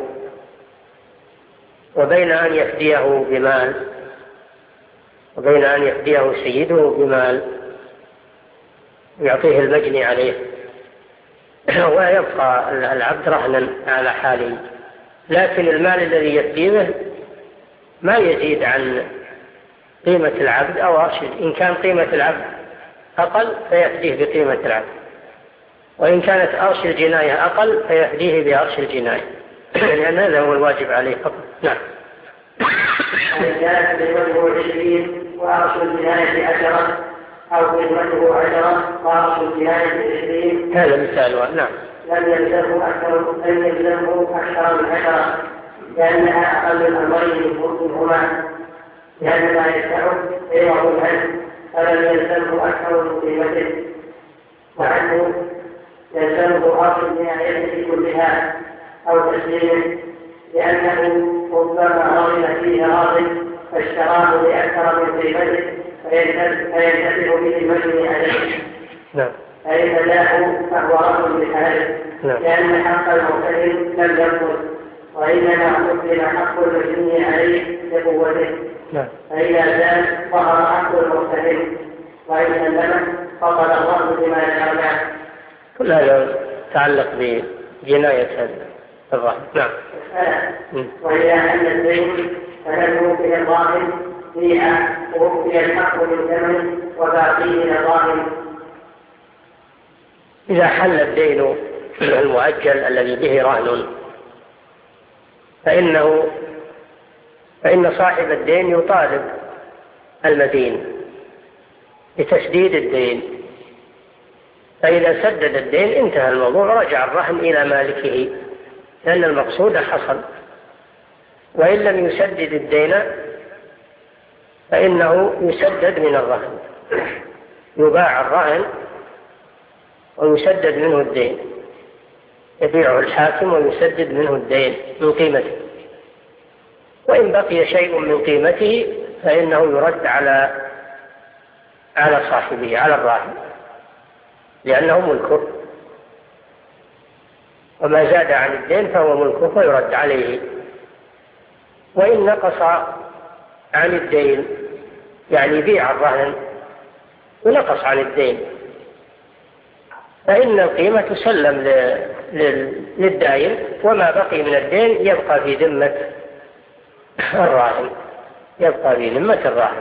وبين أن يفديه بمال، وبين أن يفديه سيده بمال يعطيه المجني عليه، ويبقى العبد رهنا على حاله. لكن المال الذي يفديه ما يزيد عن قيمة العبد أو أرشد. إن كان قيمة العبد أقل فيفديه بقيمة العبد، وإن كانت أرش الجناية أقل فيفديه بأرش الجناية، لأن هذا هو الواجب عليه فقط. نعم. إن كانت قيمته 20 وأرش الجناية 10، أو قيمته 10 وأرش الجناية 20، هذا مثال. نعم. لم يلزمه أكثر من 10، لأنها أقل الأمرين منهما، لأن ما يدفعه غيره عنه، فلم يلزمه أكثر من قيمته، وعنه يلزمه أرش الجناية كلها أو تسليمه، لأنه ربما رغب فيه راغب فاشتراه بأكثر من قيمته فينتفع به المجني عليه. نعم. فإن له فهو رد بحاله، لأن حق المرتهن لم يبطل، وإنما قدم حق المجني عليه بقوته. فإذا زال ظهر حق المرتهن، وإن سلم فقد الله بما يفعل. كل هذا يتعلق بجناية الرهن. نعم. وإذا حل الدين فهل ممكن الراهن فيها ووفي الحق من ثمن وباقيه للراهن؟ إذا حل الدين المؤجل الذي به رهن فإن صاحب الدين يطالب المدين بتسديد الدين، فإذا سدد الدين انتهى الموضوع، رجع الرهن إلى مالكه، لأن المقصود حصل. وإن لم يسدد الدين فإنه يسدد من الرهن، يباع الرهن ويسدد منه الدين، يبيعه الحاكم ويسدد منه الدين من قيمته. وإن بقي شيء من قيمته فإنه يرد على صاحبه، على الراهن، لأنه ملكه، وما زاد عن الدين فهو ملكه فيرد عليه. وإن نقص عن الدين يعني بيع الرهن ونقص عن الدين فإن القيمة تسلم للدائن، وما بقي من الدين يبقى في ذمة الراهن، يبقى في ذمة الراهن.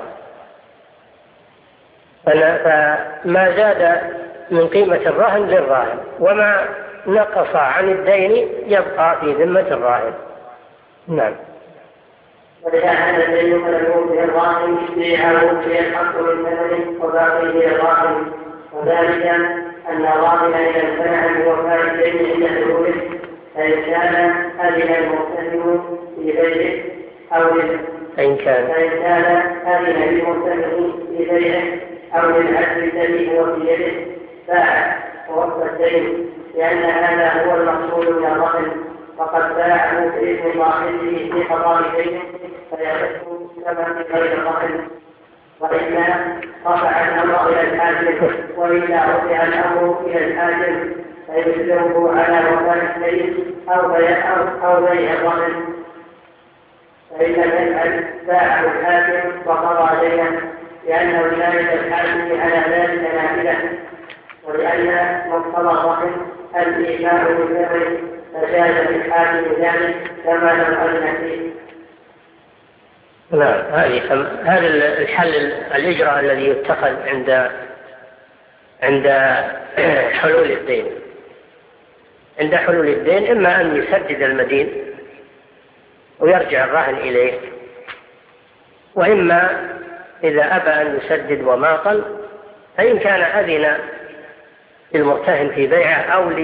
فما زاد من قيمة الرهن للراهن، وما نقص عن الدين يبقى في ذمة الراهن. نعم. وإذا حل الدين فلم يوفي الراهن بيعه في الحق من ثمن وباقيه للراهن، وذلك أن الراهن إذا امتنع من وفاء الدين عند حلوله فإن كان أذن المرتهن في بيعه فإن كان أذن للمرتهن في بيعه أو للعبد الذي هو في يده باع ووفى الدين، لأن هذا هو المقصود من الرهن، وقد باعه بإذن صاحبه في قضاء دينه فيكون كما في غير الرهن. وإلا رفع الأمر إلى الحاكم، وإلا رفع الأمر إلى الحاكم فيجبره على وفاء الدين أو بيع الرهن. فإن لم يفعل باعه الحاكم وقضى دينه، لأن ولاية الحاكم على ذلك نافلة، ولأن مقتضى الرهن الإيمان بالثمن فجاز للحاكم ذلك كما لم أذن فيه. نعم. هذا الحل الإجراء الذي يتخذ عند حلول الدين. عند حلول الدين إما أن يسدد المدين ويرجع الراهن إليه، وإما إذا أبى أن يسدد وماطل فإن كان أذن للمرتهن في بيعه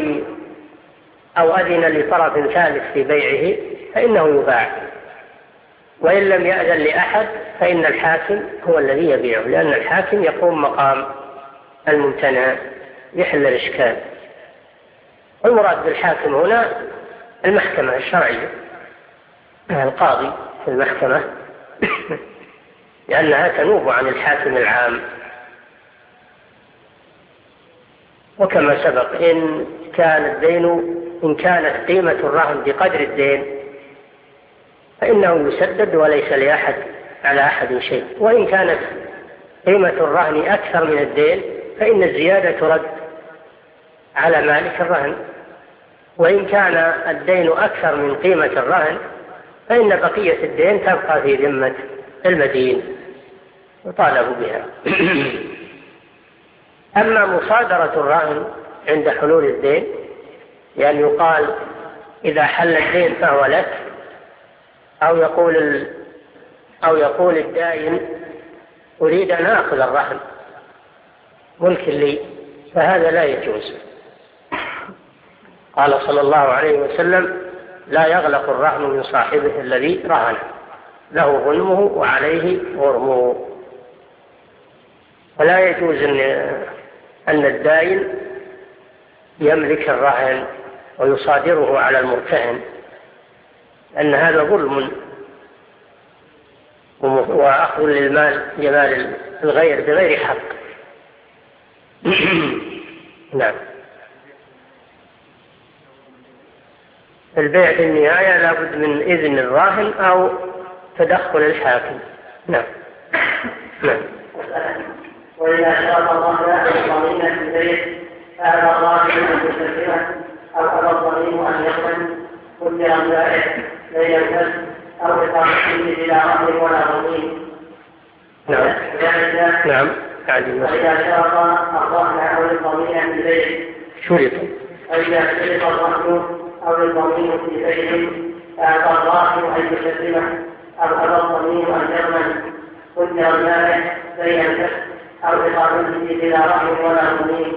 أو أذن لطرف ثالث في بيعه فإنه يباع. وإن لم يأذن لأحد فإن الحاكم هو الذي يبيعه، لأن الحاكم يقوم مقام الممتنع يحل الإشكال. والمراد بالحاكم هنا المحكمة الشرعية، القاضي في المحكمة، لأنها تنوب عن الحاكم العام. وكما سبق إن كانت قيمة الرهن بقدر الدين فإنه يسدد وليس لأحد على أحد شيء، وإن كانت قيمة الرهن أكثر من الدين فإن الزيادة ترد على مالك الرهن، وإن كان الدين أكثر من قيمة الرهن فإن بقية الدين تبقى في ذمة المدين يطالب بها. أما مصادرة الرهن عند حلول الدين، يعني يقال إذا حل الدين فهو لك، أو يقول الدائن أريد أن آخذ الرهن ملك لي، فهذا لا يجوز. قال صلى الله عليه وسلم: لا يغلق الرهن من صاحبه الذي رهن، له غنمه وعليه غرمه. ولا يجوز أن الدائن يملك الرهن ويصادره على المرتهن، أن هذا ظلم وأخذ للمال لمال الغير بغير حق. نعم. البيع في النهاية لابد من إذن الراهن أو تدخل الحاكم. نعم. نعم. وإذا شرط الرهن الضمين في البيت فهل الراهن أن يسلمه أو أبى الضمين أن يضمن كل أملاكه لا ينفذ أو إقامته بلا رهن ولا ضمين؟ نعم. نعم. وإذا شرط الرهن أو الضمين في البيت فإذا شرط الرهن أو الضمين في بيت فأبى الراهن أن يسلمه أو أبى الضمين أن يضمن كل أملاكه لا ينفذ أو إقامته بلا رهن ولا ضمين؟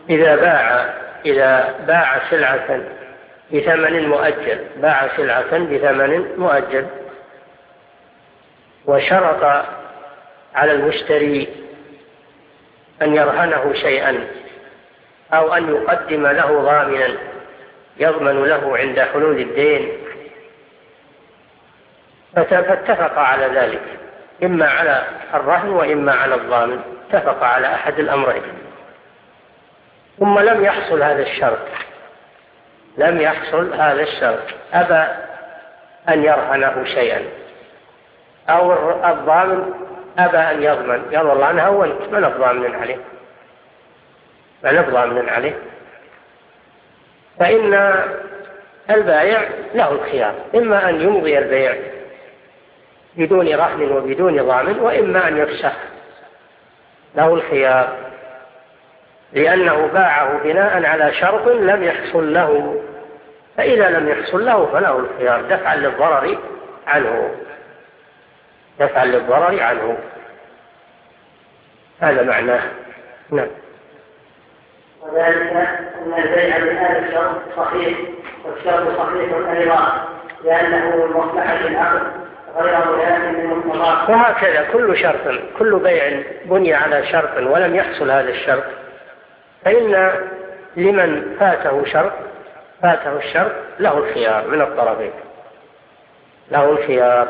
إذا باع سلعة بثمن مؤجل، باع سلعة بثمن مؤجل وشرط على المشتري أن يرهنه شيئا أو أن يقدم له ضامنا يضمن له عند حلول الدين، فاتفق على ذلك، إما على الرهن وإما على الضامن، اتفق على أحد الأمرين، ثم لم يحصل هذا الشرط، أبى أن يرهنه شيئا أو الضامن أبى أن يضمن، يا والله أنا هونت من الضامن عليه، فإن البائع له الخيار، إما أن يمضي البيع بدون رهن وبدون ضامن، وإما أن يفسخ، له الخيار، لأنه باعه بناء على شرط لم يحصل له، فإذا لم يحصل له فله الخيار دفعا للضرر عنه. هذا معناه. نعم. وذلك أن البيع بهذا الشرط صحيح، والشرط صحيح أيضا لأنه من مصلحة العقد غير ملازم للمقتضى. وهكذا كل بيع بني على شرط ولم يحصل هذا الشرط، فإن لمن فاته الشرط له الخيار من الطرفين، له الخيار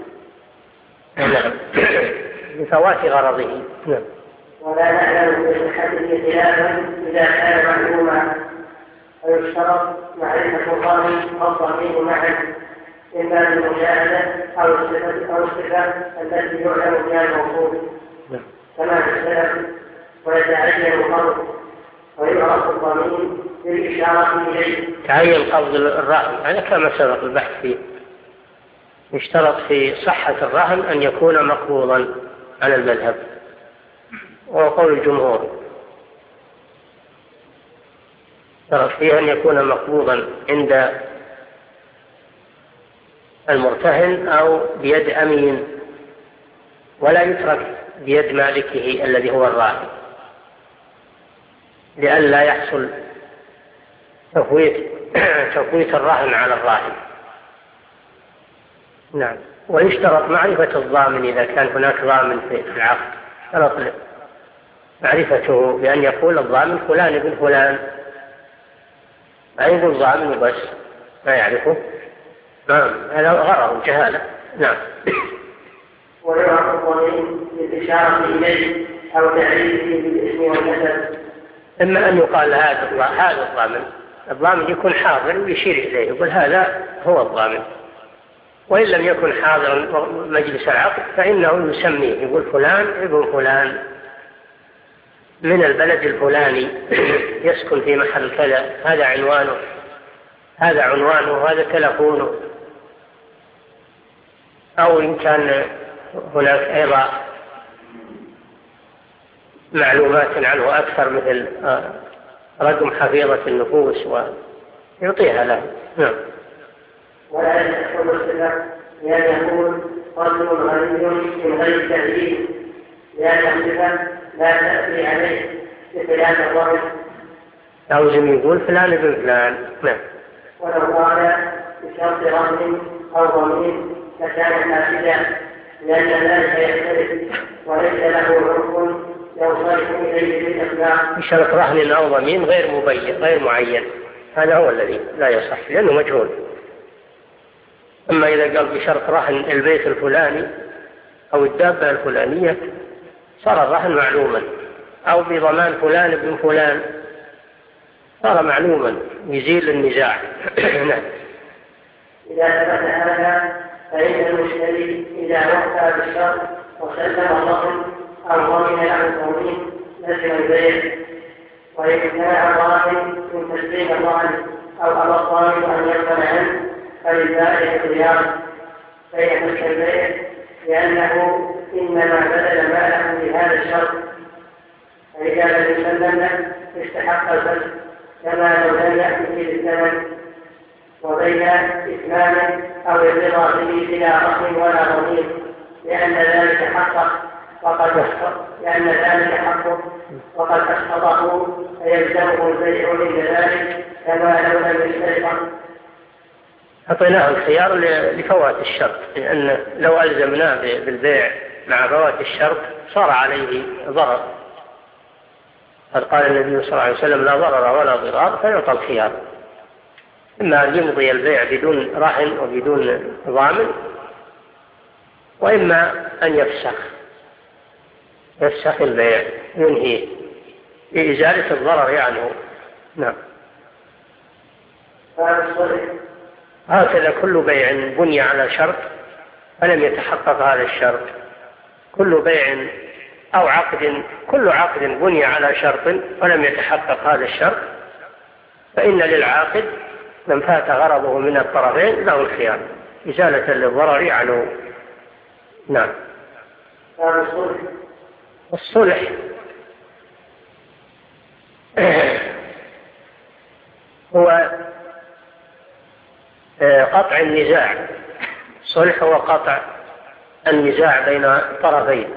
لفوات غرضه. نعم. ولا نعلم بصحته خلافا إذا كان معلوما، ويشترط معرفة الظاهر والضمير معا، إما بالمشاهدة أو الصفة التي يعلم بها الموصول كما في السلف، ويتعين القبض ويعرف الضمير بالإشارة إليه. تعين قبض الرهن، هذا كما سبق البحث فيه. يشترط في صحة الرهن أن يكون مقبوضا على المذهب، وقول الجمهور يشترط فيه أن يكون مقبوضا عند المرتهن أو بيد أمين، ولا يترك بيد مالكه الذي هو الراهن، لئلا يحصل تفويت الراهن على الراهن. نعم. ويشترط معرفة الضامن إذا كان هناك ضامن في العقد، شرط معرفته بأن يقول الضامن فلان ابن فلان، ما يقول ضامن بس ما يعرفه. نعم. هذا غرض جهالة. نعم. ويعرف الضمير بالإشارة إليه أو تعريفه بالاسم والنسب. إما أن يقال هذا الضامن يكون حاضر ويشير إليه، يقول هذا هو الضامن، وإن لم يكن حاضرا مجلس العقد فإنه يسميه، يقول فلان ابن فلان من البلد الفلاني يسكن في محل كذا، هذا عنوانه هذا تلفونه. أو إن كان هناك أيضا معلومات عنه أكثر مثل رقم حفيظة النفوس ويعطيها له. نعم. ولا يحصل الصفة لأن يكون رجل غني من غير تهديد، لأن الصفة لا تأتي عليه بخلاف الرجل. لازم يقول فلان ابن فلان. نعم. ولو قال بشرط رهن أو ضمين لكان فاسدا، لأن ذلك يختلف وليس له عرف ينصرف إليه بالإطلاق. بشرط رهن أو ضمين غير مبين غير معين، هذا هو الذي لا يصح لأنه مجهول. أما إذا قال بشرط رهن البيت الفلاني أو الدابة الفلانية صار الرهن معلوما، أو بضمان فلان ابن فلان صار معلوما يزيل النزاع. نعم. إذا ثبت هذا فإن المشتري إذا وفى بالشرط وسلم الرهن أو ضمن له التضمين لزم البيع، وإن امتنع الراهن من تسليم الرهن أو أبى الضامن أن يقبل عنه فللبائع الخيار فيحمل البيع، لأنه إنما بذل ماله بهذا الشرط، فإذا لم يسلم له استحق الفسخ كما لو لم يأتي بالثمن، وبين إتمامه أو الرضا به بلا رهن ولا ضمين، لأن ذلك حقه وقد أسقطه فيلزمه البيع عند ذلك كما لو لم يستحق. أعطيناه الخيار لفوات الشرط، لأن لو ألزمناه بالبيع مع فوات الشرط صار عليه ضرر. قد قال النبي صلى الله عليه وسلم: لا ضرر ولا ضرار، فيعطى الخيار، إما أن يمضي البيع بدون رهن وبدون ضامن، وإما أن يفسخ البيع ينهيه لإزالة الضرر عنه. نعم. هكذا كل بيع بني على شرط فلم يتحقق هذا الشرط، كل بيع أو كل عقد بني على شرط ولم يتحقق هذا الشرط، فإن للعاقد من فات غرضه من الطرفين له الخيار إزالة للضرر عنه. نعم. الصلح هو قطع النزاع. الصلح هو قطع النزاع بين طرفين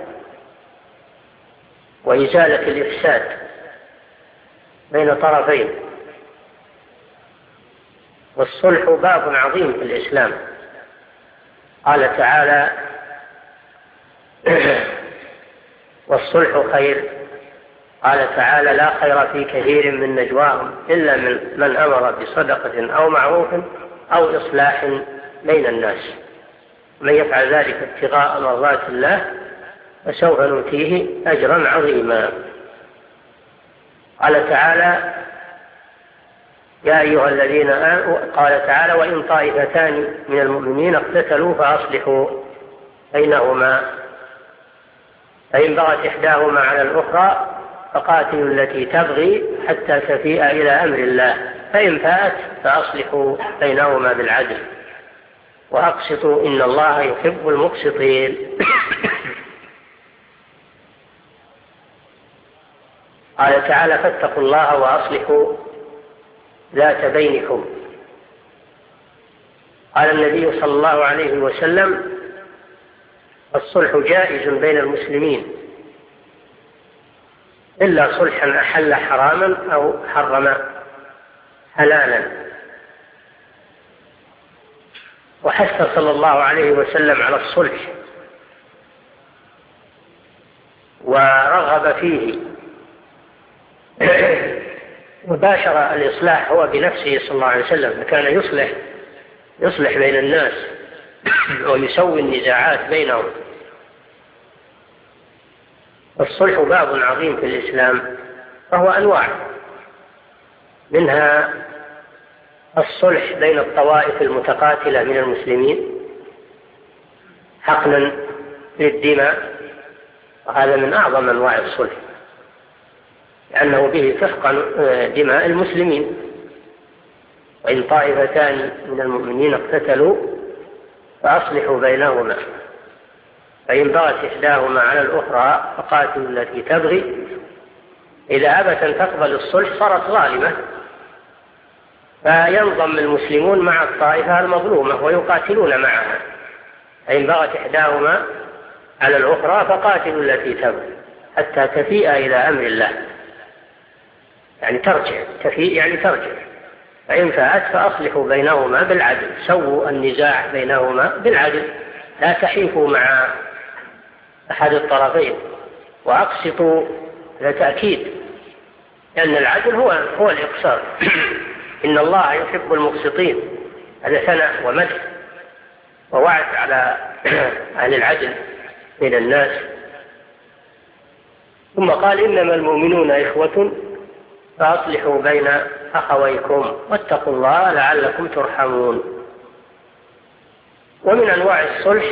وإزالة الإفساد بين طرفين. والصلح باب عظيم في الإسلام. قال تعالى: والصلح خير. قال تعالى: لا خير في كثير من نجواهم إلا من أمر بصدقة أو معروف أو إصلاح بين الناس، من يفعل ذلك ابتغاء مرضات الله فسوف نؤتيه أجرا عظيما. قال تعالى: يا أيها الذين آمنوا. قال تعالى: وإن طائفتان من المؤمنين اقتتلوا فأصلحوا بينهما، فإن بغت إحداهما على الأخرى فقاتلوا التي تبغي حتى تفيء إلى أمر الله، فإن فاءت فأصلحوا بينهما بالعدل وأقسطوا إن الله يحب المقسطين. قال تعالى: فاتقوا الله وأصلحوا ذات بينكم. قال النبي صلى الله عليه وسلم: الصلح جائز بين المسلمين إلا صلحا أحل حراما أو حرم حلالا. وحث صلى الله عليه وسلم على الصلح ورغب فيه، وباشر الإصلاح هو بنفسه صلى الله عليه وسلم، كان يصلح بين الناس ويسوي النزاعات بينهم. الصلح باب عظيم في الإسلام، فهو أنواع، منها الصلح بين الطوائف المتقاتلة من المسلمين حقنا للدماء، وهذا من أعظم أنواع الصلح لأنه به تحقن دماء المسلمين. وإن طائفتان من المؤمنين اقتتلوا فأصلحوا بينهما، فإن بغت إحداهما على الأخرى فقاتلوا التي تبغي، إذا أبت أن تقبل الصلح صارت ظالمة، فينضم المسلمون مع الطائفة المظلومة ويقاتلون معها. فإن بغت إحداهما على الأخرى فقاتلوا التي تبغي حتى تفيء إلى أمر الله، يعني ترجع، تفيء يعني ترجع. فإن فاءت فأصلحوا بينهما بالعدل، سووا النزاع بينهما بالعدل، لا تحيفوا مع أحد الطرفين، وأقسطوا لتأكيد، لأن العدل هو الإقساط. إن الله يحب المقسطين، هذا ثناء ومدح ووعد على أهل العدل من الناس. ثم قال إنما المؤمنون إخوة فأصلحوا بين أخويكم واتقوا الله لعلكم ترحمون. ومن أنواع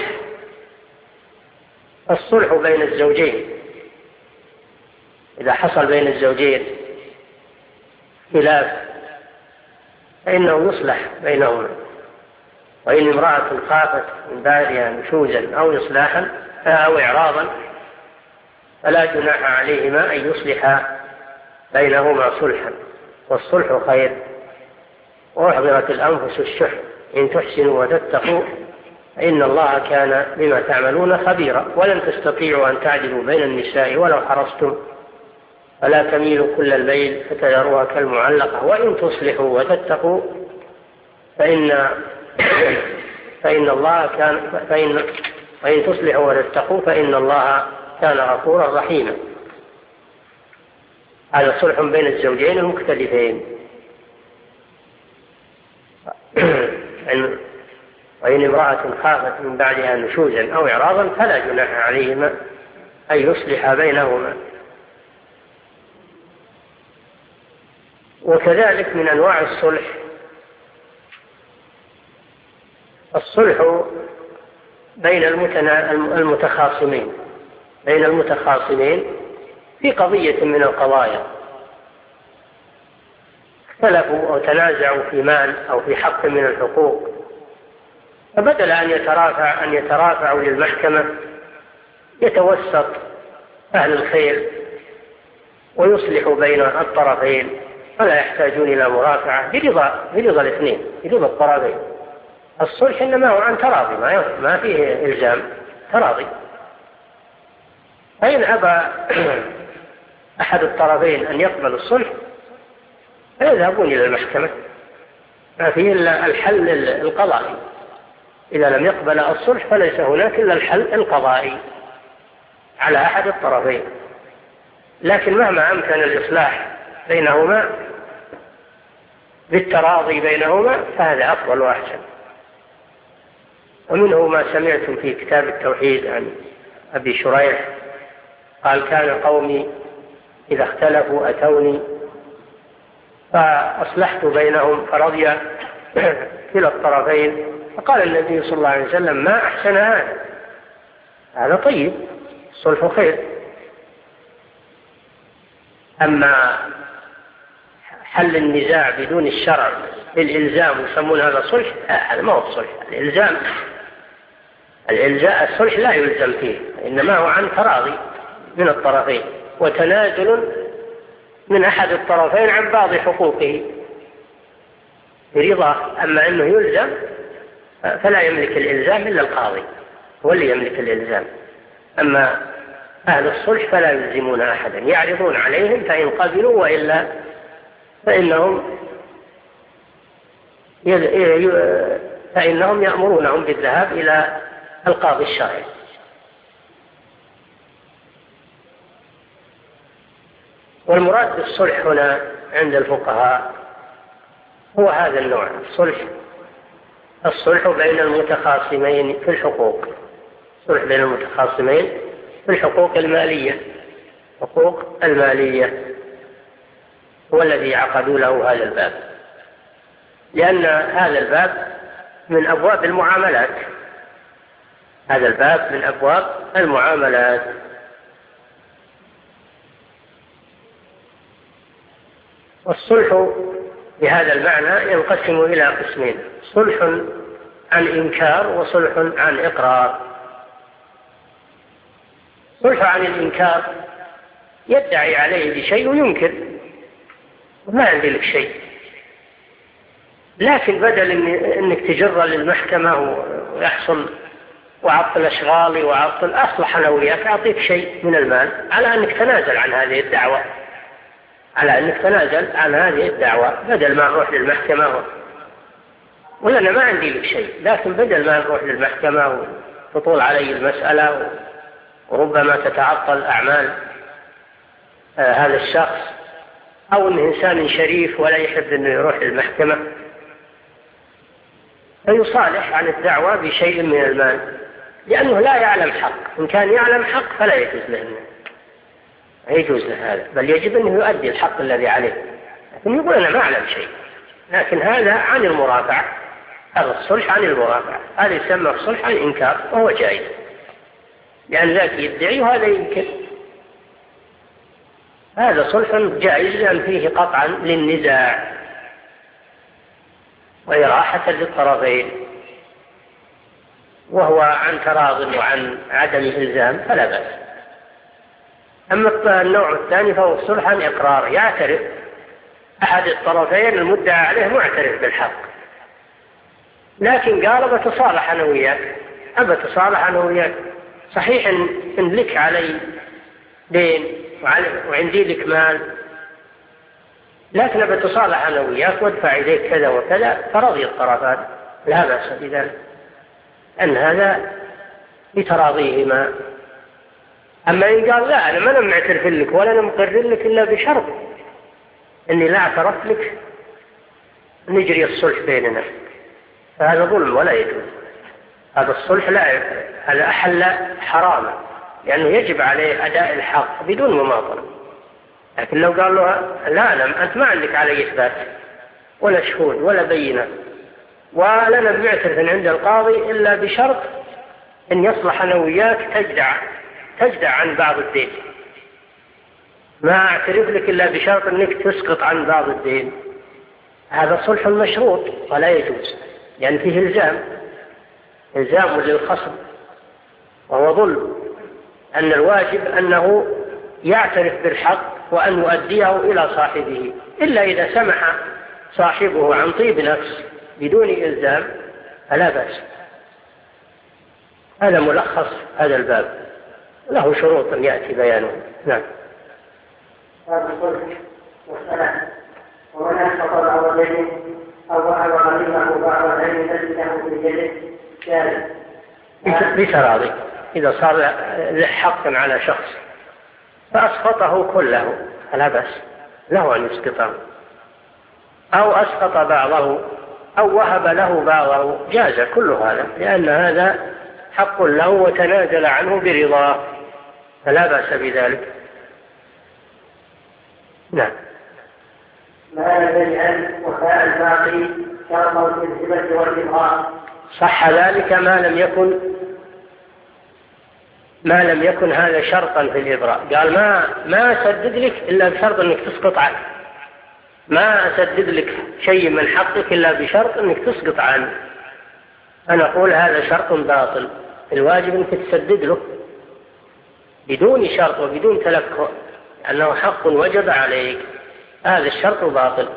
الصلح بين الزوجين. إذا حصل بين الزوجين خلاف فإنه يصلح بينهما. وإن امرأة خافت من بعدها نشوزا أو إصلاحا أو إعراضا فلا جناح عليهما أن يصلحا بينهما صلحا، والصلح خير. وأحضرت الأنفس الشح إن تحسنوا وتتقوا فإن الله كان بما تعملون خبيرا. ولن تستطيعوا أن تعدلوا بين النساء ولو حرصتم فلا تميلوا كل الميل فتذروها كالمعلقة. وإن تصلحوا وتتقوا وإن تصلحوا وتتقوا فإن الله كان غفورا رحيما. هذا صلح بين الزوجين المختلفين. وإن امرأة خافت من بعدها نشوزا أو إعراضا فلا جناح عليهما أن يصلح بينهما. وكذلك من أنواع الصلح بين المتخاصمين في قضية من القضايا، اختلفوا أو تنازعوا في مال أو في حق من الحقوق، فبدل أن يترافعوا للمحكمة يتوسط أهل الخير ويصلحوا بين الطرفين فلا يحتاجون إلى مرافعة برضا الاثنين، برضا الطرفين. الصلح إنما هو عن تراضي، ما فيه إلزام، تراضي. فإن أبى أحد الطرفين أن يقبل الصلح فيذهبون إلى المحكمة، ما فيه إلا الحل القضائي. إذا لم يقبل الصلح فليس هناك إلا الحل القضائي على أحد الطرفين. لكن مهما أمكن الإصلاح بينهما بالتراضي بينهما فهذا أفضل وأحسن. ومنه ما سمعتم في كتاب التوحيد عن أبي شريح قال: كان قومي إذا اختلفوا أتوني فأصلحت بينهم فرضي كلا الطرفين، فقال النبي صلى الله عليه وسلم: ما أحسن هذا طيب، الصلح خير. أما حل النزاع بدون الشرع بالإلزام يسمون هذا صلح، هذا ما هو صلح. الصلح لا يلزم فيه، إنما هو عن تراضي من الطرفين وتنازل من أحد الطرفين عن بعض حقوقه برضا. أما أنه يلزم فلا يملك الإلزام إلا القاضي، هو اللي يملك الإلزام. أما أهل الصلح فلا يلزمون أحدا، يعرضون عليهم فإن قبلوا، وإلا فإنهم يأمرونهم بالذهاب إلى القاضي الشرعي. والمراد بالصلح هنا عند الفقهاء هو هذا النوع، الصلح بين المتخاصمين في الحقوق، الصلح بين المتخاصمين في الحقوق المالية، حقوق المالية هو الذي عقدوا له هذا الباب، لأن هذا الباب من أبواب المعاملات، هذا الباب من أبواب المعاملات. والصلح بهذا المعنى ينقسم إلى قسمين: صلح عن إنكار وصلح عن إقرار. صلح عن الإنكار يدعي عليه بشيء وينكر، وما عندي لك شيء، لكن بدل أنك تجر للمحكمة ويحصل وعطل أشغالي وعطل أصلح أنا وياك، أعطيك شيء من المال على أنك تنازل عن هذه الدعوة، بدل ما نروح للمحكمة ولا أنا ما عندي لك شيء، لكن بدل ما نروح للمحكمة وتطول علي المسألة وربما تتعطل أعمال هذا الشخص، أو أنه إنسان شريف ولا يحب أنه يروح للمحكمة، فيصالح عن الدعوة بشيء من المال، لأنه لا يعلم حق. إن كان يعلم حق فلا يجوز له هذا، بل يجب أنه يؤدي الحق الذي عليه. لكن يقول أنا ما أعلم شيء، لكن هذا عن المرافعة، هذا الصلح عن المرافعة، هذا يسمى الصلح عن الإنكار وهو جائز، لأن ذاك يدعي وهذا ينكر. هذا صلح جائز لأن فيه قطعا للنزاع وإراحة للطرفين، وهو عن تراض وعن عدم إلزام فلا بأس. أما النوع الثاني فهو الصلح عن إقرار، يعترف أحد الطرفين المدعى عليه معترف بالحق، لكن قال بتصالح أنا وياك، صحيح إن لك علي دين وعندي لك مال، لكن بتصالح أنا وياك وادفع إليك كذا وكذا، فرضي الطرفان لا بأس بذلك، أن هذا بتراضيهما. أما إن قال لا أنا ما معترف لك ولا أنا مقرر لك إلا بشرط إني لا اعترفت لك نجري الصلح بيننا، فهذا ظلم ولا يجوز. هذا الصلح هذا أحل حراما، لأنه يجب عليه أداء الحق بدون مماطلة. لكن لو قال له لا أنت ما عندك علي إثبات ولا شهود ولا بينة ولنا بمعترف عند القاضي إلا بشرط إن يصلح أنا وياك تجدع عن بعض الدين، ما أعترف لك إلا بشرط أنك تسقط عن بعض الدين، هذا صلح مشروط ولا يجوز، يعني فيه إلزام للخصم، وهو ظلم. أن الواجب أنه يعترف بالحق وأن يؤديه إلى صاحبه، إلا إذا سمح صاحبه عن طيب نفس بدون إلزام فلا بأس. هذا ملخص هذا الباب، له شروط يأتي بيانه. نعم. باب الصلح والسلام. ومن أسقط بعض الدين أو وهب غريمه بعض العلم فله في الجلد كان بتراضي. إذا صار له حق على شخص فأسقطه كله فلا بأس له أن يسقطه، أو أسقط بعضه أو وهب له بعضه جاز كل هذا، لأن هذا حق له وتنازل عنه برضاه فلا بأس بذلك. نعم. ما لم يجعل وفاء الباقي شرطا في الهبة والإبغاء. صح ذلك ما لم يكن هذا شرطا في الإبراء. قال ما أسدد لك إلا بشرط أنك تسقط عنه، ما أسدد لك شيء من حقك إلا بشرط أنك تسقط عنه. أنا أقول هذا شرط باطل، الواجب أنك تسدد له بدون شرط وبدون تلكؤ، لأنه حق وجب عليك، هذا الشرط باطل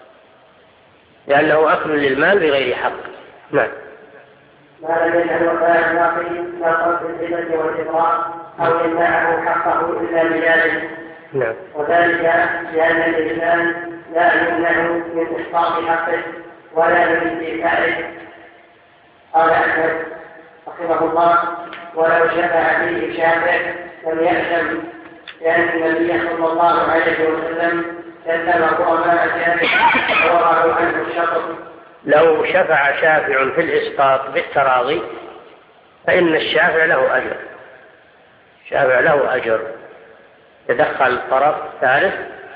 لأنه أكل للمال بغير حق. نعم. ما لم يجعل وفاء الباقي شرطا في الهبة والإبغاء أو يمنعه حقه إلا بذلك. نعم. وذلك لأن الإنسان لا يمنع من إسقاط حقه ولا من استيفائه. قال أحمد رحمه الله: ولو شفع فيه شافع لم يأثم، لأن النبي صلى الله عليه وسلم سلم غرماء شافع ووضعوا عنه الشطر. لو شفع شافع في الإسقاط بالتراضي فإن الشافع له أجر، تدخل طرف ثالث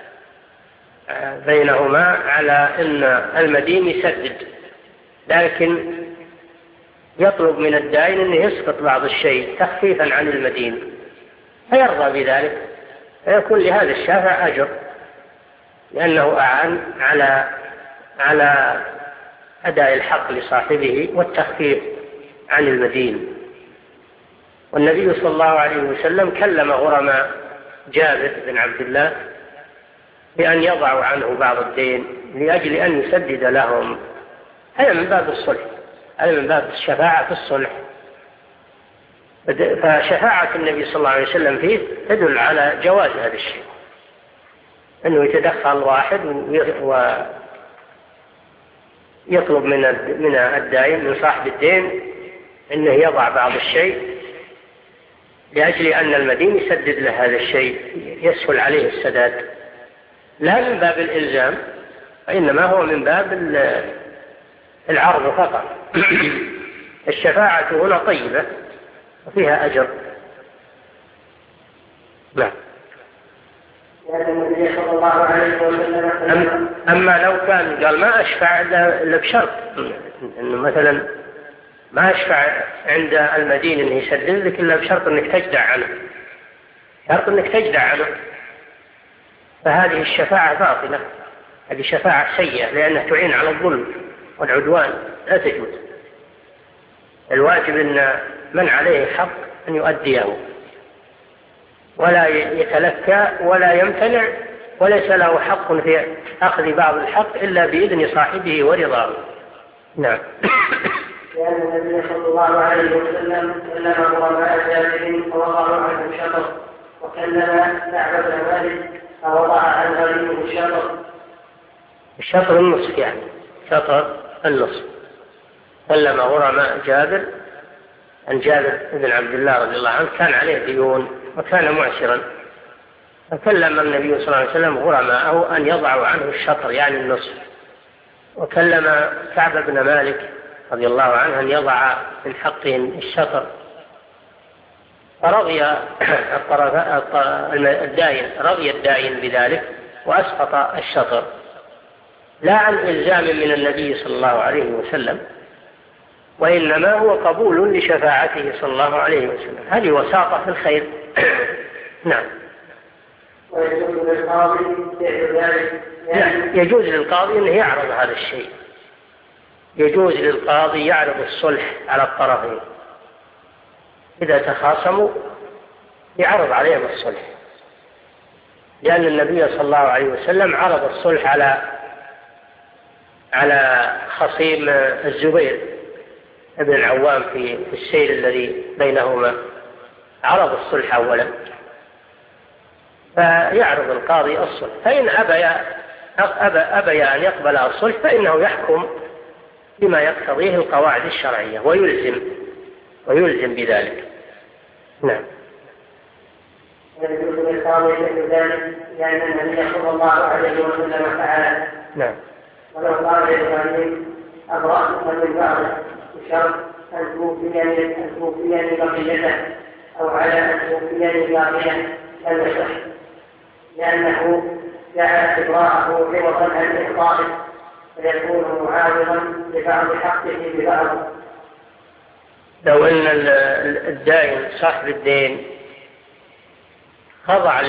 بينهما على أن المدين يسدد، لكن يطلب من الدائن أنه يسقط بعض الشيء تخفيفا عن المدين فيرضى بذلك، فيكون لهذا الشافع أجر لأنه أعان على أداء الحق لصاحبه والتخفيف عن المدين. والنبي صلى الله عليه وسلم كلم غرماء جابر بن عبد الله بأن يضعوا عنه بعض الدين لأجل أن يسدد لهم. هذا من باب الصلح، هذا من باب الشفاعة في الصلح. فشفاعة النبي صلى الله عليه وسلم فيه تدل على جواز هذا الشيء، أنه يتدخل واحد ويطلب من الدائن من صاحب الدين أنه يضع بعض الشيء لأجل أن المدين يسدد له هذا الشيء يسهل عليه السداد، لا من باب الإلزام وإنما هو من باب العرض فقط. الشفاعة هنا طيبة وفيها أجر. نعم. أما لو كان قال ما أشفع إلا بشرط إنه مثلا ما أشفع عند المدين إنه يسدد لك إلا بشرط إنك تجدع عنه، شرط إنك تجدع عنه، فهذه الشفاعة باطلة، هذه شفاعة سيئة لأنها تعين على الظلم والعدوان، لا تجوز. الواجب أن من عليه حق أن يؤديه ولا يتلكى ولا يمتنع، وليس له حق في أخذ بعض الحق إلا بإذن صاحبه ورضاه. نعم. لأن النبي صلى الله عليه وسلم كلم غرماء جابر فوضعوا عنه الشطر، وكلم كعب بن مالك فوضع عن غريمه الشطر. الشطر النصف، يعني شطر النصف. كلم غرماء جابر عن جابر بن عبد الله رضي الله عنه كان عليه ديون وكان معسرا، فكلم النبي صلى الله عليه وسلم غرماءه أن يضعوا عنه الشطر يعني النصف، وكلم كعب بن مالك رضي الله عنه أن يضع من حقهم الشطر، فرضي الداين بذلك وأسقط الشطر، لا عن إلزام من النبي صلى الله عليه وسلم، وإنما هو قبول لشفاعته صلى الله عليه وسلم، هذه وساطة في الخير. نعم. يجوز للقاضي أنه يعرض هذا الشيء، يجوز للقاضي يعرض الصلح على الطرفين إذا تخاصموا، يعرض عليهم الصلح، لأن النبي صلى الله عليه وسلم عرض الصلح على خصيم الزبير ابن العوام في السير الذي بينهما، عرض الصلح أولا، فيعرض القاضي الصلح، فإن أبى أن يقبل الصلح فإنه يحكم بما يقتضيه القواعد الشرعية ويلزم بذلك. نعم. ويجوز للقاضي ذلك لأن النبي صلى الله عليه وسلم فعل. نعم. ولو قال للغنيم أبرأتك من بعض بشرط أن توفيني بقيته أو على أن توفيني باقية لم يصح، لأنه جعل إبراءه عوضا عن إخطائه فيكون معاوضا لبعض حقه ببعض. لو أن الدائن صاحب الدين خضع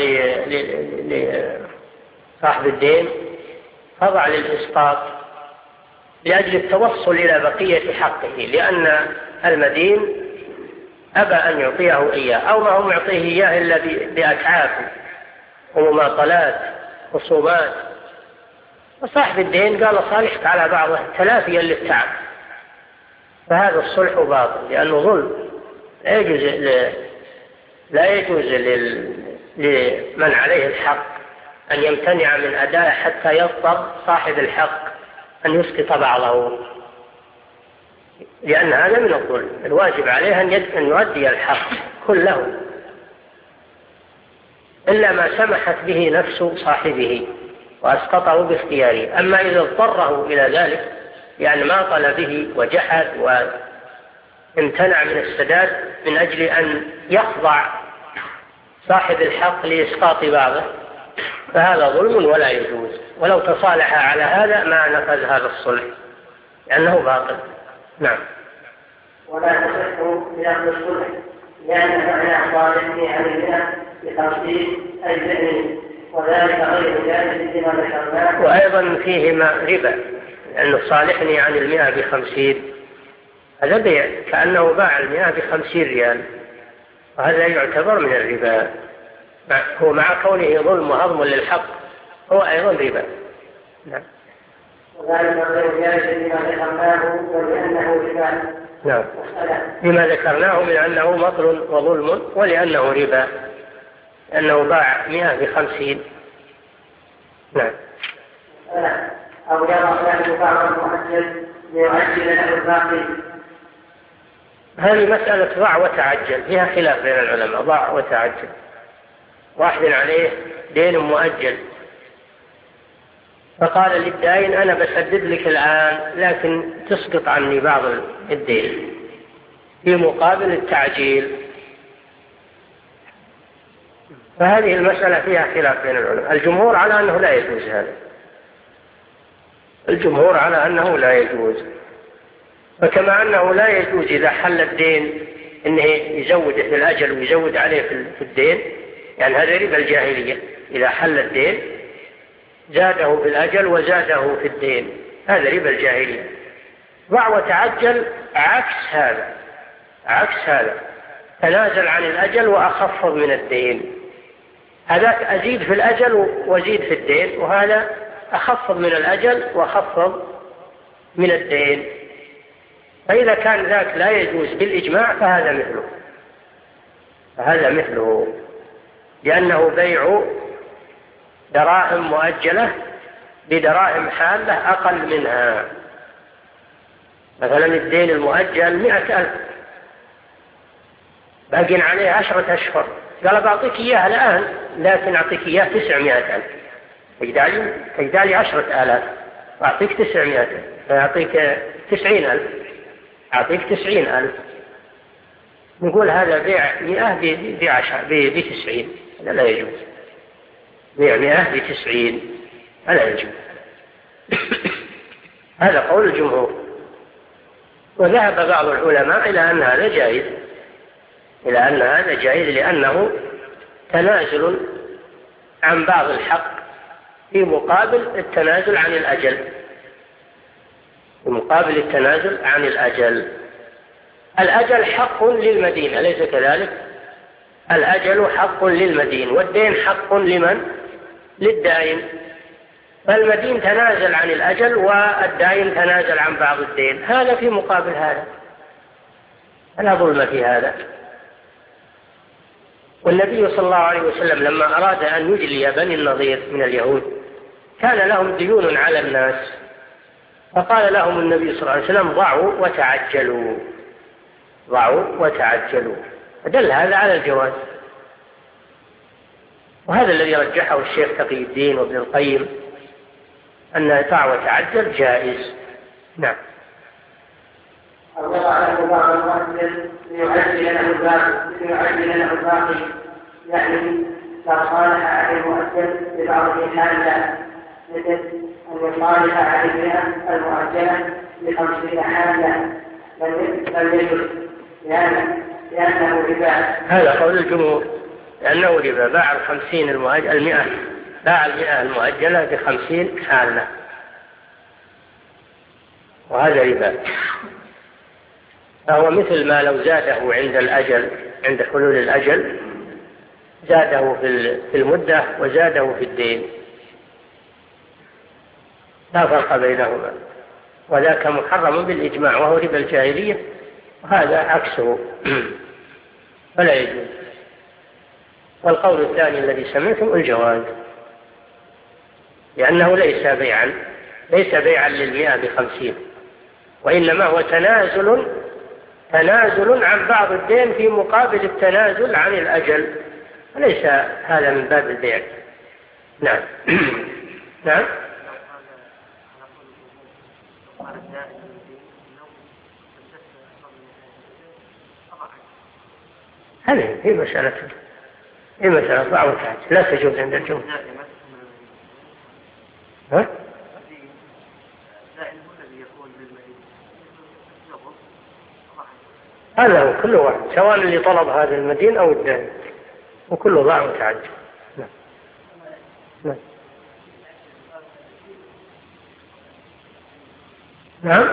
لصاحب الدين خضع للإسقاط لأجل التوصل إلى بقية حقه، لأن المدين أبى أن يعطيه إياه أو ما هو يعطيه إياه إلا بأتعاب ومماطلات وخصومات، وصاحب الدين قال صالحت على بعضه تلافيا للتعب، فهذا الصلح باطل لأنه ظلم، لا يجوز لمن عليه الحق أن يمتنع من أداء حتى يضطر صاحب الحق أن يسقط بعضه، لأن هذا من الظلم. الواجب عليه أن يؤدي الحق كله إلا ما سمحت به نفس صاحبه وأسقطه باختياره. أما إذا اضطره إلى ذلك يعني ما طل به وجحد وامتنع من السداد من أجل أن يخضع صاحب الحق لإسقاط بعضه، فهذا ظلم ولا يجوز، ولو تصالح على هذا ما نفذ هذا الصلح لأنه باطل. نعم. ولا تصح بأخذ الصلح لأن معنى صالحني عن المئة بتخصيص الجنين، وذلك غير جائز بما ذكرناه. وأيضا فيهما ربا، لأنه صالحني عن 100 ب50، هذا بيع كأنه باع 100 ب50 ريال، وهذا يعتبر من الربا، هو مع كونه ظلم وهضم للحق هو أيضا ربا. نعم. وذلك غير جائز بما ذكرناه ولأنه ربا. نعم. بما ذكرناه من أنه مطل وظلم ولأنه ربا، لأنه باع 100 ب50. نعم. أو يرى له بعض المؤجل ليؤجل له الباقي. هذه مسألة ضع وتعجل فيها خلاف بين العلماء، ضع وتعجل. واحد عليه دين مؤجل فقال للدائن أنا بسدد لك الآن لكن تسقط عني بعض الدين في مقابل التعجيل، فهذه المسألة فيها خلاف بين العلماء. الجمهور على أنه لا يجوز هذا، الجمهور على أنه لا يجوز. فكما أنه لا يجوز إذا حل الدين أنه يزود في الأجل ويزود عليه في الدين، يعني هذا ربا الجاهلية، إذا حل الدين زاده في الأجل وزاده في الدين، هذا ربا الجاهلية. ضع وتعجل عكس هذا، تنازل عن الأجل وأخفض من الدين. هذاك أزيد في الأجل وزيد في الدين، وهذا أخفض من الأجل وأخفض من الدين. فإذا كان ذاك لا يجوز بالإجماع فهذا مثله، لأنه بيع دراهم مؤجلة بدراهم حالة أقل منها. مثلا الدين المؤجل 100,000 باقين عليه 10 أشهر، قال بعطيك إياها الآن لكن أعطيك إياها 900,000، تجدالي 10,000 أعطيك 900,000، فيعطيك 90,000، أعطيك 90,000. نقول هذا بيع 100 ب90، هذا لا يجوز. بيع 100 ب90 هذا يجوز. هذا قول الجمهور. وذهب بعض العلماء إلى أن هذا جائز، لأنه تنازل عن بعض الحق في مقابل التنازل عن الأجل. الأجل حق للمدين، أليس كذلك؟ الأجل حق للمدين، والدين حق لمن؟ للدائن. فالمدين تنازل عن الأجل والدائن تنازل عن بعض الدين، هذا في مقابل هذا، لا ظلم في هذا. والنبي صلى الله عليه وسلم لما أراد أن يجلي بني النضير من اليهود كان لهم ديون على الناس، فقال لهم النبي صلى الله عليه وسلم ضعوا وتعجلوا، فدل هذا على الجواز. وهذا الذي رجحه الشيخ تقي الدين وابن القيم، أن ضع وتعجل جائز. نعم. الله بعض المؤثر ليعجل له الباقي، يعني لو صالح على المؤثر ببعضه حالا، مثل أن يصالح على المئة المؤجلة ب50 حالا لم يجوز، لأنه ربا. هذا قول الجمهور، لأنه ربا. باع 100 المؤجلة ب50 حالا، وهذا ربا. فهو مثل ما لو زاده عند حلول الأجل، زاده في المدة وزاده في الدين، لا فرق بينهما، وذاك محرم بالإجماع وهو ربا الجاهلية، وهذا عكسه فلا يجوز. والقول الثاني الذي سمعتم الجواز، لأنه ليس بيعا لل100 ب50، وإنما هو تنازل عن بعض الدين في مقابل التنازل عن الأجل، وليس هذا من باب البيع. نعم. نعم. هذه هي مسألة ضع وتعجل، لا تجوز عند الجمهور. ها؟ هذا هو كل واحد، سواء اللي طلب هذا المدين أو الدائن، وكله ضع وتعجل. نعم. نعم. نعم.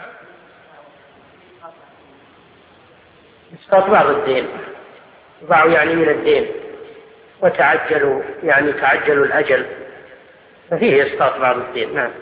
اسقاط بعض الدين، ضعوا يعني من الدين، وتعجلوا يعني تعجلوا الأجل، ففيه اسقاط بعض الدين. نعم.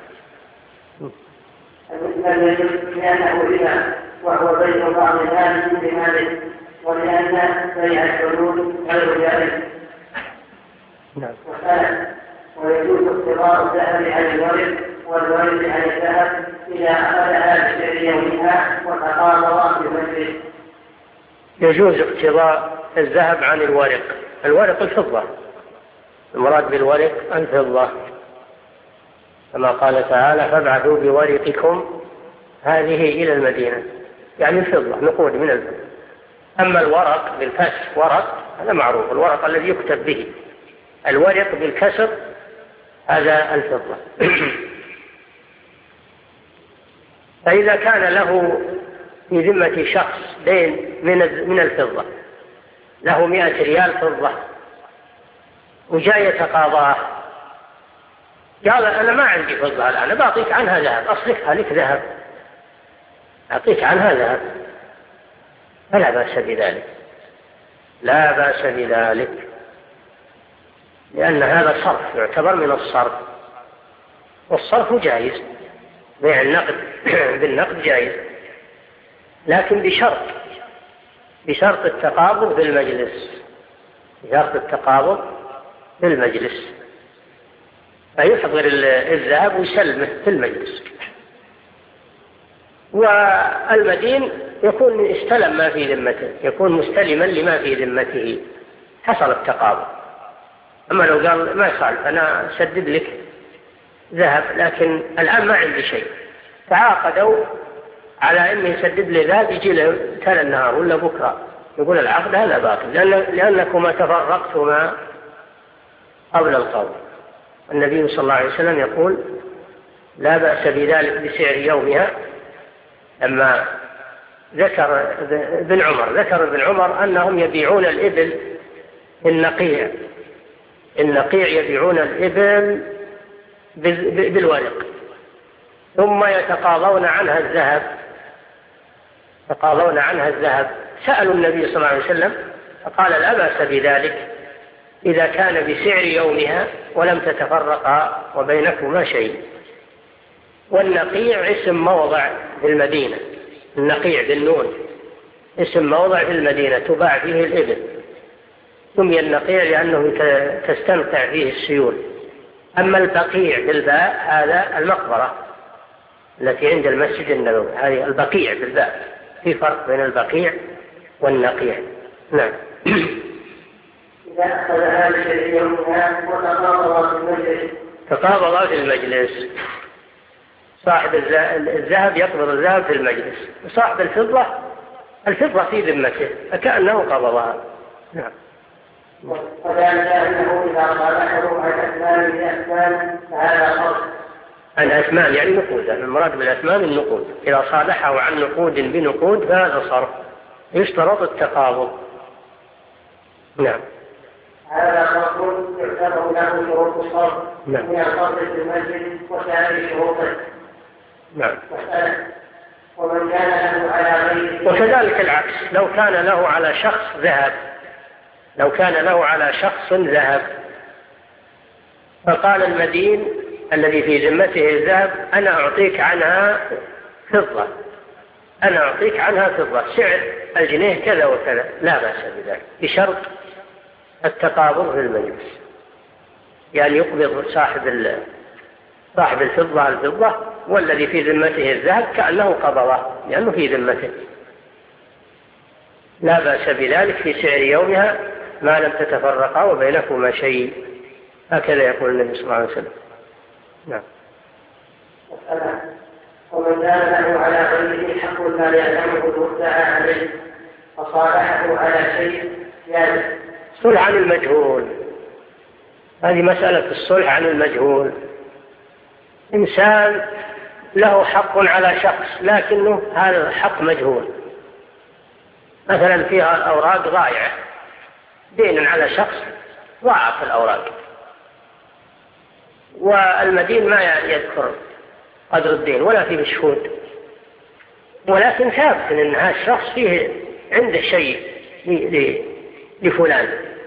لأنه ربا، وهو بيع بعض المال بماله، ولأن بيع الحلول غير جائز. نعم. ويجوز اقتضاء الذهب عن الورد والورد عن الذهب إذا أخذها بسعر يومها وتقاضى بمثله. يجوز اقتضاء الذهب عن الورق الفضة، المراد بالورق الفضة، كما قال تعالى فابعثوا بورقكم هذه إلى المدينة، يعني الفضة، نقود من الفضة. أما الورق بالفتح ورق هذا معروف، الورق الذي يكتب به، الورق بالكسر هذا الفضة. فإذا كان له في ذمة شخص دين من الفضة، له 100 ريال فضة وجاء يتقاضاه، قال أنا ما عندي فضة الآن، أنا بعطيك عنها ذهب، أصرفها لك ذهب، أعطيك عنها ذهب، فلا بأس بذلك، لا بأس بذلك، لأن هذا صرف يعتبر من الصرف، والصرف جائز، بيع النقد بالنقد جائز، لكن بشرط التقابض بالمجلس، بشرط التقابض بالمجلس، فيحضر الذهب ويسلمه في المجلس، والمدين يكون استلم ما في ذمته، يكون مستلما لما في ذمته، حصل التقابض. أما لو قال ما يخالف أنا أسدد لك ذهب لكن الآن ما عندي شيء، تعاقدوا على أنه يسدد لي ذهب يجي له تالي النهار ولا بكرة، يقول العقد هذا باطل لأنكما تفرقتما قبل القول. النبي صلى الله عليه وسلم يقول لا بأس بذلك بسعر يومها. لما ذكر ابن عمر أنهم يبيعون الإبل النقيع يبيعون الإبل بالورق ثم يتقاضون عنها الذهب، سألوا النبي صلى الله عليه وسلم فقال لا بأس بذلك إذا كان بسعر يومها ولم تتفرقا وبينكما شيء. والنقيع اسم موضع في المدينة، النقيع بالنون اسم موضع في المدينة تباع فيه الإبل، سمي النقيع لأنه تستنقع فيه السيول. أما البقيع بالباء هذا المقبرة التي عند المسجد النبوي، هذه البقيع بالباء، في فرق بين البقيع والنقيع. نعم. إذا أخذها لشيء يومها تقابض في المجلس، صاحب الذهب يقبض الذهب في المجلس، وصاحب الفضة في ذمته فكأنه قبضها. نعم. وذلك أنه إذا صالحه عن أثمان بأثمان فهذا فرق. عن أثمان يعني نقود، المراد بالأثمان النقود، إذا صالحه عن نقود بنقود فهذا صرف، يشترط التقابض. نعم. هذا فرق يعتبر له شروط الصرف من الصرف في المسجد وسائر شروطه. نعم. ومن كان له على غيره. وكذلك العكس، لو كان له على شخص ذهب فقال المدين الذي في ذمته الذهب أنا أعطيك عنها فضة، سعر الجنيه كذا وكذا، لا بأس بذلك بشرط التقابض في المجلس، يعني يقبض صاحب الفضة والذي في ذمته الذهب كأنه قبضه لأنه في ذمته، لا بأس بذلك في سعر يومها ما لم تتفرقا وبينكما شيء، هكذا يقول النبي صلى الله عليه وسلم. نعم. ومن كان له على غيره حق لا يعلمه المدعى عليه فصالحه على شيء جائز. الصلح عن المجهول، هذه مسألة الصلح عن المجهول. إنسان له حق على شخص لكنه هذا الحق مجهول، مثلا فيها أوراق ضائعة، دين على شخص ضاع في الأوراق، والمدين ما يذكر قدر الدين ولا فيه شهود، ولكن ثابت أن هذا الشخص فيه عنده شيء لفلان،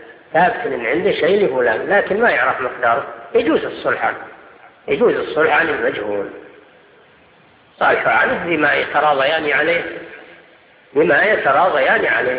لكن ما يعرف مقداره، يجوز الصلح عن المجهول، صالح عنه بما يتراضيان عليه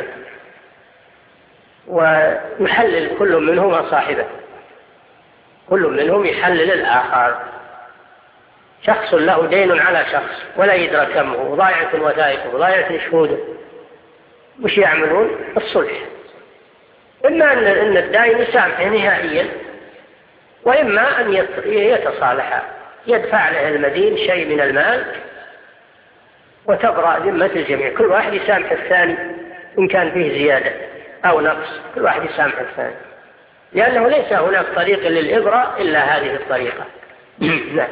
ويحلل كل منهما صاحبه، كل منهم يحلل الآخر. شخص له دين على شخص ولا يدرى كمه، وضايعة وثائقه وضايعة شهوده، وش يعملون؟ الصلح، إما أن الدائن يسامحه نهائيا، وإما أن يتصالح، يدفع له المدين شيء من المال وتبرأ ذمة الجميع، كل واحد يسامح الثاني إن كان فيه زيادة أو نقص، كل واحد يسامح الثاني، لأنه ليس هناك طريق للإبرة إلا هذه الطريقة. نعم.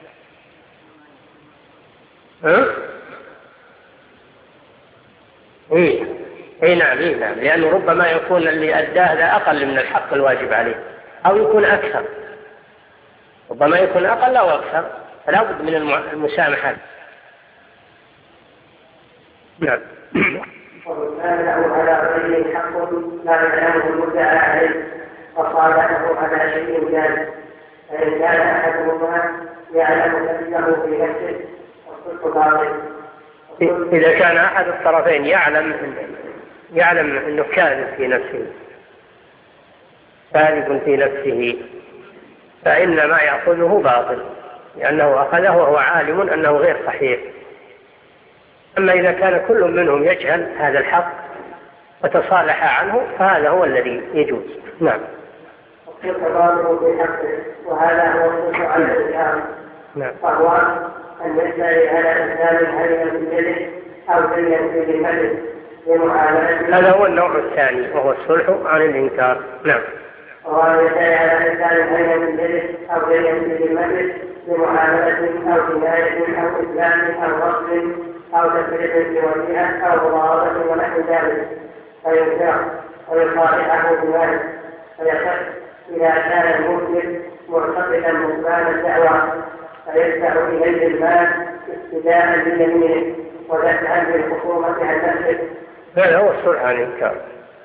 نعم، لأنه ربما يكون اللي أداه هذا أقل من الحق الواجب عليه، أو يكون أكثر، ربما يكون أقل أو أكثر، فلا بد من المسامحة. نعم. وكان له على غيره حق لا يعلمه المدعى عليه فصالحه على شيء جائز، فإن كان أحدهما يعلم نفسه في نفسه والصدق باطل. إذا كان أحد الطرفين يعلم أنه كاذب في نفسه، كاذب في نفسه، فإن ما يأخذه باطل، لأنه أخذه وهو عالم أنه غير صحيح. أما إذا كان كل منهم يجهل هذا الحق وتصالح عنه فهذا هو الذي يجوز. نعم. وهذا هو الصدق على الإسلام. نعم. وهو أن يدعي على إنسان هيئا بالجلد أو هيئا بالملك لمعاملته. هذا هو النوع الثاني وهو الصلح عن الإنكار. نعم. وهو يدعي على إنسان هيئا بالجلد أو هيئا بالملك لمعاملة أو كناية أو إسلام أو وصل أو تفريق بوجهه أو مضاربة ونحو ذلك، فينكر ويصالحه بذلك، فيصح إذا كان المسلم مرتقبا بطلان الدعوة فيدفع إليه المال ابتداء بيمينه ودفعا بالخصومة عن نفسه. هذا هو الصلح عن الإنكار.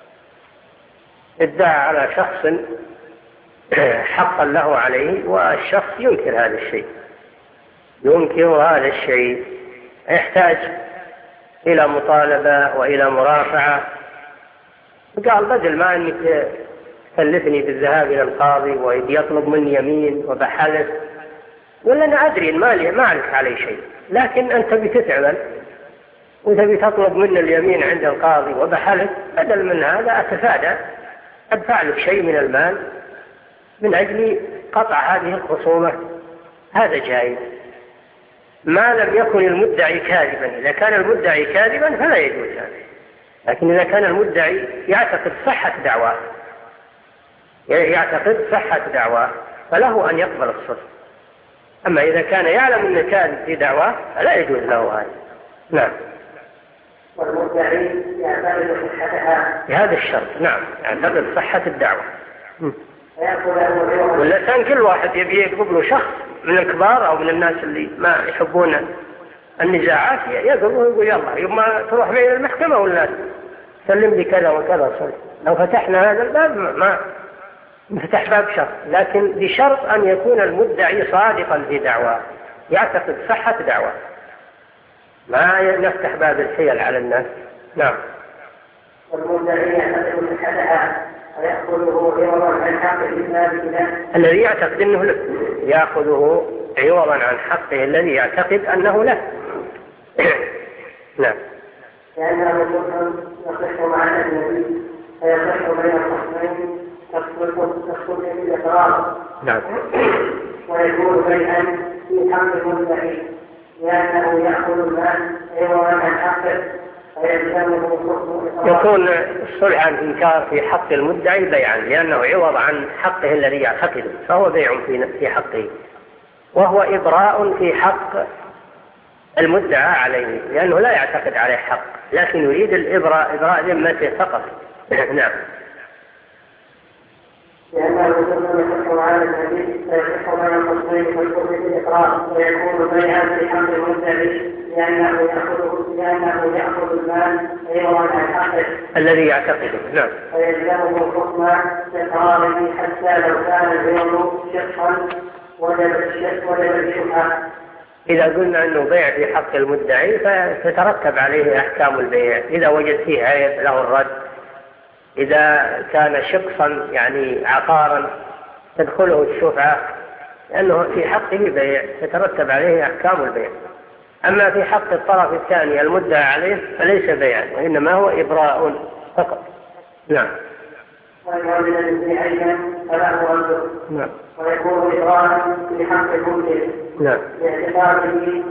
ادعى على شخص حقا له عليه والشخص ينكر هذا الشيء، ينكر هذا الشيء، يحتاج إلى مطالبة وإلى مرافعة. قال بدل ما أنك تكلفني بالذهاب إلى القاضي ويطلب مني يمين وبحلف، ولا أنا أدري ما أعرف عليه شيء، لكن أنت بتتعمل وتبي تطلب مني اليمين عند القاضي وبحلف، بدل من هذا أتفادى أدفع لك شيء من المال من أجل قطع هذه الخصومة. هذا جائز ما لم يكن المدعي كاذبا. إذا كان المدعي كاذبا فلا يجوز هذا، لكن إذا كان المدعي يعتقد صحة دعواه فله أن يقبل الصلح. أما إذا كان يعلم أنه كاذب في دعواه فلا يجوز له هذا. نعم. والمدعي يعتقد صحتها بهذا الشرط. نعم، يعتقد صحة الدعوة. واللسان كل واحد يبي يقبل له شخص من الكبار أو من الناس اللي ما يحبون النزاعات، يقبل ويقول يلا يوم ما تروح معي المحكمة ولا سلم لي كذا وكذا صلح. لو فتحنا هذا الباب ما نفتح باب شر، لكن بشرط أن يكون المدعي صادقا في دعواه، يعتقد صحة دعواه، ما نفتح باب الحيل على الناس. نعم. والمدعي يعتقد صحتها ويأخذه عوضا عن حق الإسلام الذي يعتقد أنه له، يأخذه عوضا عن حقه الذي يعتقد أنه له. نعم. لأنه يصح مع النبي فيصح بين الخصمين تدخل في الإقرار. نعم. ويكون بيعا في حق المدعي لأنه يأخذ المال عوضا عن حقه يكون الصلح عن إنكار في حق المدعي بيعا، لأنه عوض عن حقه الذي يعتقده، فهو بيع في حقه، وهو إبراء في حق المدعى عليه، لأنه لا يعتقد عليه حق، لكن يريد إبراء ذمته فقط. نعم. لأنه يصح على الحديث فيصح بين الخصمين فيكون في الإقرار ويكون بيعا في حق المدعي لأنه يأخذ المال عوضا عن حقه الذي يعتقده. نعم. فيلزمه الحكم بإقراره حتى لو كان البيع شقا وجب الشبهة. إذا قلنا أنه بيع في حق المدعي فتترتب عليه أحكام البيع، إذا وجد فيه عيب له الرد، إذا كان شخصا يعني عقارا تدخله الشفعة، لأنه في حقه بيع تترتب عليه أحكام البيع. أما في حق الطرف الثاني المدعى عليه فليس بيعا، وإنما هو إبراء فقط. نعم. نعم. ويكون إبراء في حق المدعي. نعم. لاعتقاده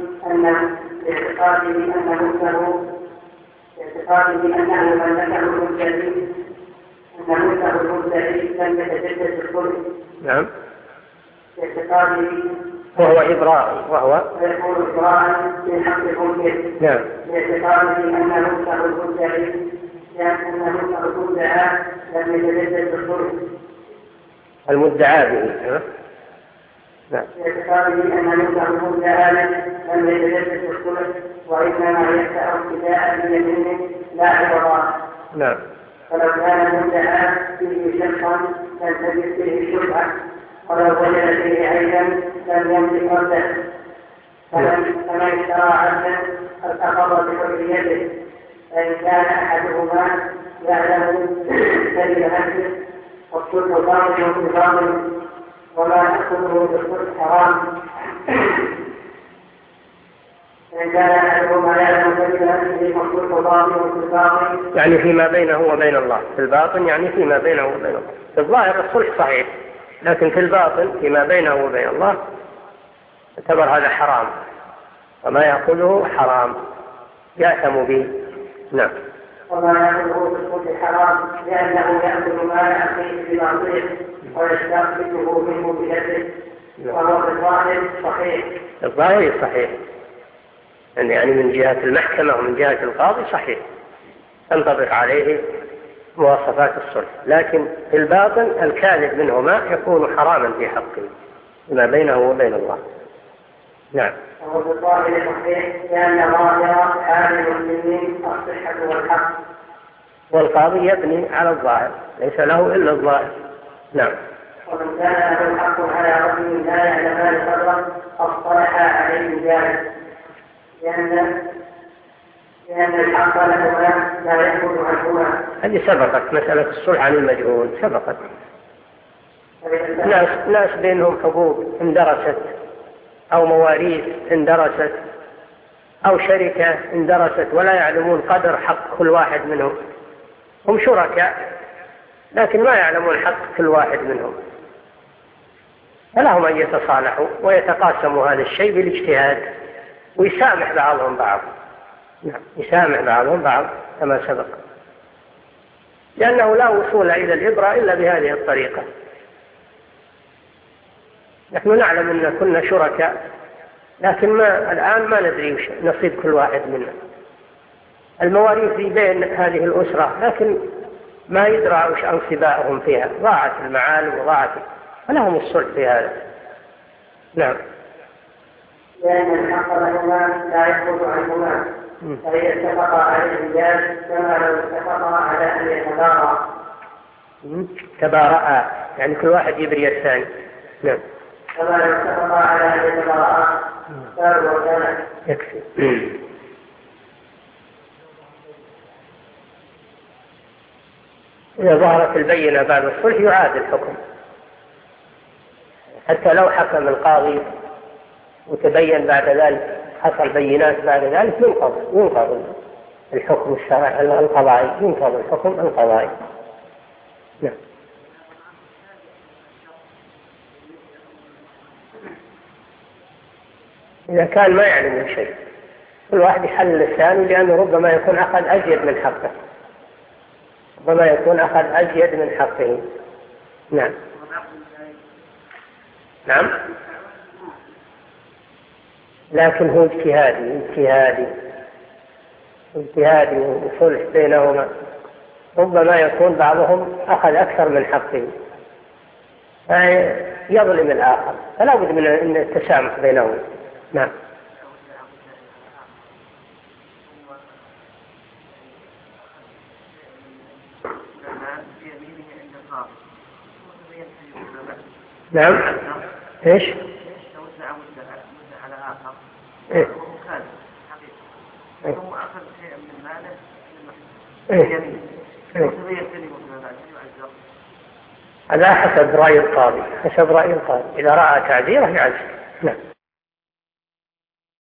أنه ملكه المدعي ملكه المدعي لم يتجدد الخلق. نعم. باعتقاده وهو إبراء ويكون إبراء من حق المنكر. نعم. باعتقاده أن ملكه المدعي لأن ملكه المدعى لم يتجدد الخلق. المدعى به. نعم. باعتقاده أن ملكه المدعى لم يتجدد الخلق وإنما يفتح ابتداء بيمينه لا عوضا. نعم. فلو كان المدعى فيه شخصا لم تجد فيه شبهة ولو وجد فيه عيبا لم يملك رده. فمن اشترى عبدا فالتقر بحريته فإن كان أحدهما يعلم سبيل نفسه والصلح باطل في باطل وما يأخذه بالصلح حرام. فإن كان أحدهما يعلم سبيل نفسه والصلح باطل في باطل يعني فيما بينه وبين الله. في الباطن يعني فيما بينه وبين الله. في الظاهر الصلح صحيح، لكن في الباطن فيما بينه وبين الله يعتبر هذا حرام، وما يأخذه حرام يأثم به. نعم. وما يأخذه بالصلح حرام لأنه يأخذ مال أخيه بباطله ويستخرجه منه بيده وهو في الظاهر صحيح. الظاهر صحيح يعني من جهة المحكمة ومن جهة القاضي صحيح، تنطبق عليه مواصفات الصلح، لكن في الباطن الكاذب منهما يكون حراما في حقه ما بينه وبين الله. نعم. وهو في الظاهر صحيح لأن ظاهر حال المسلمين الصحة والحق. والقاضي يبني على الظاهر، ليس له إلا الظاهر. نعم. ومن كان له الحق على رجل لا يعلمان قدره اصطلح عليه ذلك لأن الحق لهما لا يخرج عنهما. هذه سبقت مسألة الصلح عن المجهول، سبقت. ناس بينهم حقوق اندرست أو مواريث اندرست أو شركة اندرست ولا يعلمون قدر حق كل واحد منهم. هم شركاء لكن ما يعلمون حق كل واحد منهم، فلهم أن يتصالحوا ويتقاسموا هذا الشيء بالاجتهاد ويسامح بعضهم بعض. نعم. يسامح بعضهم بعض كما سبق، لأنه لا وصول إلى الإبرة إلا بهذه الطريقة. نحن نعلم أن كنا شركاء لكن الآن ما ندري نصيب كل واحد منا. المواريث في بين هذه الأسرة لكن ما يدرى وش أنصبائهم فيها، ضاعت المعالم وضاعت، فلهم الصلح في هذا. نعم. لأن الحق لهما لا يخرج عنهما فإذا اتفقا على الإنجاز كما لو اتفقا على أن يتبارأ. تبارأ يعني كل واحد يبري الثاني. نعم. كما لو اتفقا على أن يتبارأ صار وكان. يكفي. إذا ظهرت البينة بعد الصلح يعاد الحكم، حتى لو حكم القاضي وتبين بعد ذلك، حصل بينات بعد ذلك، ينقض الحكم القضائي، ينقض الحكم القضائي. نعم. إذا كان ما يعلم شيء كل واحد يحلل الثاني، لأنه ربما يكون أخذ أزيد من حقه، ربما يكون أخذ أزيد من حقه. نعم. نعم. لكن هو اجتهادي وصلح بينهما، ربما يكون بعضهم أخذ أكثر من حقه يظلم الآخر، فلا بد من التسامح بينهم. نعم. نعم. ايش؟ إيه؟ هو أخذ شيئا من ماله هذا حسب رأي القاضي، إذا رأى تعذيره يعزل. نعم.